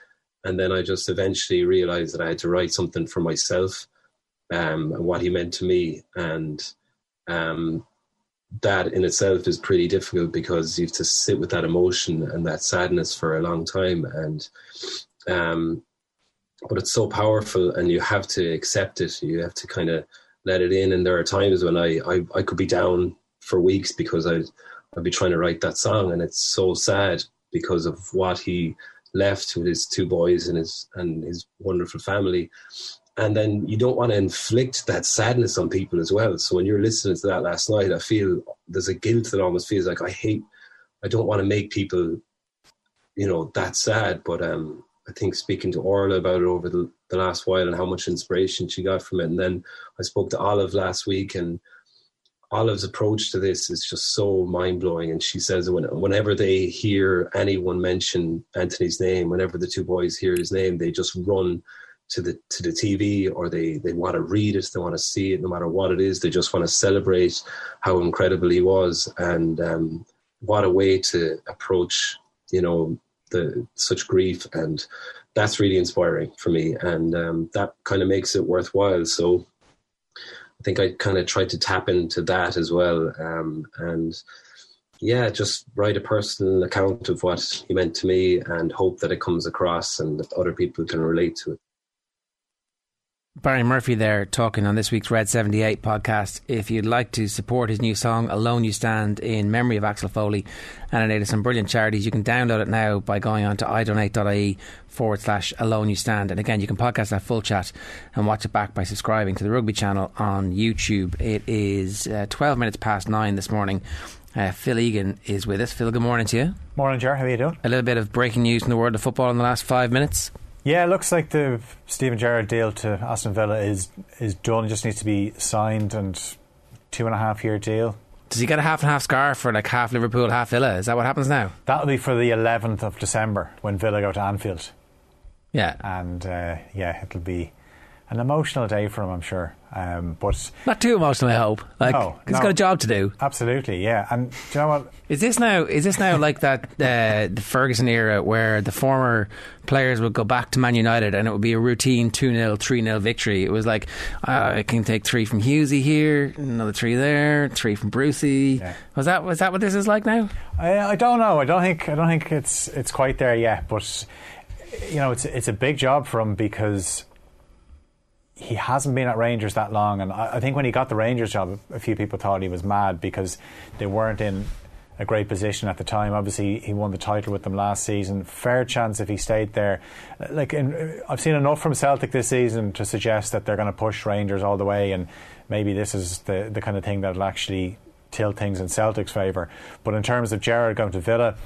And then I just eventually realised that I had to write something for myself, um, and what he meant to me. And um, that in itself is pretty difficult, because you have to sit with that emotion and that sadness for a long time. And um, but it's so powerful, and you have to accept it. You have to kind of let it in. And there are times when I, I, I could be down for weeks because I'd, I'd be trying to write that song, and it's so sad because of what he left with his two boys and his and his wonderful family. And then you don't want to inflict that sadness on people as well. So when you're listening to that last night, I feel there's a guilt that almost feels like I hate, I don't want to make people, you know, that sad. But um, I think speaking to Orla about it over the, the last while and how much inspiration she got from it. And then I spoke to Olive last week, and Olive's approach to this is just so mind-blowing. And she says when, whenever they hear anyone mention Anthony's name, whenever the two boys hear his name, they just run to the to the T V, or they, they want to read it, they want to see it, no matter what it is. They just want to celebrate how incredible he was. And um, what a way to approach, you know, the such grief. And that's really inspiring for me. And um, that kind of makes it worthwhile. So I think I kind of tried to tap into that as well. Um, and yeah, just write a personal account of what he meant to me, and hope that it comes across and that other people can relate to it. Barry Murphy there, talking on this week's Red seventy-eight podcast. If you'd like to support his new song Alone You Stand in memory of Axel Foley and donate to some brilliant charities, you can download it now by going on to idonate.ie forward slash Alone You Stand. And again, you can podcast that full chat and watch it back by subscribing to the Rugby channel on YouTube. It is uh, twelve minutes past nine this morning. Uh, Phil Egan is with us. Phil, good morning to you. Morning, Ger. How are you doing? A little bit of breaking news in the world of football in the last five minutes. Yeah, it looks like the Steven Gerrard deal to Aston Villa is is done. It just needs to be signed, and two and a half year deal. Does he get a half and half scarf for like half Liverpool, half Villa? Is that what happens now? That'll be for the eleventh of December when Villa go to Anfield. Yeah. And uh, yeah, it'll be an emotional day for him, I'm sure. Um, but not too emotional, I hope. Like, no, he's no, got a job to do. Absolutely, yeah. And do you know what? Is this now? Is this now like that uh, the Ferguson era where the former players would go back to Man United and it would be a routine two nil, three nil victory? It was like uh, I can take three from Hughesy here, another three there, three from Brucey. Yeah. Was that was that what this is like now? I, I don't know. I don't think I don't think it's it's quite there yet. But you know, it's it's a big job for him because he hasn't been at Rangers that long, and I think when he got the Rangers job, a few people thought he was mad because they weren't in a great position at the time. Obviously, he won the title with them last season. Fair chance if he stayed there. Like, in, I've seen enough from Celtic this season to suggest that they're going to push Rangers all the way, and maybe this is the the kind of thing that'll actually tilt things in Celtic's favour. But in terms of Gerrard going to Villa,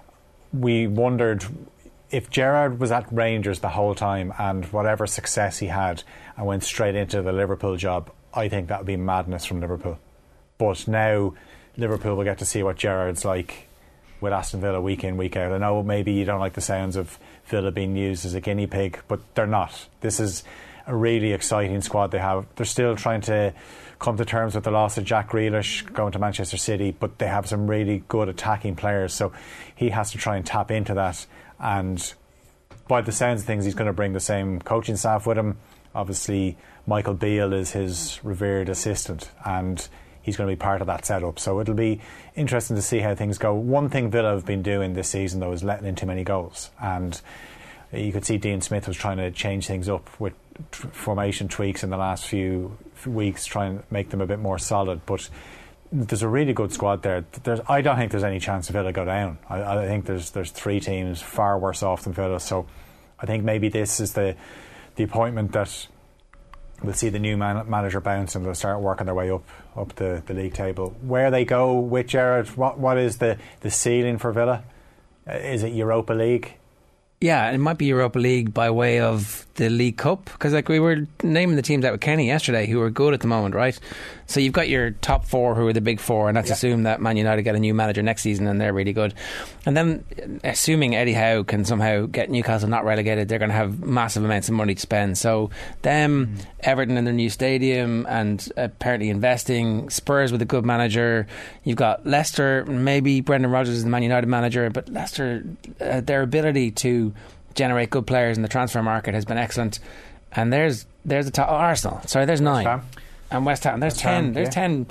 we wondered if Gerrard was at Rangers the whole time and whatever success he had and went straight into the Liverpool job, I think that would be madness from Liverpool. But now Liverpool will get to see what Gerrard's like with Aston Villa week in, week out. I know maybe you don't like the sounds of Villa being used as a guinea pig, but they're not. This is a really exciting squad they have. They're still trying to come to terms with the loss of Jack Grealish going to Manchester City, but they have some really good attacking players, so he has to try and tap into that. And by the sounds of things, he's going to bring the same coaching staff with him. Obviously, Michael Beale is his revered assistant, and he's going to be part of that setup. So it'll be interesting to see how things go. One thing Villa have been doing this season, though, is letting in too many goals. And you could see Dean Smith was trying to change things up with t- formation tweaks in the last few weeks, try and make them a bit more solid. But there's a really good squad there. There's, I don't think there's any chance Villa go down. I, I think there's there's three teams far worse off than Villa. So I think maybe this is the the appointment that we'll see the new man, manager bounce and they'll start working their way up up the, the league table. Where they go with Gerrard, what what is the, the ceiling for Villa? Uh, is it Europa League? Yeah, it might be Europa League by way of the League Cup, because like we were naming the teams out with Kenny yesterday who are good at the moment, right? So you've got your top four who are the big four, and let's yeah. assume that Man United get a new manager next season and they're really good. And then assuming Eddie Howe can somehow get Newcastle not relegated, they're going to have massive amounts of money to spend. So them, mm. Everton in their new stadium and apparently investing, Spurs with a good manager, you've got Leicester, maybe Brendan Rodgers is the Man United manager, but Leicester, uh, their ability to generate good players in the transfer market has been excellent. And there's there's the top, oh, Arsenal. Sorry, there's nine. West Ham. And West Ham. There's West ten. Ham, there's yeah. ten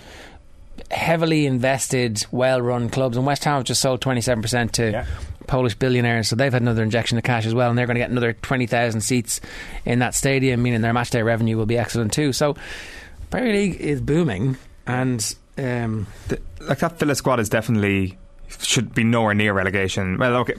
heavily invested, well-run clubs. And West Ham have just sold twenty-seven percent to yeah. Polish billionaires, so they've had another injection of cash as well, and they're going to get another twenty thousand seats in that stadium, meaning their matchday revenue will be excellent too. So Premier League is booming, and um, the, like that Villa squad is definitely should be nowhere near relegation. Well, okay,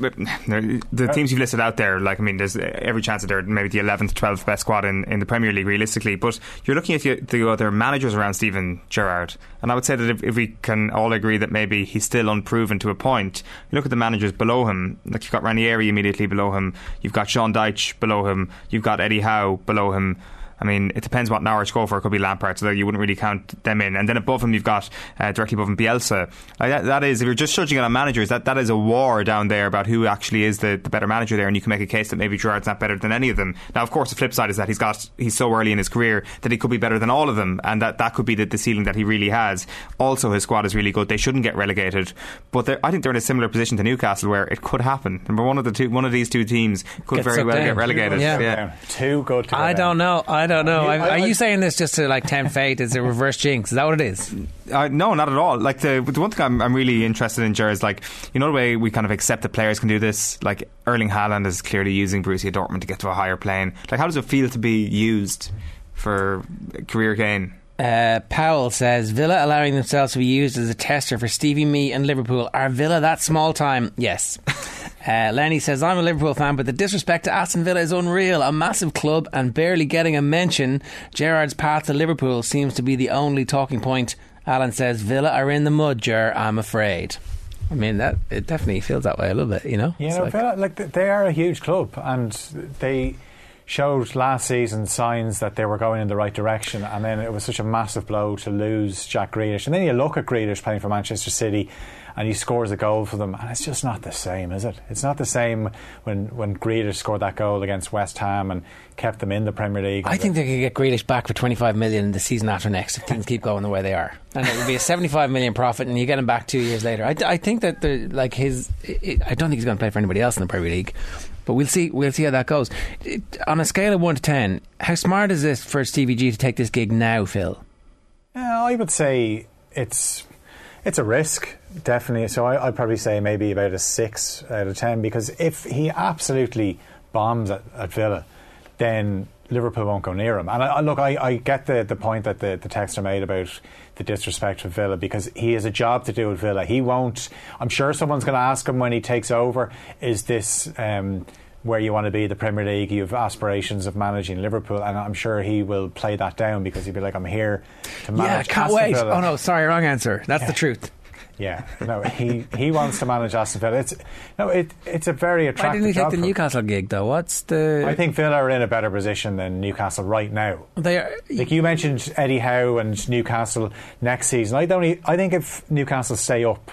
the teams you've listed out there, like I mean, there's every chance that they're maybe the eleventh, twelfth best squad in, in the Premier League realistically, but you're looking at the, the other managers around Steven Gerrard, and I would say that if, if we can all agree that maybe he's still unproven to a point, you look at the managers below him, like you've got Ranieri immediately below him, you've got Sean Dyche below him, you've got Eddie Howe below him. I mean, it depends what Norwich go for. It could be Lampard, so that you wouldn't really count them in. And then above him, you've got uh, directly above him Bielsa. Like that, that is, if you're just judging it on managers, that, that is a war down there about who actually is the, the better manager there. And you can make a case that maybe Gerrard's not better than any of them. Now, of course, the flip side is that he's got he's so early in his career that he could be better than all of them, and that, that could be the, the ceiling that he really has. Also, his squad is really good. They shouldn't get relegated, but I think they're in a similar position to Newcastle, where it could happen. Number one of the two, one of these two teams could Gets very well down. get relegated. Yeah. yeah. Too good to go I down. don't know. I don't know. I, I, I, are you saying this just to like tempt fate? Is a reverse jinx? Is that what it is? Uh, no, not at all. Like the, the one thing I'm, I'm really interested in, Ger, is like, you know the way we kind of accept that players can do this. Like Erling Haaland is clearly using Borussia Dortmund to get to a higher plane. Like, how does it feel to be used for career gain? Uh, Powell says Villa allowing themselves to be used as a tester for Stevie, me and Liverpool. Are Villa that small time? Yes. uh, Lenny says I'm a Liverpool fan, but the disrespect to Aston Villa is unreal. A massive club and barely getting a mention. Gerrard's path to Liverpool seems to be the only talking point. Alan says Villa are in the mud, Ger, I'm afraid. I mean, that it definitely feels that way a little bit, you know. You it's know, like, Villa, like they are a huge club, and they showed last season signs that they were going in the right direction, and then it was such a massive blow to lose Jack Grealish. And then you look at Grealish playing for Manchester City, and he scores a goal for them, and it's just not the same, is it? It's not the same when, when Grealish scored that goal against West Ham and kept them in the Premier League. I think they could get Grealish back for twenty-five million the season after next if things keep going the way they are, and it would be a seventy-five million profit, and you get him back two years later. I, I think that the like his it, I don't think he's going to play for anybody else in the Premier League, but we'll see we'll see how that goes. It, on a scale of one to ten, how smart is it for Stevie G to take this gig now, Phil? Uh, I would say it's it's a risk, definitely. So I, I'd probably say maybe about a six out of ten, because if he absolutely bombs at, at Villa, then Liverpool won't go near him. And I, I, look, I, I get the, the point that the, the texter made about the disrespect for Villa, because he has a job to do with Villa. He won't. I'm sure someone's going to ask him when he takes over, is this um, where you want to be, the Premier League? You have aspirations of managing Liverpool, and I'm sure he will play that down, because he'll be like, I'm here to manage. Yeah, can't Aston wait. Villa. Oh no, sorry, wrong answer. That's yeah. the truth. Yeah, no, he, he wants to manage Aston Villa. It's no, it it's a very attractive. Why didn't he take job the for Newcastle him. gig though? What's the? I think Villa are in a better position than Newcastle right now. They are. Like you mentioned, Eddie Howe and Newcastle next season. I don't. I think if Newcastle stay up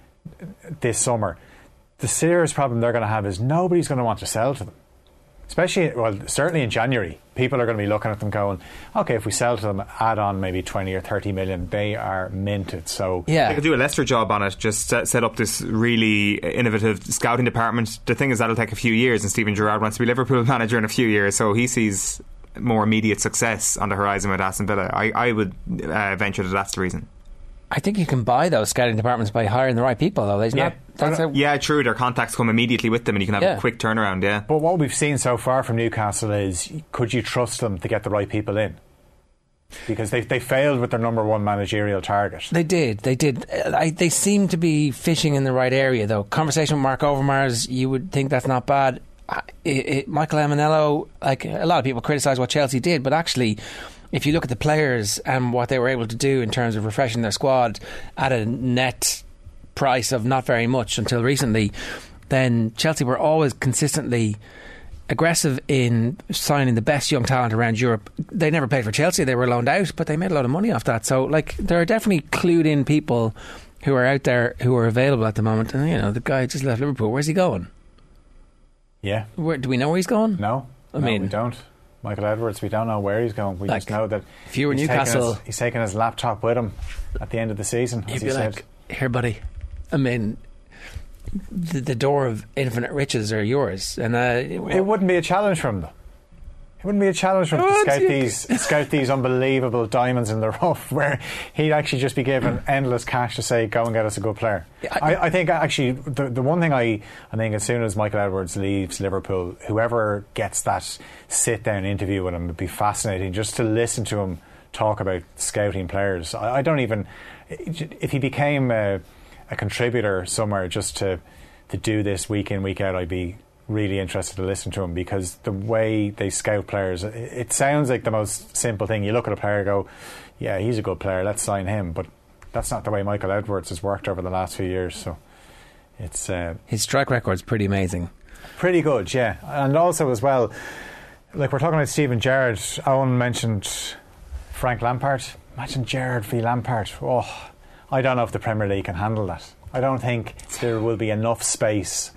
this summer, the serious problem they're going to have is nobody's going to want to sell to them. Especially, well, certainly in January, people are going to be looking at them going, okay, if we sell to them, add on maybe twenty or thirty million, they are minted. So yeah, they could do a Leicester job on it, just set, set up this really innovative scouting department. The thing is, that'll take a few years, and Steven Gerrard wants to be Liverpool manager in a few years, so he sees more immediate success on the horizon with Aston Villa. I, I would uh, venture that that's the reason. I think you can buy those scouting departments by hiring the right people, though. There's yeah. not. That's a, yeah, true. Their contacts come immediately with them, and you can have yeah. a quick turnaround. Yeah. But what we've seen so far from Newcastle is, could you trust them to get the right people in? Because they they failed with their number one managerial target. They did. They did. I, they seem to be fishing in the right area, though. Conversation with Mark Overmars, you would think that's not bad. It, it, Michael Emenello, like a lot of people criticise what Chelsea did, but actually, if you look at the players and what they were able to do in terms of refreshing their squad at a net price of not very much until recently, then Chelsea were always consistently aggressive in signing the best young talent around Europe. They never played for Chelsea, they were loaned out, but they made a lot of money off that. So like, there are definitely clued in people who are out there who are available at the moment. And you know, the guy just left Liverpool. Where's he going? Yeah. Where, do we know where he's going? No, I no, mean, we don't. Michael Edwards, we don't know where he's going. We like, just know that if you were he's Newcastle, taking his, he's taking his laptop with him at the end of the season. He'd as be he like, said. "Here, buddy." I mean, the, the door of infinite riches are yours. And uh, it wouldn't be a challenge for him, though. It wouldn't be a challenge for him to scout these, scout these unbelievable diamonds in the rough, where he'd actually just be given endless cash to say, go and get us a good player. I, I think actually the the one thing I, I think as soon as Michael Edwards leaves Liverpool, whoever gets that sit down interview with him would be fascinating, just to listen to him talk about scouting players. I, I don't even, if he became a, a contributor somewhere just to to do this week in, week out, I'd be really interested to listen to him, because the way they scout players, it, it sounds like the most simple thing. You look at a player and go, yeah, he's a good player, let's sign him. But that's not the way Michael Edwards has worked over the last few years. So it's uh, his strike record's pretty amazing. Pretty good, yeah. And also as well, like we're talking about Steven Gerrard, Owen mentioned Frank Lampard. Imagine Gerrard v Lampard. Oh, I don't know if the Premier League can handle that. I don't think there will be enough space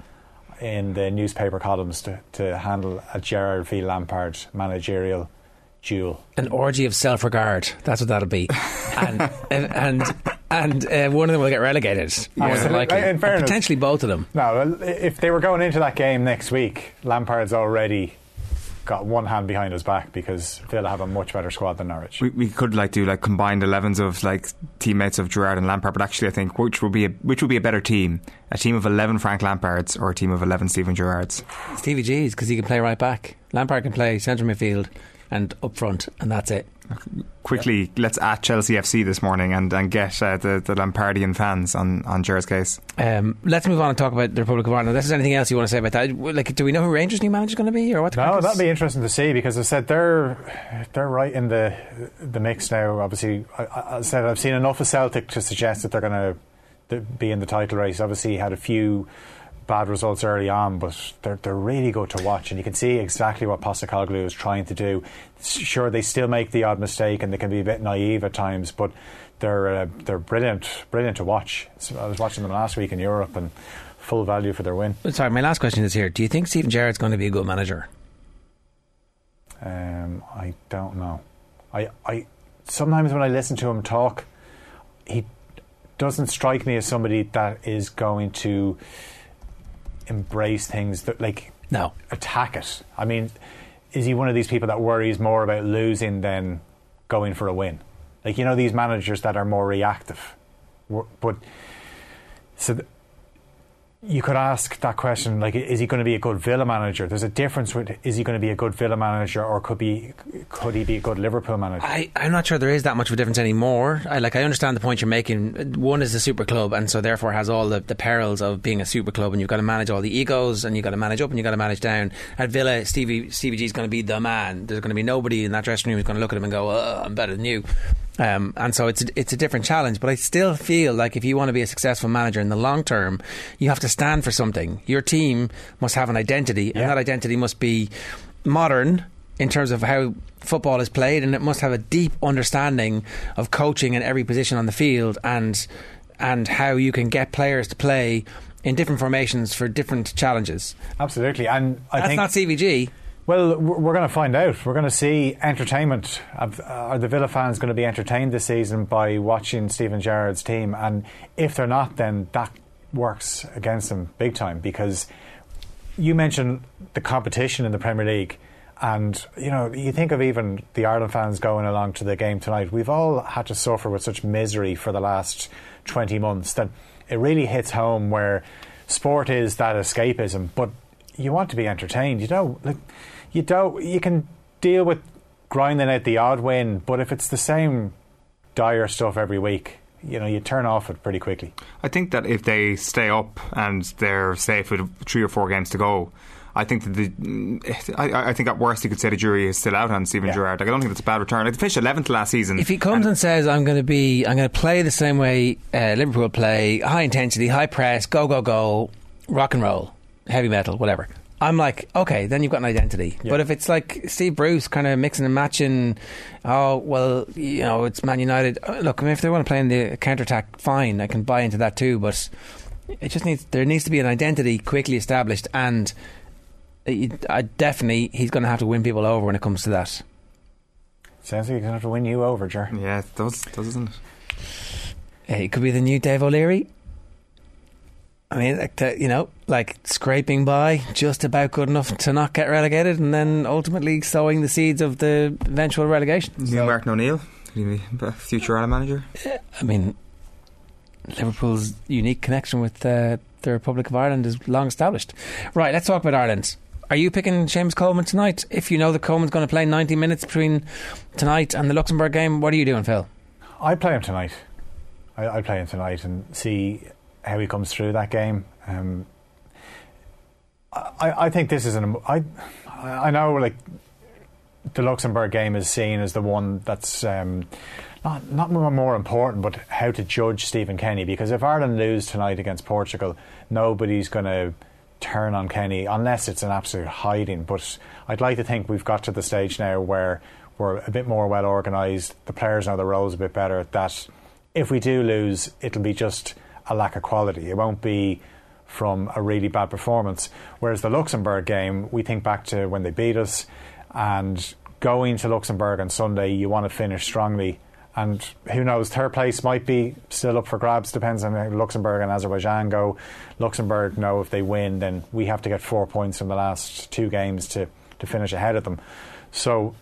in the newspaper columns to, to handle a Gerrard v Lampard managerial duel. An orgy of self-regard. That's what that'll be. And and and uh, one of them will get relegated. More than likely. In fairness, potentially both of them. No, if they were going into that game next week, Lampard's already got one hand behind his back, because Villa have a much better squad than Norwich. We, we could like do like combined elevens of like teammates of Gerrard and Lampard, but actually I think which would be a, which would be a better team, a team of eleven Frank Lampards or a team of eleven Steven Gerrards? Stevie G's, because he can play right back. Lampard can play central midfield and up front, and that's it. Quickly, yeah. Let's at Chelsea F C this morning and, and get uh, the, the Lampardian fans on, on Gerrard's case. Um, let's move on and talk about the Republic of Ireland. Unless there's anything else you want to say about that. Like, do we know who Rangers' new manager is going to be, or what? No, that'd be interesting to see, because I said they're they're right in the the mix now. Obviously, I, I said I've seen enough of Celtic to suggest that they're going to be in the title race. Obviously, had a few bad results early on, but they're they're really good to watch, and you can see exactly what Postecoglou is trying to do. Sure, they still make the odd mistake and they can be a bit naive at times, but they're uh, they're brilliant, brilliant to watch. So I was watching them last week in Europe, and full value for their win. Sorry, my last question is here: do you think Steven Gerrard's going to be a good manager? Um, I don't know. I I sometimes when I listen to him talk, he doesn't strike me as somebody that is going to embrace things that, like, no, attack it. I mean, is he one of these people that worries more about losing than going for a win? Like, you know, these managers that are more reactive. But so th- you could ask that question, like, is he going to be a good Villa manager? There's a difference with, is he going to be a good Villa manager, or could be could he be a good Liverpool manager? I, I'm not sure there is that much of a difference anymore. I like I understand the point you're making. One is a super club, and so therefore has all the, the perils of being a super club, and you've got to manage all the egos, and you've got to manage up and you've got to manage down. At Villa, Stevie Stevie G is going to be the man. There's going to be nobody in that dressing room who's going to look at him and go, oh, I'm better than you. Um, and so it's a, it's a different challenge, but I still feel like if you want to be a successful manager in the long term, you have to stand for something. Your team must have an identity, yeah. and that identity must be modern in terms of how football is played, and it must have a deep understanding of coaching in every position on the field, and and how you can get players to play in different formations for different challenges. Absolutely, and I that's think not C V G. Well, we're going to find out. We're going to see entertainment. Are the Villa fans going to be entertained this season by watching Steven Gerrard's team? And if they're not, then that works against them big time, because you mentioned the competition in the Premier League, and you know, you think of even the Ireland fans going along to the game tonight. We've all had to suffer with such misery for the last twenty months that it really hits home, where sport is that escapism, but you want to be entertained. You don't like you don't you can deal with grinding out the odd win, but if it's the same dire stuff every week, you know, you turn off it pretty quickly. I think that if they stay up and they're safe with three or four games to go, I think that the I, I think at worst you could say the jury is still out on Steven yeah. Gerrard. Like, I don't think that's a bad return. Like, they finished eleventh last season. If he comes and, and says, I'm going to be I'm going to play the same way uh, Liverpool play, high intensity, high press, go go go, rock and roll, heavy metal, whatever, I'm like, okay, then you've got an identity. Yeah. But if it's like Steve Bruce kind of mixing and matching, oh, well, you know, it's Man United. Look, I mean, if they want to play in the counter-attack, fine, I can buy into that too. But it just needs, there needs to be an identity quickly established, and it, I definitely, he's going to have to win people over when it comes to that. Sounds like he's going to have to win you over, Ger. Yeah, it does, doesn't it? Hey, it could be the new Dave O'Leary. I mean, like the, you know, like scraping by, just about good enough to not get relegated, and then ultimately sowing the seeds of the eventual relegation. New So- Martin O'Neill, future Ireland manager. I mean, Liverpool's unique connection with uh, the Republic of Ireland is long established. Right, let's talk about Ireland. Are you picking Seamus Coleman tonight? If you know that Coleman's going to play ninety minutes between tonight and the Luxembourg game, what are you doing, Phil? I play him tonight. I, I play him tonight and see how he comes through that game. Um, I, I think this is an. I, I know, like, the Luxembourg game is seen as the one that's um, not not more important, but how to judge Stephen Kenny. Because if Ireland lose tonight against Portugal, nobody's going to turn on Kenny unless it's an absolute hiding. But I'd like to think we've got to the stage now where we're a bit more well organised. The players know the roles a bit better. That if we do lose, it'll be just a lack of quality. It won't be from a really bad performance. Whereas the Luxembourg game, we think back to when they beat us, and going to Luxembourg on Sunday, you want to finish strongly. And who knows, third place might be still up for grabs, depends on how Luxembourg and Azerbaijan go. Luxembourg know if they win, then we have to get four points from the last two games to, to finish ahead of them. So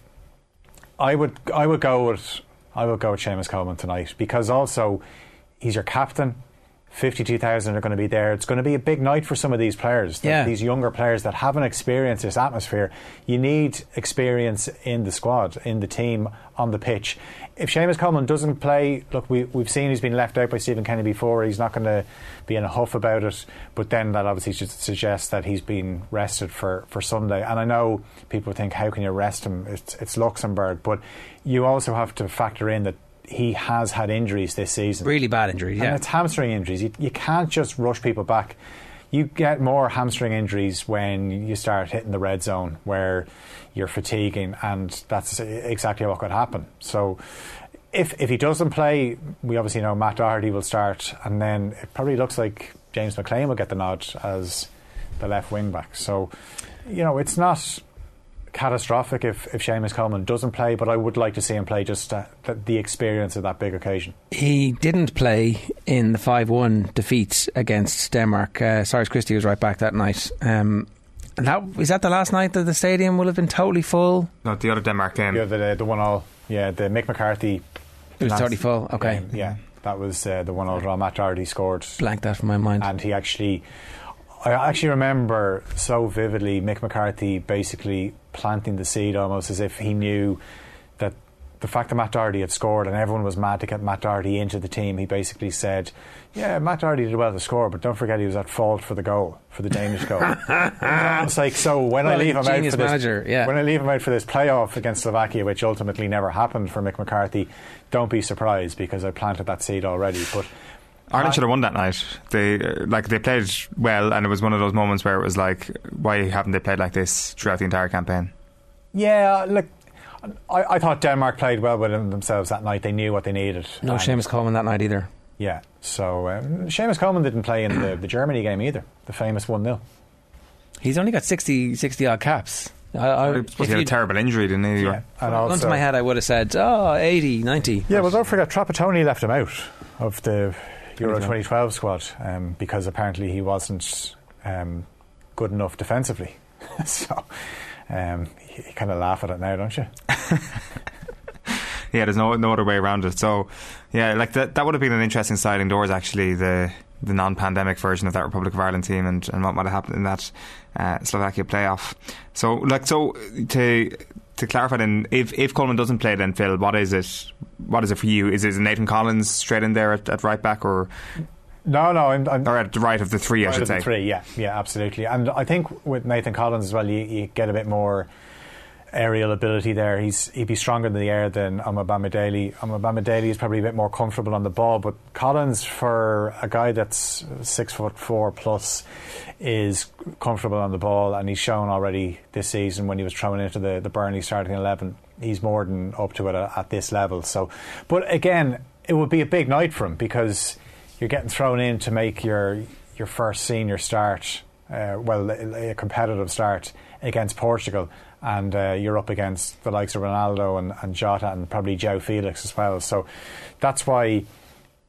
I would I would go with I would go with Seamus Coleman tonight, because also he's your captain. fifty-two thousand are going to be there. It's going to be a big night for some of these players, Yeah. these younger players that haven't experienced this atmosphere. You need experience in the squad, in the team, on the pitch. If Seamus Coleman doesn't play, look, we, we've seen he's been left out by Stephen Kenny before. He's not going to be in a huff about it, but then that obviously should suggest that he's been rested for, for Sunday. And I know people think, how can you rest him? It's, it's Luxembourg, but you also have to factor in that he has had injuries this season. Really bad injuries, yeah. And it's hamstring injuries. You, you can't just rush people back. You get more hamstring injuries when you start hitting the red zone, where you're fatiguing, and that's exactly what could happen. So if if he doesn't play, we obviously know Matt Doherty will start, and then it probably looks like James McLean will get the nod as the left wing back. So, you know, it's not catastrophic if, if Seamus Coleman doesn't play, but I would like to see him play, just uh, the, the experience of that big occasion. He didn't play in the five one defeat against Denmark. Uh, Cyrus Christie was right back that night. Um, and that, is that the last night that the stadium will have been totally full? No, the other Denmark game. Yeah, the, the one all, yeah, the Mick McCarthy. It was totally full, okay. Game, yeah, that was uh, the one all draw. Matt Doherty scored. Blanked that from my mind. And he actually, I actually remember so vividly Mick McCarthy basically planting the seed, almost as if he knew that the fact that Matt Doherty had scored and everyone was mad to get Matt Doherty into the team. He basically said, yeah, Matt Doherty did well to score, but don't forget he was at fault for the goal, for the Danish goal. It's like, so when well, I leave him out for this, manager, yeah. when I leave him out for this playoff against Slovakia, which ultimately never happened for Mick McCarthy, don't be surprised, because I planted that seed already. But Ireland should have won that night. They uh, like they played well, and it was one of those moments where it was like, why haven't they played like this throughout the entire campaign? Yeah, look, I, I thought Denmark played well within themselves that night. They knew what they needed. No Seamus Coleman that night either. Yeah, so um, Seamus Coleman didn't play in the, the Germany game either, the famous one nil. He's only got sixty, sixty odd caps. I, I, I he had a terrible injury, didn't he? Yeah, and also, also, to my head I would have said, oh, eighty, ninety. Yeah, well, don't forget, Trapattoni left him out of the Euro twenty twelve squad um, because apparently he wasn't um, good enough defensively. So um, you, you kind of laugh at it now, don't you? Yeah, there's no no other way around it. So yeah, like that that would have been an interesting sliding doors, actually, the the non-pandemic version of that Republic of Ireland team, and, and what might have happened in that uh, Slovakia playoff. So like so to to clarify then, if if Coleman doesn't play, then Phil, what is it? What is it for you? Is it Nathan Collins straight in there at, at right back, or? No, no, I'm, I'm or at the right of the three, right I should of say. The three, yeah, yeah, absolutely. And I think with Nathan Collins as well, you, you get a bit more aerial ability there. He's he'd be stronger in the air than Omobama Daly. Omobama Daly is probably a bit more comfortable on the ball, but Collins, for a guy that's six foot four plus, is comfortable on the ball, and he's shown already this season when he was thrown into the the Burnley starting eleven. He's more than up to it at, at this level. So, but again, it would be a big night for him, because you're getting thrown in to make your your first senior start, uh, well, a, a competitive start against Portugal, and uh, you're up against the likes of Ronaldo and, and Jota and probably João Felix as well. So that's why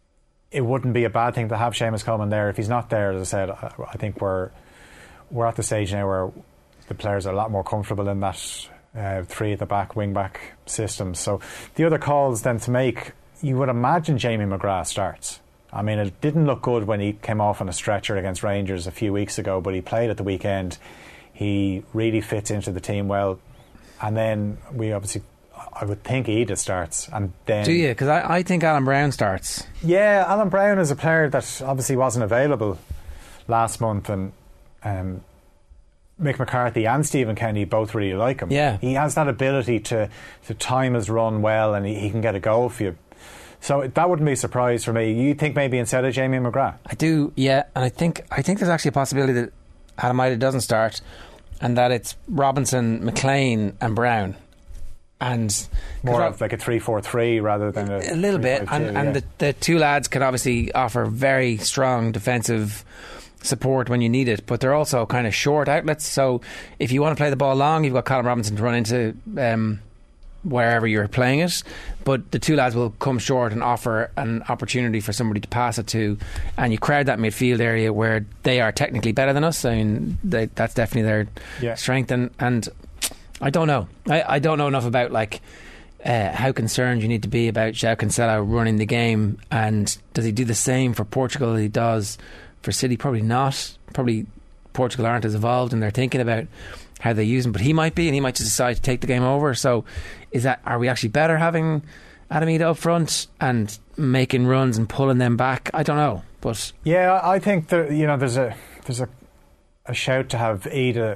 it wouldn't be a bad thing to have Seamus Coleman there. If he's not there, as I said, I, I think we're we're at the stage now where the players are a lot more comfortable in that uh, three at the back, wing back system. So the other calls then to make, you would imagine Jamie McGrath starts. I mean, it didn't look good when he came off on a stretcher against Rangers a few weeks ago, but he played at the weekend. He really fits into the team well. And then we obviously, I would think Edith starts. And then do you? Because I, I think Alan Brown starts. Yeah, Alan Brown is a player that obviously wasn't available last month, and um, Mick McCarthy and Stephen Kenny both really like him. Yeah. He has that ability to, to time his run well, and he, he can get a goal for you. So that wouldn't be a surprise for me. You think maybe instead of Jamie McGrath? I do, yeah. And I think I think there's actually a possibility that Adam Ida doesn't start, and that it's Robinson, McLean and Brown. And more of like a three four three rather than a a little bit. And, two, and yeah. the, the two lads can obviously offer very strong defensive support when you need it, but they're also kind of short outlets. So if you want to play the ball long, you've got Colin Robinson to run into um, wherever you're playing it, but the two lads will come short and offer an opportunity for somebody to pass it to, and you crowd that midfield area where they are technically better than us. I mean, they, that's definitely their yeah. strength. And, and I don't know. I, I don't know enough about like uh, how concerned you need to be about João Cancelo running the game, and does he do the same for Portugal as he does for City? Probably not. Probably Portugal aren't as evolved in their thinking about how they use him, but he might be, and he might just decide to take the game over. So is that, are we actually better having Adam Ida up front and making runs and pulling them back? I don't know, but yeah, I think that, you know, there's a there's a, a shout to have Ida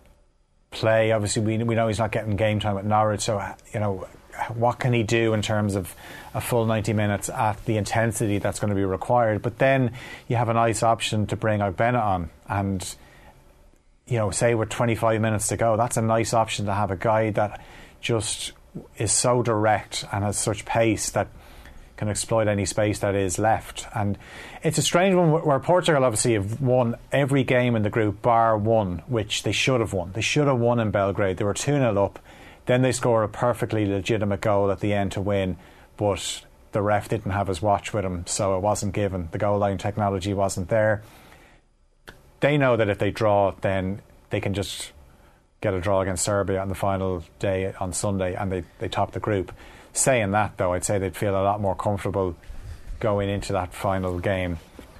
play. Obviously we we know he's not getting game time at Norwich, so you know, what can he do in terms of a full ninety minutes at the intensity that's going to be required? But then you have a nice option to bring Ogbonna on, and you know, say with twenty-five minutes to go, that's a nice option to have a guy that just is so direct and has such pace that can exploit any space that is left. And it's a strange one where Portugal obviously have won every game in the group bar one, which they should have won. They should have won in Belgrade. They were two nil up. Then they score a perfectly legitimate goal at the end to win, but the ref didn't have his watch with him, so it wasn't given. The goal line technology wasn't there. They know that if they draw, then they can just get a draw against Serbia on the final day on Sunday, and they, they top the group. Saying that, though, I'd say they'd feel a lot more comfortable going into that final game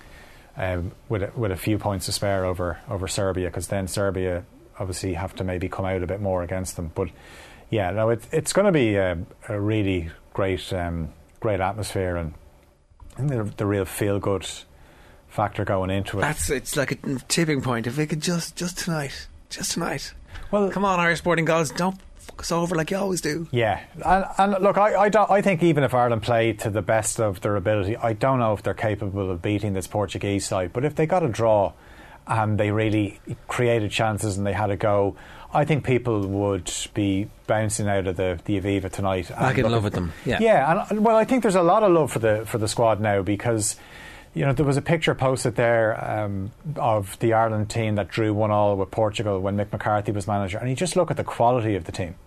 um, with a, with a few points to spare over over Serbia, because then Serbia obviously have to maybe come out a bit more against them. But yeah, no, it, it's going to be a, a really great um, great atmosphere, and I think the, the real feel good factor going into it. That's it's like a tipping point. If they could just just tonight, just tonight. Well, come on, Irish Sporting gods, don't fuck us over like you always do. Yeah, and, and look, I I, don't, I think even if Ireland play to the best of their ability, I don't know if they're capable of beating this Portuguese side. But if they got a draw and they really created chances and they had a go, I think people would be bouncing out of the, the Aviva tonight. I can love with them. Yeah, yeah, and well, I think there's a lot of love for the for the squad now, because you know, there was a picture posted there um, of the Ireland team that drew one all with Portugal when Mick McCarthy was manager, and you just look at the quality of the team,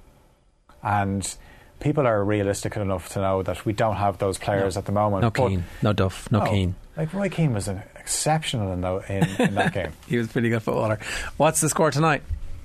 and people are realistic enough to know that we don't have those players no, at the moment. No Keane, no Duff, no, no Keane. Like Roy Keane was an exceptional in, the, in, in that game. He was a pretty good footballer. What's the score tonight?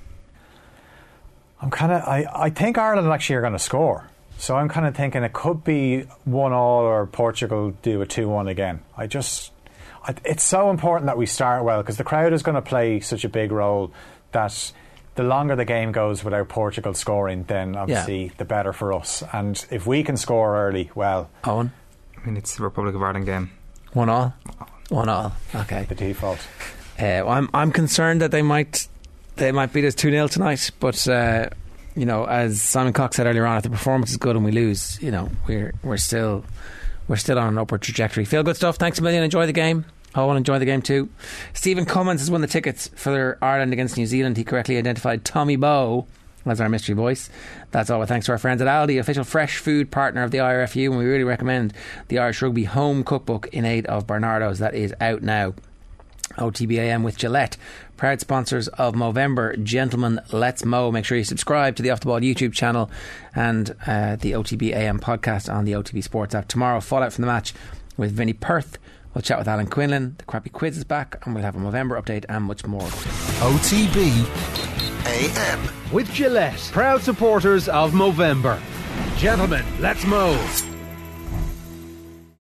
I'm kind of. I, I think Ireland actually are going to score. So I'm kind of thinking it could be one all or Portugal do a two one again. I just, I, it's so important that we start well, because the crowd is going to play such a big role that the longer the game goes without Portugal scoring, then obviously yeah. the better for us. And if we can score early, well, Owen, I mean, it's the Republic of Ireland game. One all, one all. Okay, the default. Uh, well, I'm I'm concerned that they might they might beat us two nil tonight, but. Uh, You know, as Simon Cox said earlier on, if the performance is good and we lose, you know, we're we're still we're still on an upward trajectory. Feel good stuff. Thanks a million. Enjoy the game. Owen, enjoy the game too. Stephen Cummins has won the tickets for their Ireland against New Zealand. He correctly identified Tommy Bowe as our mystery voice. That's all with thanks to our friends at Aldi, official fresh food partner of the I R F U, and we really recommend the Irish Rugby Home Cookbook in aid of Bernardo's. That is out now. O T B A M with Gillette, proud sponsors of Movember. Gentlemen, let's mow. Make sure you subscribe to the Off the Ball YouTube channel and uh, the O T B A M podcast on the O T B Sports app. Tomorrow, fallout from the match with Vinnie Perth. We'll chat with Alan Quinlan. The Crappy Quiz is back, and we'll have a Movember update and much more. O T B A M with Gillette, proud supporters of Movember. Gentlemen, let's move.